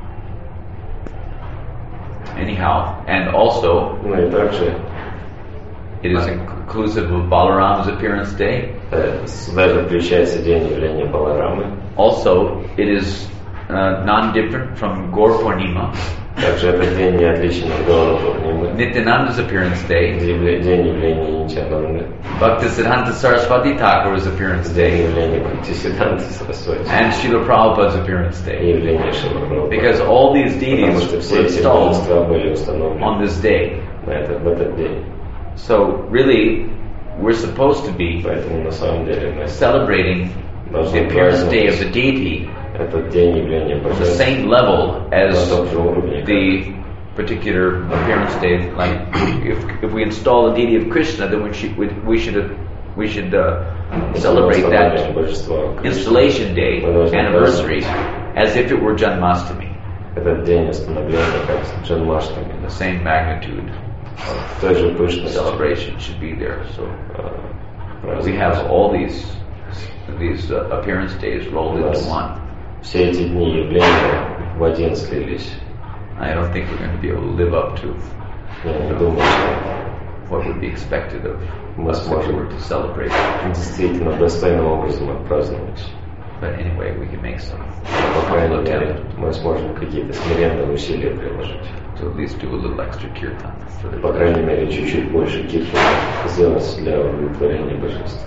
Anyhow, and also Ну и также it is inclusive of Balaram's appearance day. сюда же включается день явления Баларамы. Also, it is non-different from Gaur Purnima, Также этот день не отличен от Гаура Пурнимы. Nityananda's appearance day, День явления Нитьянанды. Bhaktisiddhanta Saraswati Thakur's appearance День day, явления Бхактисиддханты Сарасвати. and Srila Prabhupada's appearance И day. явление Шрила Прабхупады. Because all these Потому deities что were все эти installed божества были установлены on this day. в этот день. So really, we're supposed to be Поэтому на самом деле мы celebrating the должны appearance day of праздновать the deity этот день явления on the божества same level на as том же уровне, the particular appearance day. Like if we install the deity of Krishna, then we should celebrate that божества. installation day anniversary as if it were Janmashtami, Этот день установления как Джанмаштами. the same magnitude В той же пышности celebration should be there. So we празднования. have all these appearance days rolled into one. Все эти дни явления в один слились. I don't think we're going to be able to live up to Я не думаю, что what would be expected of мы us if we were сможем to celebrate. действительно достойным образом отпраздновать. But anyway, we can make some По крайней humble мере, attempt мы сможем какие-то смиренные усилия приложить. to at least do a little extra kirtan for the По крайней мере, чуть-чуть больше киртана сделать для удовлетворения божества.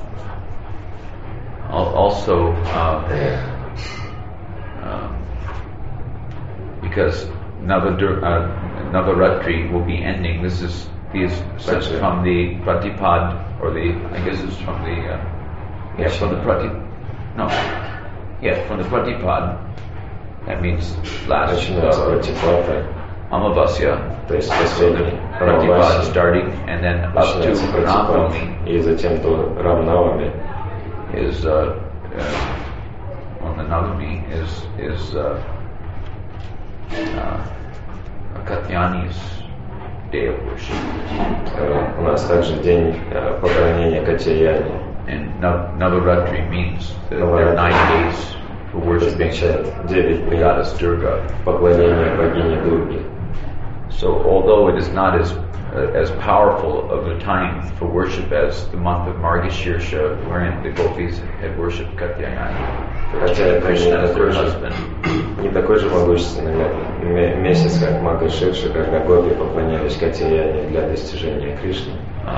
Also, because Navaratri will be ending. This is such from the Pratipad, or I guess it's from the from the Pratipad. That means last Начинается Пратипата, Amavasya. то есть So the последний Pratipad Рамаваси, starting, and then up to начинается Пратипат, Ramnavami и затем до Рамнавами. is on the Navami is Katyani's day of worship. У нас также день поклонения Катяяни. And Navaratri means that there are 9 days for worshiping Означает 9 the дней goddess Durga. поклонения богине Дурги. So although it is not as powerful of a time for worship as the month of Margashirsha, wherein the gopis had worshipped Katyayani, Хотя это Krishna as their husband, не такой же могущественный месяц, как Маргаширша, когда гопи поклонялись Катяяне для достижения Кришны.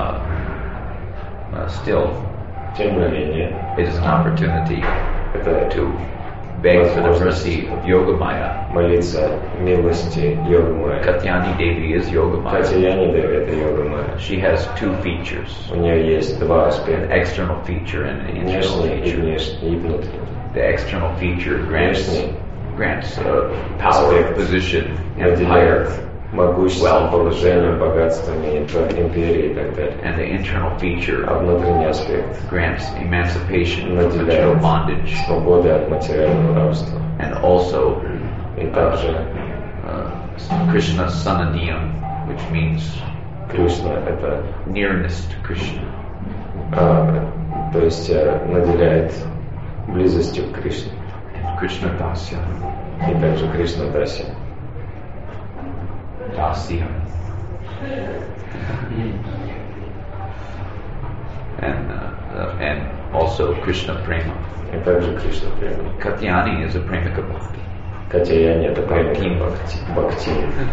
still Тем не менее, it is an opportunity это to beg for the mercy of Yogamaya. молиться милости Йогамая. Katyani Devi is Yogamaya. Катяяни Деви — это Йогамая. She has 2 features, У нее есть два an аспекта. external feature and an internal Внешний и feature. внешний, и внутренний. The external feature grants Внешний power, аспект position, наделяет empire, могуществом, wealth, положением, богатствами, империей и так далее. and the internal feature А внутренний аспект grants emancipation from material наделяет bondage, свободы от материального рабства. and also И также Krishna's sanadiyam, which means Кришна — это, nearness to Krishna. то есть наделяет близостью к Кришне. Krishna dasya, И также Кришна Даси. dasya. And also Krishna prema. И также Кришна Према. Katyani is a premika bhakti. Катяяни — это Бхакти. Бхакти.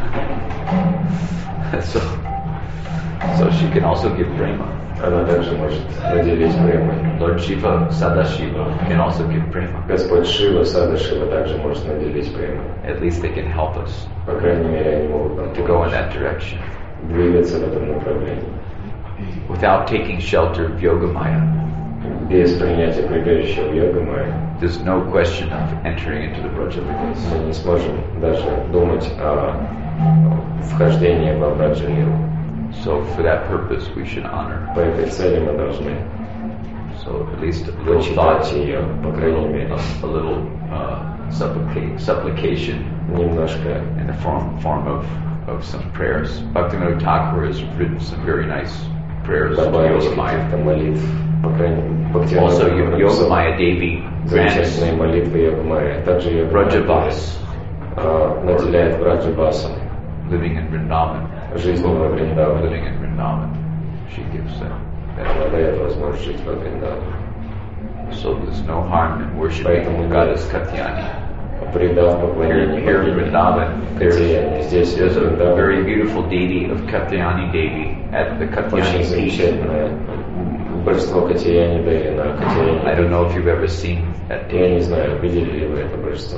So she can also give prema. Она также может наделить Премой. Lord Shiva, Sadashiva can also give prema. Господь Шива, Сада Шива также может наделить Премой. At least they can help us По крайней мере, они могут нам to go in помочь that direction. двигаться в этом направлении. Without taking shelter of Yogamaya, Без принятия прибежища в Йогамая there's no question of entering into the Brajavilas. мы не сможем даже думать о вхождении во Браджалилу. So for that purpose, we should honor По этой цели мы должны So at least a little почитать thought, ее, по крайней мере, a little supplication немножко. in the form of some prayers. Bhaktivinoda Thakur has written some very nice prayers to Добавить Yogamaya. каких-то молитв, по крайней мере, Also, Бхактивинода Yogamaya Devi grants замечательные молитвы Йогамая. Также Йогамая Vrajabhas, наделяет Враджабасом, living in Vrindavan. жизнью во Вриндаване. Living in Vrindavan. She gives that. Она дает возможность жить во Вриндаване. So there's no harm in worshiping Поэтому Goddess Katyani. Придав поклонение Here in Vrindavan, Катяне. Здесь there's a Вриндаване very beautiful deity of Katyani Devi at the очень Katyani peak. замечательное божество Катяни Деви на I Катяне. don't know if you've ever seen that Я не deity, знаю, видели ли вы это божество.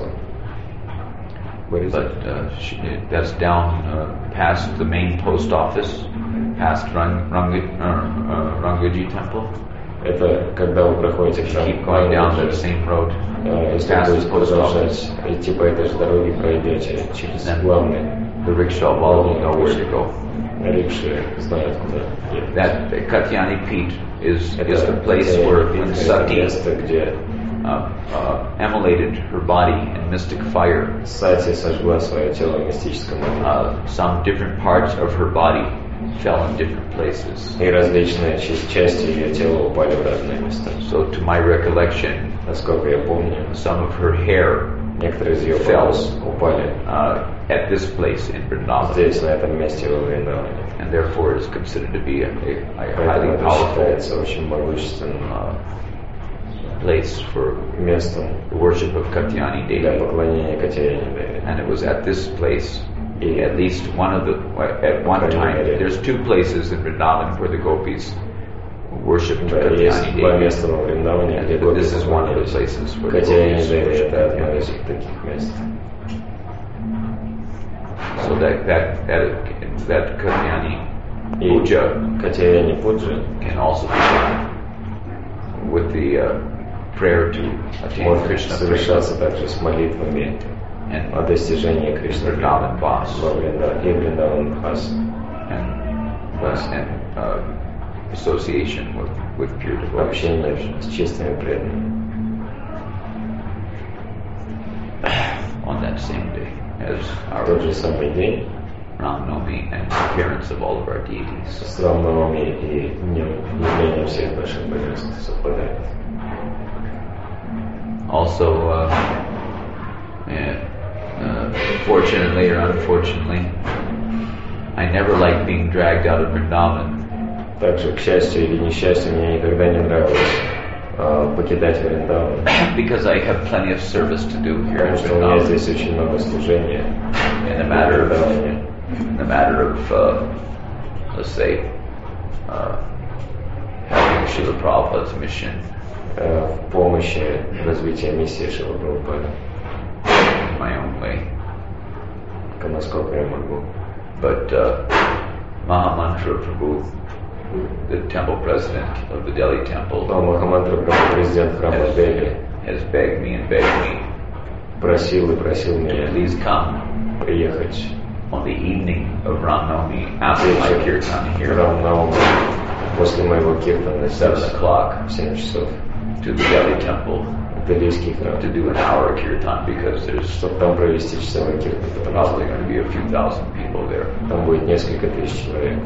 but that's down past the main post office, past Rangaji Temple. Это когда вы проходите Keep going down that same road. если past будете the post продолжать идти по этой же дороге, пройдете через Then главный. the rickshaw will know where to go. Рикши знают, куда ехать. That the Katyani Peeth is Это the place where when это Sati место, где immolated her body in mystic fire, Сати сожгла свое тело в мистическом огне. some different parts of her body fell in different places. И различные части ее тела упали в разные места. So to my recollection, Насколько я помню, some of her hair некоторые из ее Fell. волос упали at this place in Vrindavan, здесь, на этом месте во Вриндаване. and therefore is considered to be a Поэтому highly это powerful считается очень могущественным place for местом the worship of Katyani для Devi. поклонения Катяне Деве. And it was at this place, И at least at one time, there's two places in Vrindavan where the gopis worshipped да, есть Katyani два Devi. места во Вриндаване, где But this is one of the поклонялись places where the Катяне gopis Деве. worship Это одно Katyani из Devi. таких мест. So that Katyani И puja Катяне Пуджи can also be done with the prayer to attain может Krishna совершаться также с молитвами о and достижении Кришны Vrindavan Vas во Вриндаване и Вриндаван Бхас. and association with pure devotion. Общение с чистыми преданными. On that same day as В тот же our самый день Ram Navami and the appearance of all of our deities. с Рамнавами и днем явления всех наших божеств совпадает. Also, fortunately or unfortunately, I never liked being dragged out of Vrindavan Также, к счастью или несчастью, мне никогда не нравилось покидать Вриндаван, because I have plenty of service to do here потому in что у меня Vrindavan. здесь очень много служения In the в matter of, Вриндаване. let's say, helping Srila Prabhupada's mission, В помощи развития миссии Шрила Прабхупады, in my own way. насколько я могу. But Mahamantra Prabhu, the temple president of the Delhi temple, Но Махамантра Прабху, президент храма Дели, has begged me and begged me просил и просил to меня please come приехать on the evening of Ram Navami after my kirtan в here Рамнавами после моего киртана at 7 здесь o'clock в 7 часов to the Delhi temple в Делийский храм, to do an hour kirtan because there's чтобы там провести часовой киртан, потому probably going to be a few thousand people there. что там будет несколько тысяч человек.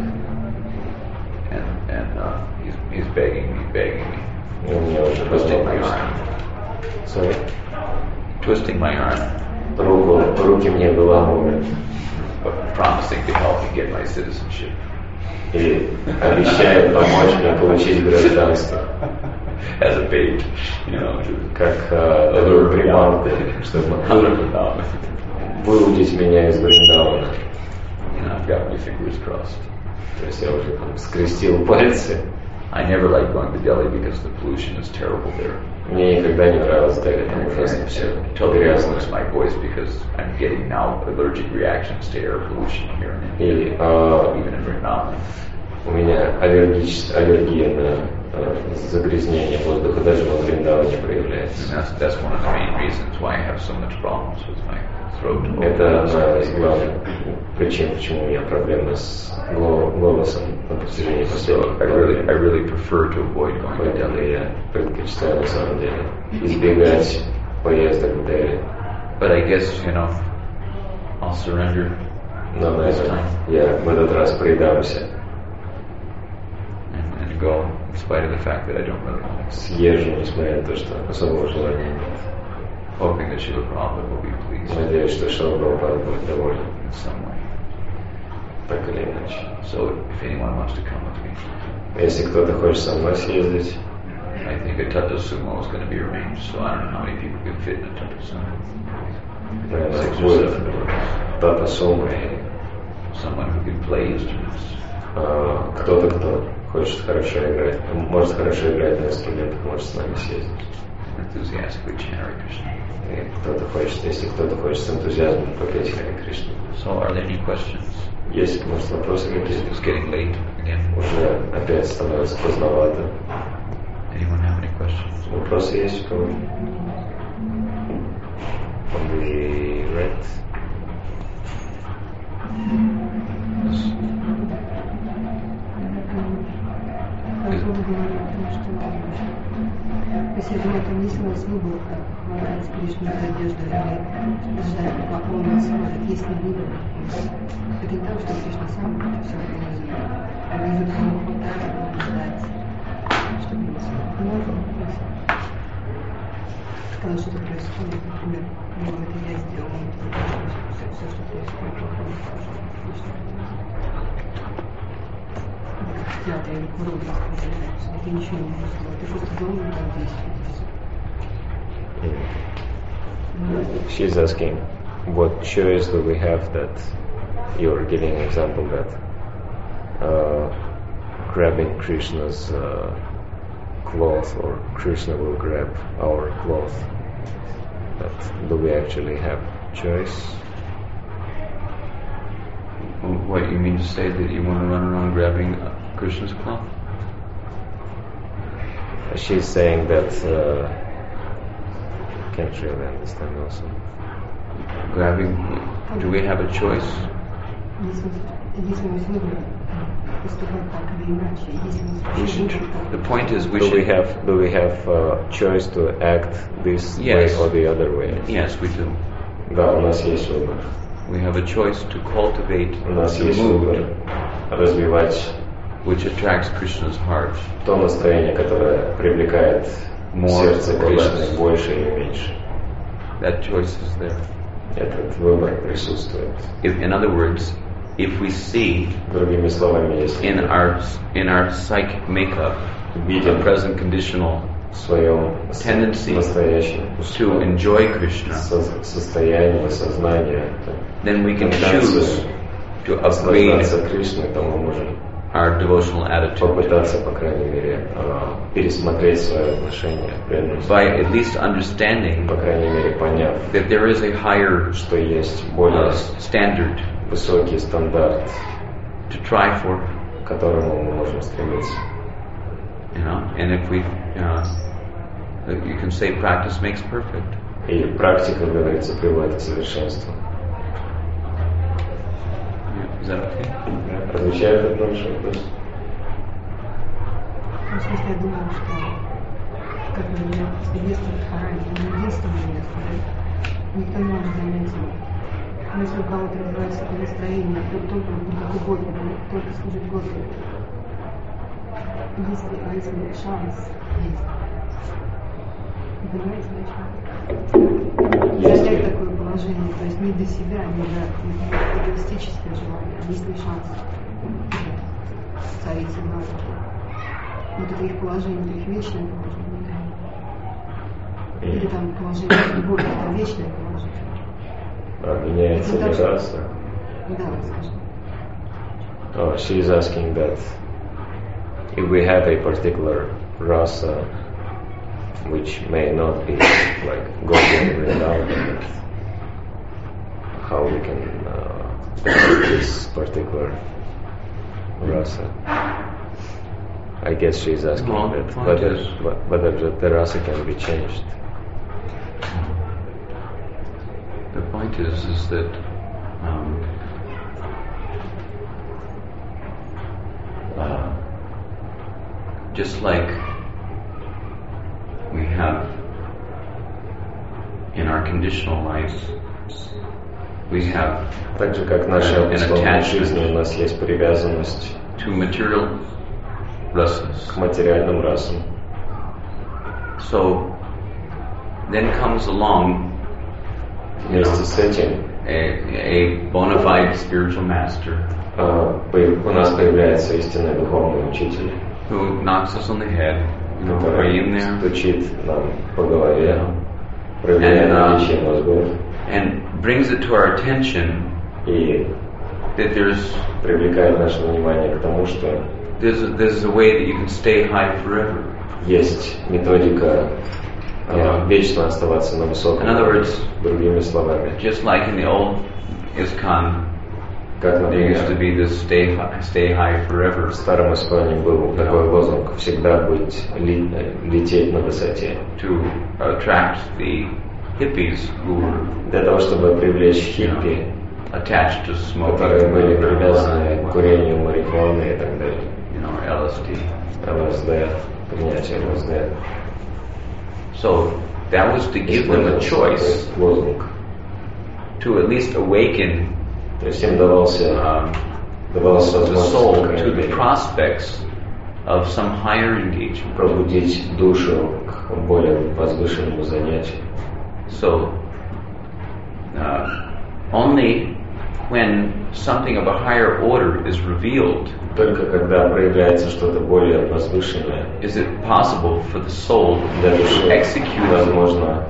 And he's begging me, И у меня уже twisting my давно arm, Sorry. twisting my arm, Руки мне выламывают promising to help me get my citizenship. и обещают помочь мне получить гражданство, As a bait, как такую приманку, чтобы выудить меня из Вриндавана. I've got my fingers crossed. То есть я уже там скрестил пальцы. I never liked going to Delhi because the pollution is terrible there. Мне никогда не нравилось Дели, там ужасно все Totally грязно. lose my voice because I'm getting now allergic reactions to air pollution here in India, И even in Vrindavan. у меня аллергия на загрязнение воздуха даже во Вриндаване проявляется. And that's one of the main reasons why I have so much problems with my throat. Это одна из главных причин, почему у меня проблемы с голосом на протяжении последних I really prefer to avoid going to Поэтому Delhi. я предпочитаю на самом деле избегать поездок в Дели. But I guess, I'll surrender Но на this этом time я в этот раз предамся, and go in spite of the fact that I don't really want съезжу, несмотря на то, что особого желания нет. it. Hoping that Srila Prabhupada will be pleased Надеюсь, что Шрила Прабхупада будет доволен, in some way. так или иначе. So if anyone wants to come with me, Если кто-то хочет со мной съездить, I think a Tata Sumo is going to be arranged, so I don't know how many people can fit in a Tata Sumo. наверное, 6 or будет 7 doors. Тата Сума и Someone who can play instruments. кто-то, кто хочет хорошо играть, может хорошо играть на инструментах, может с нами съездить. Enthusiastically chant Hare Krishna. И кто-то хочет, если кто-то хочет с энтузиазмом попеть Харе Кришну. So are there any questions? Есть, может, вопросы какие-то? It's getting late again. Уже опять становится поздновато. Anyone have any questions? Вопросы есть у кого? On the right. Если это не смысл выбора, хватает Кришны надежды или ждать, пока он сможет, есть ли выбор. Это не так, что Кришна сам это все организует. Организует, кому хватает, кому ждать, чтобы не смог. Сказать, что происходит, например, это я сделал, все, что происходит, Кришна. В театре или курорте сказать, это ничего не происходит, ты просто дома там действуешь. She's asking, what choice do we have that you're giving an example that grabbing Krishna's cloth or Krishna will grab our cloth? But do we actually have choice? What, you mean to say that you want to run around grabbing Krishna's cloth? She's saying that can't really understand also. Grabbing, do we have a choice? Если мы выбор поступать так или иначе, если мы слушаем The point is we Do we should... have choice to act this Yes. way or the other way? Yes, we do. Да, у нас есть выбор. We have a choice to cultivate У нас the есть выбор mood развивать which attracts Krishna's heart. то настроение, которое привлекает More сердце or Кришны less. больше или меньше. That choice is there. Этот выбор присутствует. In other words, if we see Другими словами, если in our psychic makeup the видим present conditional в своем tendency настоящем to enjoy Krishna, состоянии сознания, then we can тенденцию choose to upgrade наслаждаться Кришной, то мы можем our devotional attitude попытаться, по крайней мере, пересмотреть свое отношение к преданности, by at least understanding по крайней мере, поняв, that there is a higher что есть более standard высокий стандарт, to try for, к которому мы можем стремиться. and if we, you can say practice makes perfect. И практика, как говорится, приводит к совершенству. Is that okay? Отвечает на ваш вопрос? В смысле, я думаю, что как бы место в Харане, не единственное место, да? Никто не может занять его. Но если у кого-то развивается это настроение, то только будет угодно, только служить Господу. Если шанс есть. Понимаете, зачем? Занять такое положение, то есть не для себя, не для эгоистическое желание, а есть ли шанс царить и власть. Вот это их положение, это их вечное положение. Или там положение любовь, это вечное положение. Меняется ли раса? Да, скажем. Oh, she is asking that if we have a particular rasa which may not be like Gopi Vrindavan, how we can this particular rasa. I guess she is asking Well, that the point is- whether the rasa can be changed. The point point is that just like we have in our conditional life, we have Так же, как в нашей an условной жизни attachment у нас есть привязанность to material rasas. к материальным расам. So then comes along Вместе с этим a bona fide spiritual master у нас появляется истинный духовный учитель, who knocks us on the head, are you in который there? стучит нам по голове, проявляя наличие мозгов And brings it to our attention и that there's привлекает наше внимание к тому, что there's a way that you can stay high forever. есть методика вечно оставаться на высоком In other уровне. words, Другими словами, Just like in the old ISKCON, как, there used to например, be this stay high forever. в старом Исконе был такой лозунг «всегда быть, лететь на высоте». To attract the hippies who were Для того, чтобы привлечь хиппи, attached to smoking, которые были привязаны к marijuana, курению марихуаны и так далее. LSD. ЛСД, принятие ЛСД. So that was to give them a choice Лозунг. to at least awaken То есть им давался the возможность, soul по крайней to the мере, prospects of some higher engagement. пробудить душу к более возвышенному занятию. So only when something of a higher order is revealed Только когда проявляется что-то более возвышенное, is it possible for the soul для to души execute возможно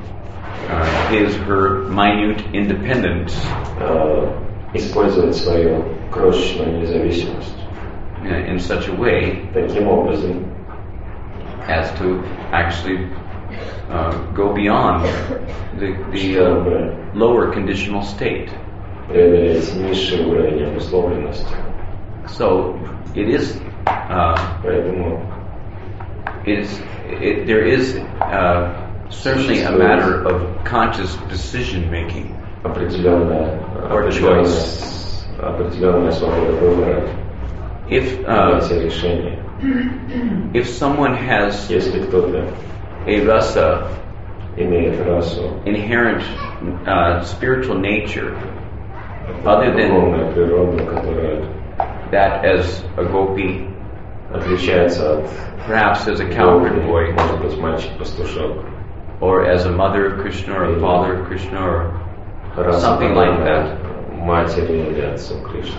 her minute independence использовать свою крошечную независимость in such a way таким образом, as to actually go beyond the чтобы lower conditional state. преодолеть низший уровень обусловленности. So it is Поэтому there is certainly a matter of conscious decision making. определенная свобода выбора, If принятия решения. if someone has Если кто-то a rasa, имеет расу, inherent spiritual nature, other than духовную природу, которая that as a gopi, отличается от perhaps as a cowherd boy, может быть, мальчик-пастушок, or as a mother of Krishna, or a father of Krishna, or раса something like подобная that, матери или отцу Кришны,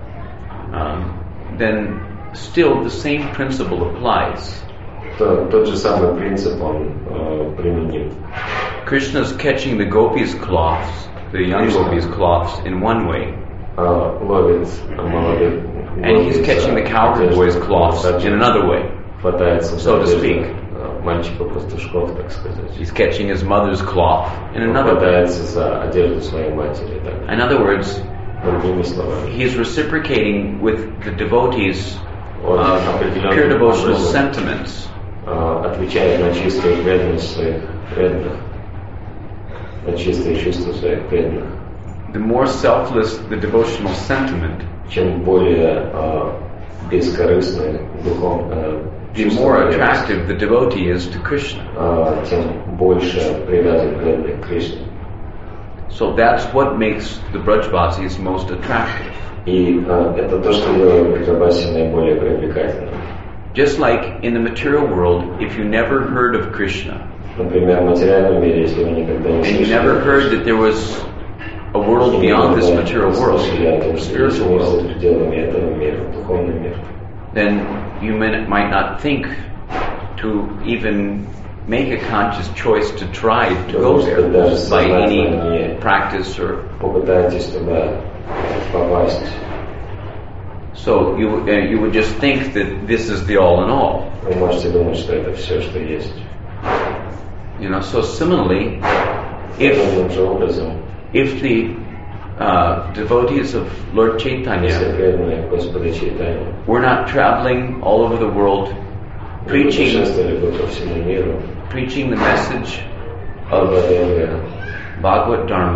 then still the same principle applies. то тот же самый принцип, он применим. Krishna's catching the gopis' cloths, the young Krishna. gopis' cloths, in one way, Ловит молодых and he's catching the cowherd boys' cloths in another way. Хватается so to speak. мальчиков-пастушков, так сказать. He's catching his mother's cloth in another way. Хватается за одежду своей матери. Так. In other words, Другими словами. he's reciprocating with the devotees' Он pure devotional образом sentiments. отвечает на чистую преданность своих преданных, на чистые чувства своих преданных. The more selfless the devotional sentiment, Чем более бескорыстный the чувство more преданности, attractive the devotee is to Krishna. тем больше привязан преданный к Кришне. So that's what makes the Brajvasis most attractive. И это то, что делает Браджабаси наиболее привлекательным. Just like in the material world, if you never heard of Krishna, Например, в материальном мире, если вы никогда не and you слышали, never heard that there was a world beyond this material world, spiritual world, за пределами этого мира, духовный мир, then you might not think to even make a conscious choice to try to go there by any practice or. попытайтесь туда попасть. So you would just think that this is the all in all. Вы можете думать, что это все, что есть. So similarly, if Таким же образом, the devotees of Lord если Chaitanya преданные Господа Чайтанья were not traveling all over the world preaching путешествовали бы по всему миру, the message of проповедуя Bhagavad Dharma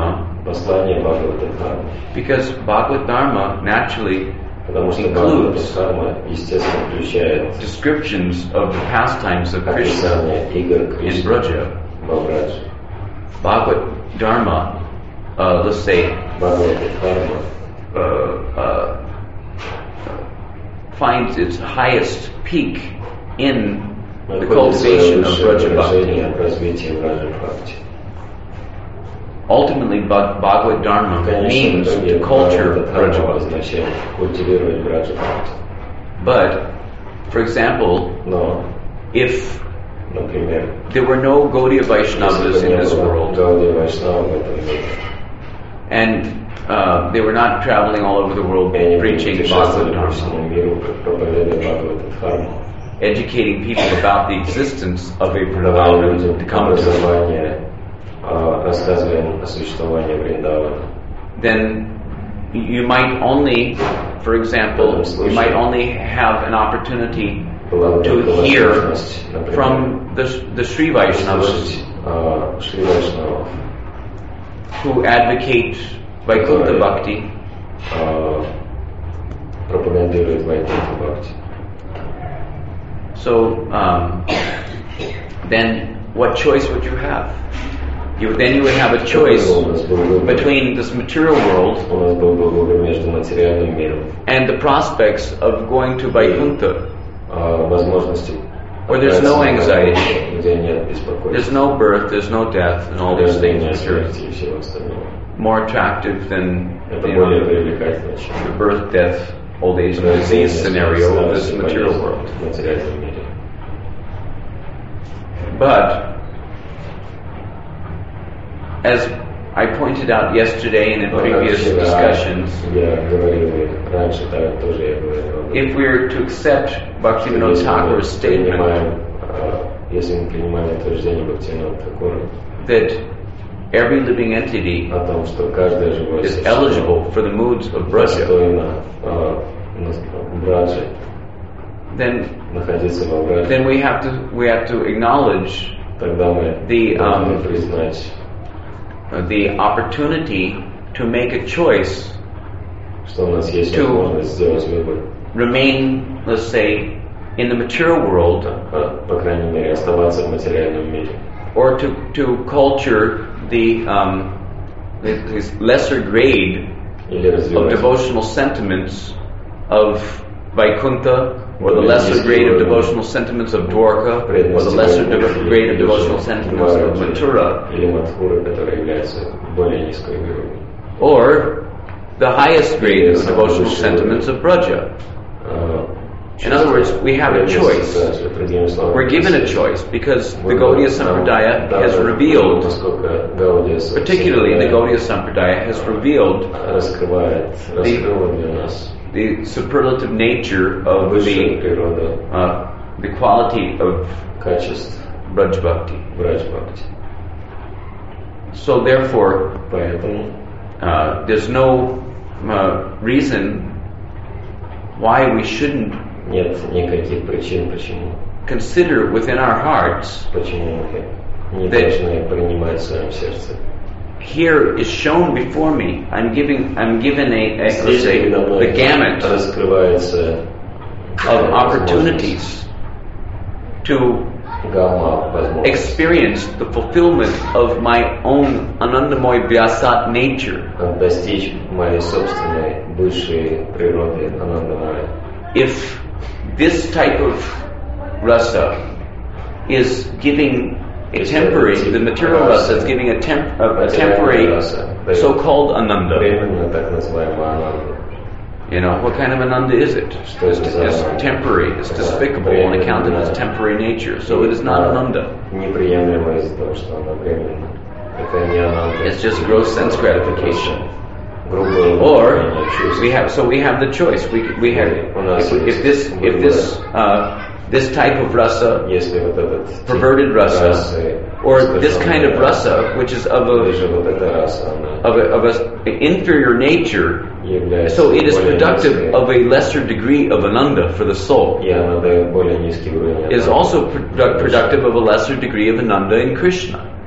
послание Бхагавата-дхармы. Because Bhagavad Dharma naturally Потому что includes Бхагавата-дхарма, естественно, включает descriptions of the pastimes of Krishna описание игр in Кришны Braja. во Брадже. Bhagavad Dharma, let's say, Бхагавата-дхарма finds its highest peak in the находит свое cultivation of высшее Braja Bhakti. выражение в развитии Браджа-бхакти. Ultimately, Bhagavad Dharma means to culture Braja Bhakti. означает культивировать Браджа-бхакти. But, for example, Но, if например, there were no Gaudiya Vaishnavas in this world, Гаудия Вайшнава в этом мире, and they were not traveling all over the world и они preaching путешествовали Bhagavad по Dharma, всему миру, проповедуя Бхагавата-дхарму, educating people about the existence of a давая Vrindavan людям to come to, образование, рассказывая им о существовании Вриндавана. then you might only, for example, you might only have an opportunity Была бы to только hear возможность, например, from the Sri Vaishnavas слушать Шри Вайшнавов, who advocate Vaikuntha Bhakti, пропагандирует Вайкунтха Бхакти. so then what choice would you have? Then you would have a choice У нас был выбор. between this material world У нас был бы выбор между материальным миром, and the prospects of going to Vaikuntha, возможностью, where there's no отправиться на anxiety, Вайкунтху, где нет there's беспокойства, no birth, there's no death, and all these things which are смерти и всего остального. more attractive than Это более привлекательно, чем the birth, death, old age, and disease scenario of this material world. в материальном мире. But, as I pointed out yesterday and in previous discussions, Я говорил и раньше, так тоже я говорил об этом. if we're to accept Bhaktivinoda Thakur's statement Если мы принимаем утверждение Бхактивинода Thakura that every living entity о том, что каждое живое is существо eligible for the moods of Braja, достойно в Брадже, then находиться во Брадже, then we have to acknowledge тогда мы the, должны признать, the opportunity to make a choice что у нас есть to- возможность сделать выбор, remain, let's say, in the material world, по крайней мере, оставаться в материальном мире, or to culture this lesser grade или of развивать devotional sentiments of Vaikuntha, or the lesser grade of devotional sentiments of Dwarka, or the lesser grade of devotional sentiments of Mathura, или Мадхура, которая является более низкой уровнем. or the highest grade of devotional sentiments of Braja. In other words, we have a choice. We're given a choice because the Gaudiya Sampradaya has revealed, particularly the Gaudiya Sampradaya has revealed раскрывает для нас the superlative nature of высшая природа the quality of качеств Braj Bhakti. Брадж-бхакти. So therefore, Поэтому there's no reason why we shouldn't нет никаких причин, consider within our hearts. почему мы не Да. должны принимать в своем сердце. Here is shown before me. I'm given a let's Здесь say, передо мной the gamut раскрывается of opportunities to гамма возможностей experience the fulfillment of my own Anandamoy Vyasat nature. достичь моей собственной высшей природы Анандамая. If this type of rasa is giving a temporary, the material rasa is giving a temporary so-called ananda. Временно так называемая Ананда. You know, what kind of ananda is it? It's temporary, it's despicable on account of its temporary nature, so it is not ananda. Неприемлемо из-за того, что она временна. Это не Ананда. It's just gross sense gratification. Грубое Or удовлетворение чувств. we have the choice. We have if this type of rasa, Если вот этот тип perverted rasa, расы, or this kind of искаженная rasa, which is of или a же вот эта раса, она of a inferior nature, является so it is более productive низкой, of a lesser degree of ananda for the soul. и она дает более низкий уровень Is Ананды. also productive of a lesser degree of ananda in Krishna.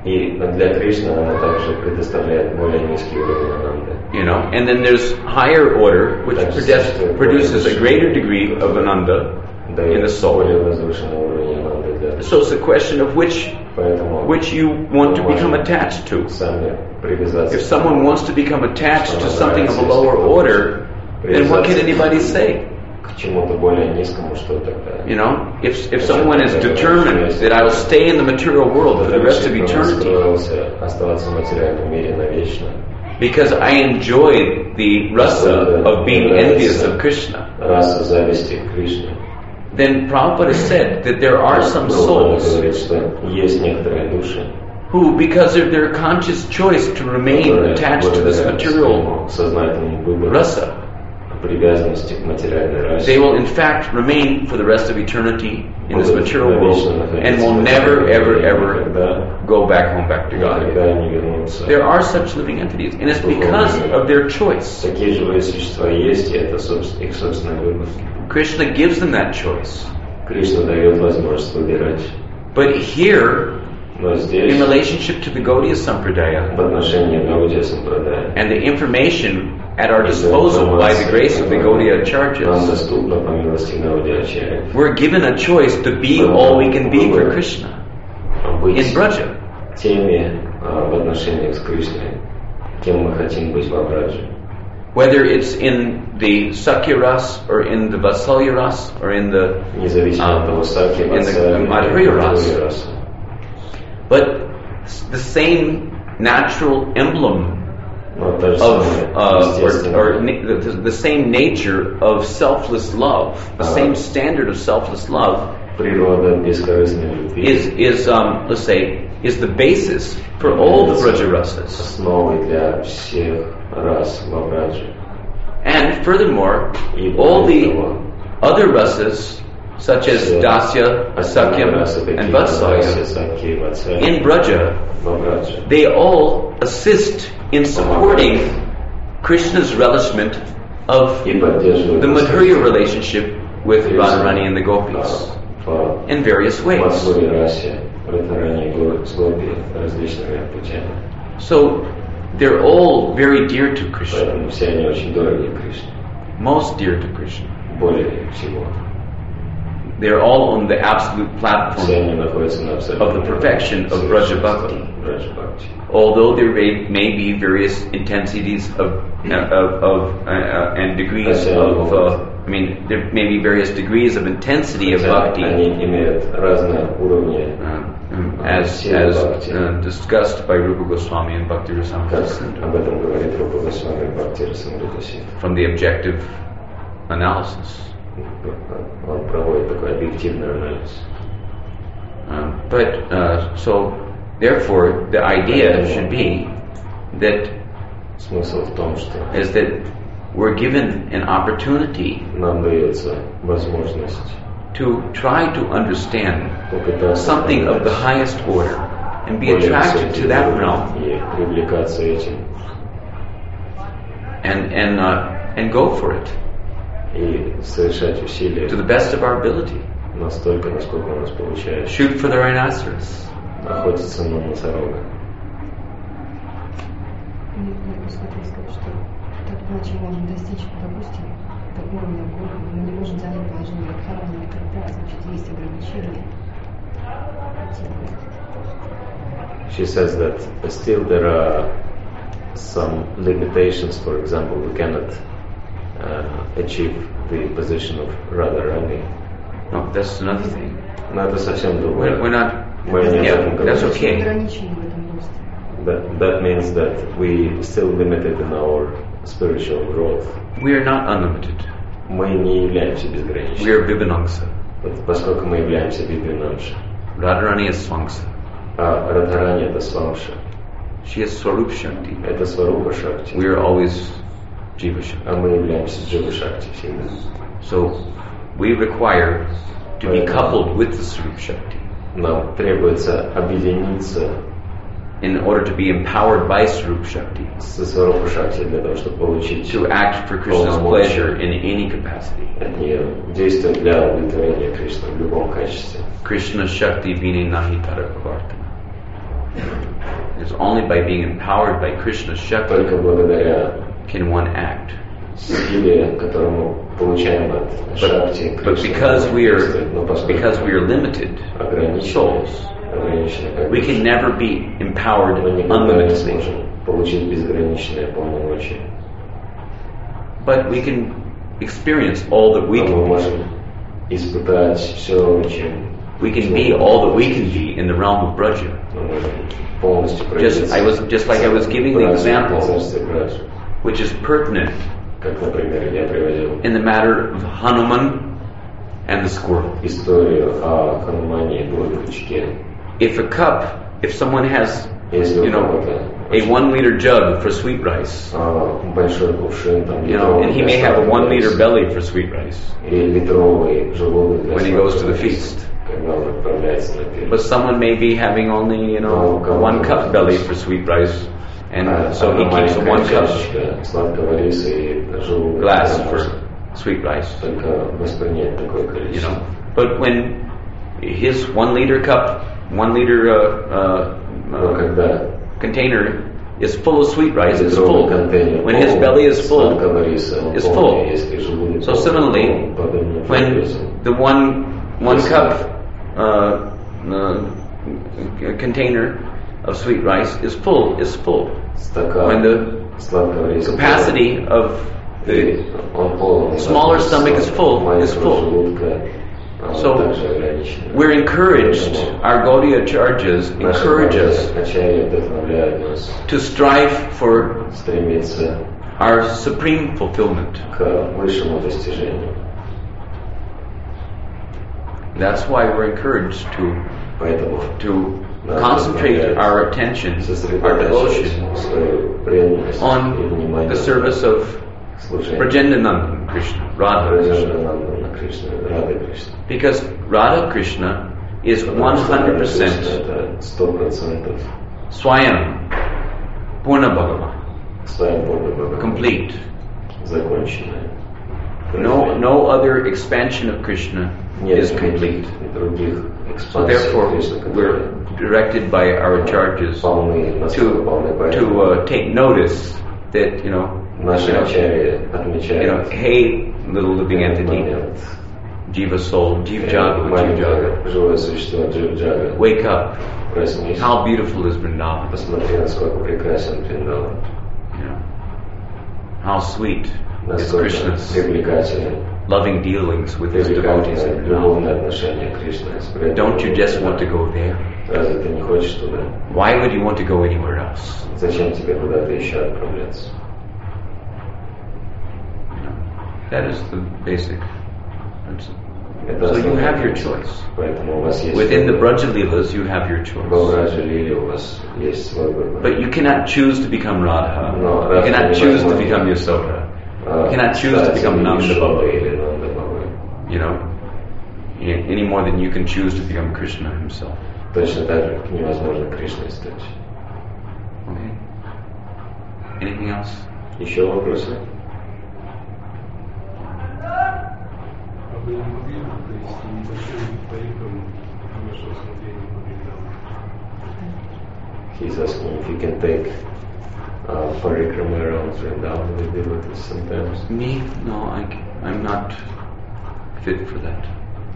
И для Кришны она также предоставляет более низкий уровень ананды. You know, and then there's higher order, which produces a greater degree of ananda in the soul. Более возвышенный уровень ананды для So it's a question of which you want to become attached to. сами привязаться. If someone wants to become attached to something of a lower order, then what can anybody say? К чему-то более низкому, что тогда? You know, if someone is determined that I will stay in the material world for the rest of eternity, оставаться в материальном мире навечно. because I enjoy the rasa of being envious of Krishna, Раса зависти к Кришне. then Prabhupada said that there are some souls говорит, что есть некоторые души, who, because of their conscious choice to remain attached to this material сознательному выбору, rasa, привязанности к материальной расе, they will in fact remain for the rest of eternity in this material world and will never, ever go back home, back to God. никогда не вернутся. There are such living entities, and it's because of their choice. Такие живые существа есть, и это их собственный выбор. Krishna gives them that choice. Кришна дает возможность выбирать. But here, Но in здесь, relationship to the Gaudiya Sampradaya, в отношении Гаудия Сампрадая, and the information at our disposal by the grace of the Gaudiya нам Acharyas, доступно по милости Гаудия Ачарьев. we're given a choice to be all we can be for Krishna Быть in Braja. теми в отношениях с Кришной, кем мы хотим быть во Брадже. Whether it's in the Sakya Ras, or in the Vatsalya Ras, or in the Независимо от того, Саки, in the Ватсалия, Madhurya Ras. раса. But the same natural emblem Но та же of самая the same nature of selfless love, the same standard of selfless love природа бескорыстной любви is let's say is the basis for all the Braja rasas. основой для всех рас во Брадже. And furthermore, И all более the того, other rasas such as Dasya, Sakyam, and Vatsalya in Braja, во Брадже. they all assist in supporting Krishna's relishment of И поддерживают the Madhurya relationship with Radharani and the Gopis в in various ways. Мадхуре расе, Радхарани с Гопи различными путями. So they're all very dear to Krishna, Поэтому все они очень дороги Кришне, most dear to Krishna. более всего. They're all on the absolute Все platform они находятся на абсолютном of the perfection of Braja Bhakti. Браджа Бхакти. Although there may be various intensities and degrees of, there may be various degrees of intensity of bhakti, Они имеют разные уровни, as discussed by Rupa Goswami and Bhakti Rasamrita как Sindhu, об этом говорит Рупа Госвами Бхакти Расамрита Синдху. from the objective analysis. Он проводит такой объективный анализ. So therefore, the idea should be that Смысл в том, что is that we're given an opportunity нам дается возможность to try to understand попытаться something of the highest order and be attracted to that realm и привлекаться этим and go for it и совершать усилия to the best of our ability. настолько, насколько у нас получается. Shoot for the rhinoceros. Охотиться на носорога. Мне хотел сказать, что так иначе можем достичь, допустим, такого уровня горы, мы не можем занять положение Радхарани никогда, значит, есть ограничения. She says that still there are some limitations. For example, we cannot achieve the position of Radharani. No, that's another thing. Но это совсем другое. We're not. Мы не об этом That's говорим. okay. Ограничения в этом росте. That means that we still limited in our spiritual growth. We are not unlimited. Мы не являемся We безграничными. are Vibhanangsa. Поскольку мы являемся Вибхинамша. Radharani is Swangsa. А Радхарани это Свамша. She is Swarup Shakti. Это Сварупа Шакти. We are always Jiva Shakti. А мы являемся Джива Шакти всегда. So we require to be coupled with the Swarup Shakti Нам требуется объединиться in order to be empowered by Swarup Shakti со Сварупа Шакти для того, чтобы получить to act for Krishna's pleasure in any capacity. от нее действия для удовлетворения Кришны в любом качестве. Krishna Shakti Vini Nahi Tarapavartana. Because only by being empowered by Krishna's Shakti Только благодаря can one act. силе, которую мы получаем от Шакти, But because we are limited souls, we can never be empowered мы никогда не unlimitedly. сможем получить безграничное полномочия. But we can experience all that we Мы can be. можем испытать все, чем We can be all that we can be in the realm of Braja. мы можем полностью проявиться. Just like I was giving the example, Царстве Браджа. which is pertinent Как, например, я приводил in the matter of Hanuman and the squirrel. историю о Ханумане и Бурдучке. If someone has, Если you у know, кого-то a 1 liter jug for sweet rice, большой кувшин, там, you know, and he may have a 1 liter belly for sweet rice, или литровый желудок для when he goes to the сладкого feast. риса, когда он отправляется на пир. But someone may be having only, you know, a 1 cup belly for sweet rice, and so he keeps a 1 cup чашечка сладкого риса и желудок glass для for масла. sweet rice, Только воспринять такое you количество. know. But when his 1 liter cup, 1 liter Но когда container is full of sweet rice, it's литровый full. контейнер When his полон belly is full, сладкого риса, он it's полный. full. Если желудок So полон, similarly, он подобно when весу. the one cup container of sweet rice is full, when Стакан the сладкого риса capacity of the он полон. smaller stomach is full, is full. Желудка, So, также ограничен. we're encouraged, our Gaudiya Acharyas encourage us Ачарьи вдохновляют нас to strive for стремиться our supreme fulfillment. к высшему достижению. That's why we're encouraged Поэтому to concentrate our attention, our devotion свою преданность и on внимание the service of служению. Brajendanandan Krishna, Radha Krishna. Раджанананда Кришна, Рада Кришна. Because Radha Krishna is 100% Это 100% Swayam, Purna Bhagavan, своя Бога, complete. законченная. No other expansion of Krishna Нет is complete. других So экспансий therefore, Кришны, которые we're directed by our acharyas полны, настолько полны, поэтому to take notice that, наши ачарьи отмечают hey, little living этот entity, момент. Jiva soul, Jiva Jaga, Jiva Маленькое Jaga, живое существо Джива-Джага, wake up. проснись, How beautiful is Vrindavan. посмотри, насколько прекрасен Вриндаван, How sweet is насколько Krishna's привлекателен, loving dealings with his devotees in привлекательное Vrindavan. любовное отношение Кришны. с преданными. Don't you just want to go there? Разве ты не хочешь туда? Why would you want to go anywhere else? Зачем тебе куда-то еще отправляться? That is the basic principle. Это So you основная have your мысль. choice. Поэтому у вас есть Within the выбор. Braja Leelas, you have your В choice. Браджа Лиле у вас есть свой выбор. But you cannot choose to become Radha. No, You cannot Radha choose to невозможно. become Yasoda. You cannot choose to Стать become Nanda Ишодой Baba. или Нанда Бабой. Any more than you can choose to become Krishna himself. Точно так же, как невозможно Кришной стать. Okay. Anything else? Еще вопросы? А вы не могли бы провести небольшой париком вашего смотрения по Вриндавану? He's asking if you can take parikrama around Vrindavan with devotees sometimes. Me? No, I'm not fit for that.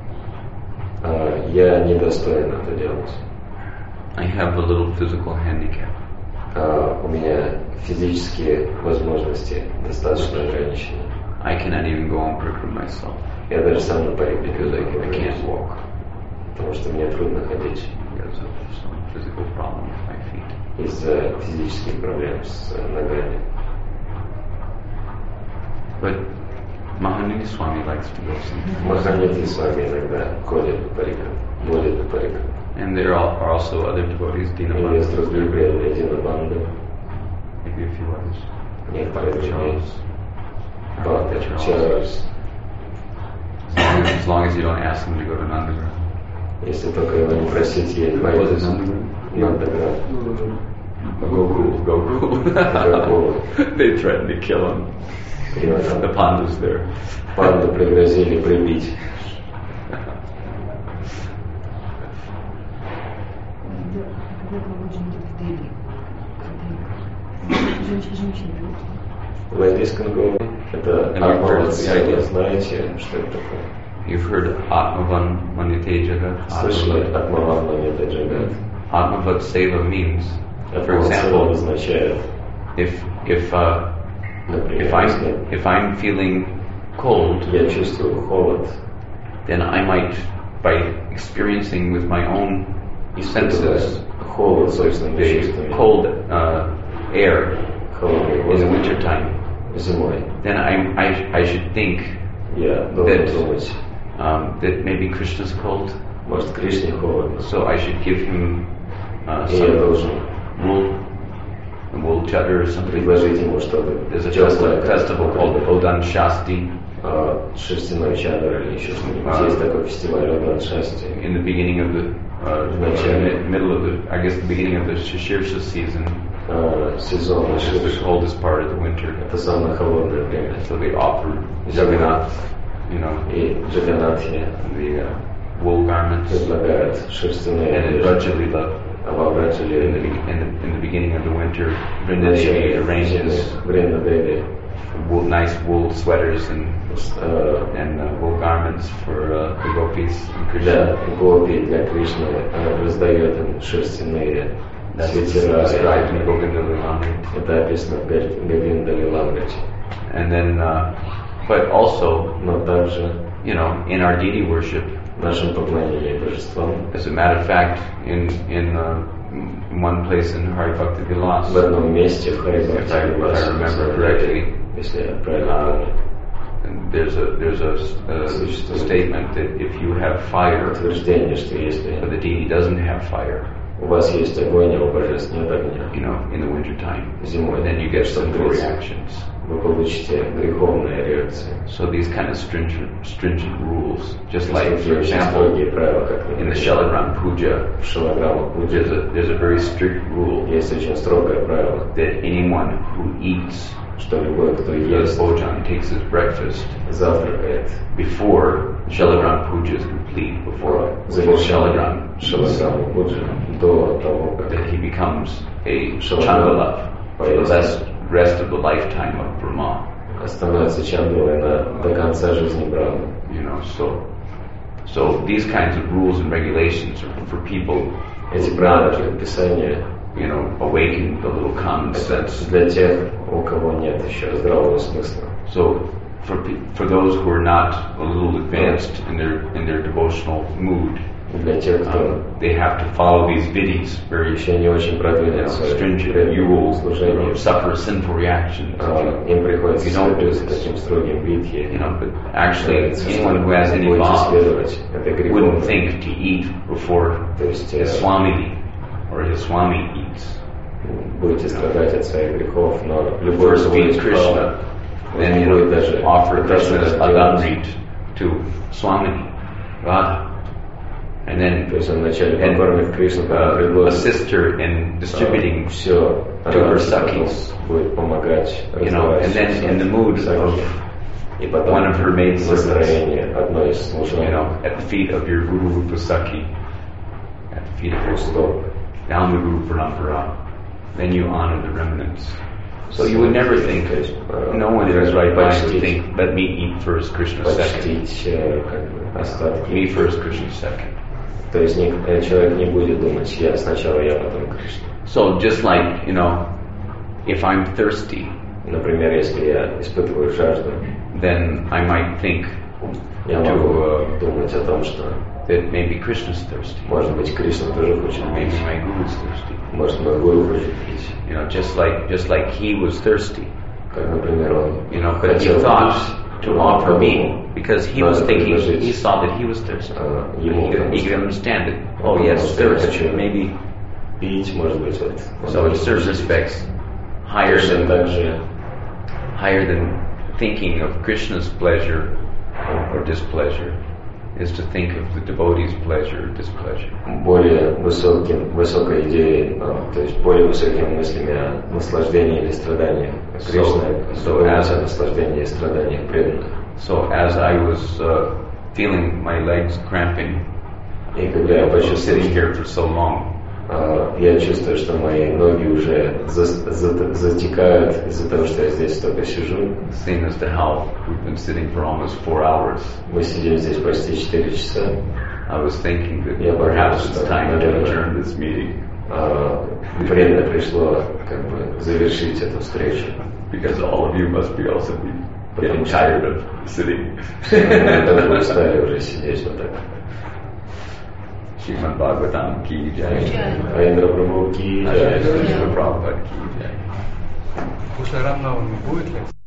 Я недостоин это делать. I have a little physical handicap. У меня физические возможности достаточно ограничены. I cannot even go on Parikram myself Я даже сам на парик because I can't walk потому что мне трудно ходить because of some physical problem with my feet. из-за физических проблем с ногами. But Mahanini Swami likes to go sometimes. Маханити с вами иногда ходят по парикам, водят по парикам. And there are also other devotees, Dina И есть другие Bhakti, преданные Динабанды, maybe a few others. некоторые другие. Charles. Бхакти, Charles. Чарльз. As long as you don't ask them to go to Nandagram. Если только его не просить ей Was it поедет Nandagram? Нандаград. Gokul. Gokul. They threatened to kill him. Его там The pandas there. панду пригрозили прибить. Когда колодники в Дели Женщины. В английском говоре это Атмаван, знаете, что это такое? You've heard Atmavan Manitejagat. Слышали Атмаван Манитаджагат? Atmavat Seva means, for Атмаван example, означает, например, if I'm feeling cold, я чувствую холод, then I might, by experiencing with my own senses холод собственными the чувствами, cold air холодный in the воздух winter time, зимой, then I should think я должен думать, that maybe Krishna's cold, может, Кришне холодно, so I should give him и я должен wool chadar or something. предложить ему что-то There's a теплое, festival called Odan Shasti. шерстяной чадр или еще что-нибудь. Есть такой фестиваль Одан Шасти. In the beginning of the middle of the, I guess the beginning of the Shirsha season, сезон which is the coldest part of the winter. это самое холодное время. So they offer Jagannath, И Джаганатхи the wool garments, предлагают шерстяные and in Vrajalila, а во Враджале in the beginning of the winter, Vrindadevi arranges Вриндадеви nice wool sweaters and wool garments for the gopis and для Krishna. гопи, для Кришны раздает им шерстяные That's свитера. described in Govinda Lilamrita. Это описано в Говинда Лиламрите. And then, but also, Но также in our deity worship, в нашем поклонении божествам, as a matter of fact, in one place in Hari Bhakti Vilas, в одном месте в if Харибхакти I remember correctly, если я правильно помню, there's a statement that if you have fire, утверждение, что если but the deity doesn't have fire, у вас есть огонь, а у божеств нет огня, in the winter time, зимой, then you get что sinful reactions. вы получите греховные реакции. So these kind of stringent rules, just like, for Очень example, строгие правила, как in the Shalagram Puja, в Шалаграма Пуджи there's a very strict rule есть очень строгое правило, that anyone who eats что любой, кто the ест, bhojan, takes his breakfast завтракает before Shalagram Puja is complete, before Shalagram, Шалаграма Пуджи до того, как that he becomes a Chandala for the rest of the lifetime of Brahma. становится Чандалой до конца жизни Брахмы. So these kinds of rules and regulations are for people Эти who правила not, предписания awaken the little common sense. для тех, у кого нет еще здравого смысла. So for those who are not a little advanced in their devotional mood, Для тех, кто they have to follow these vidhis, very еще не очень продвинулся stringent. в You will служении, suffer sinful reactions. им приходится You don't do следовать this. таким строгим видхи. But actually, anyone who has any Будете vow следовать этой wouldn't греховной. think to eat before То есть his swami or his swami eats. будете страдать от своих грехов, но любой First feed Krishna, then будет даже offer пытаться Krishna's это Adamrit to Swami Radha. And then То есть он вначале покормит Кришну, когда предложит assist her in distributing все, to her Sakhis. будет помогать And then in the mood of и потом one of her maid настроение одной из служанок at the feet of your Guru Rupa Sakhi, at the feet of her стоп. down the Guru Parampara, then you honor the remnants. So you would never think, no one in his right mind would think, let me eat first, Krishna second. Почтить остатки. Me first, Krishna second. То есть человек не будет думать, сначала я, потом Кришна. So just like, if I'm thirsty, Например, если я испытываю жажду, then I might think я могу думать о том, что that maybe Krishna's thirsty, может быть Кришна тоже хочет maybe пить, my Guru's thirsty. может мой гуру хочет пить, Just like he was thirsty, как, например, он but he хотел thought пить, to offer me because he was надо thinking, предложить he saw that he was thirsty. ему, He could understand it. Oh yes, thirst, maybe. пить, может быть, вот. So in certain respects, higher Точно так же than thinking of Krishna's pleasure or displeasure is to think of the devotee's pleasure or displeasure. более высокой идеей, то есть более высокими мыслями о наслаждении или страдании. Кришна думает о наслаждении и страданиях преданных. So as I was feeling my legs cramping, И когда я sitting почувствовал, here for so long, Я чувствую, что мои ноги уже затекают из-за того, что я здесь только сижу. Seeing as to how we've been sitting for almost 4 hours, Мы сидим здесь почти 4 часа. I was thinking that Я perhaps подумал, it's что, time to наверное, adjourn this meeting время пришло как бы завершить эту встречу. because all of you must be also getting tired of sitting. Мы тоже устали уже сидеть вот так. Srimad Bhagavatam ki jai. Аиндра Прабху ки Acharya джай. Srila Prabhupada ki jai. После Рамнавами будет лекция?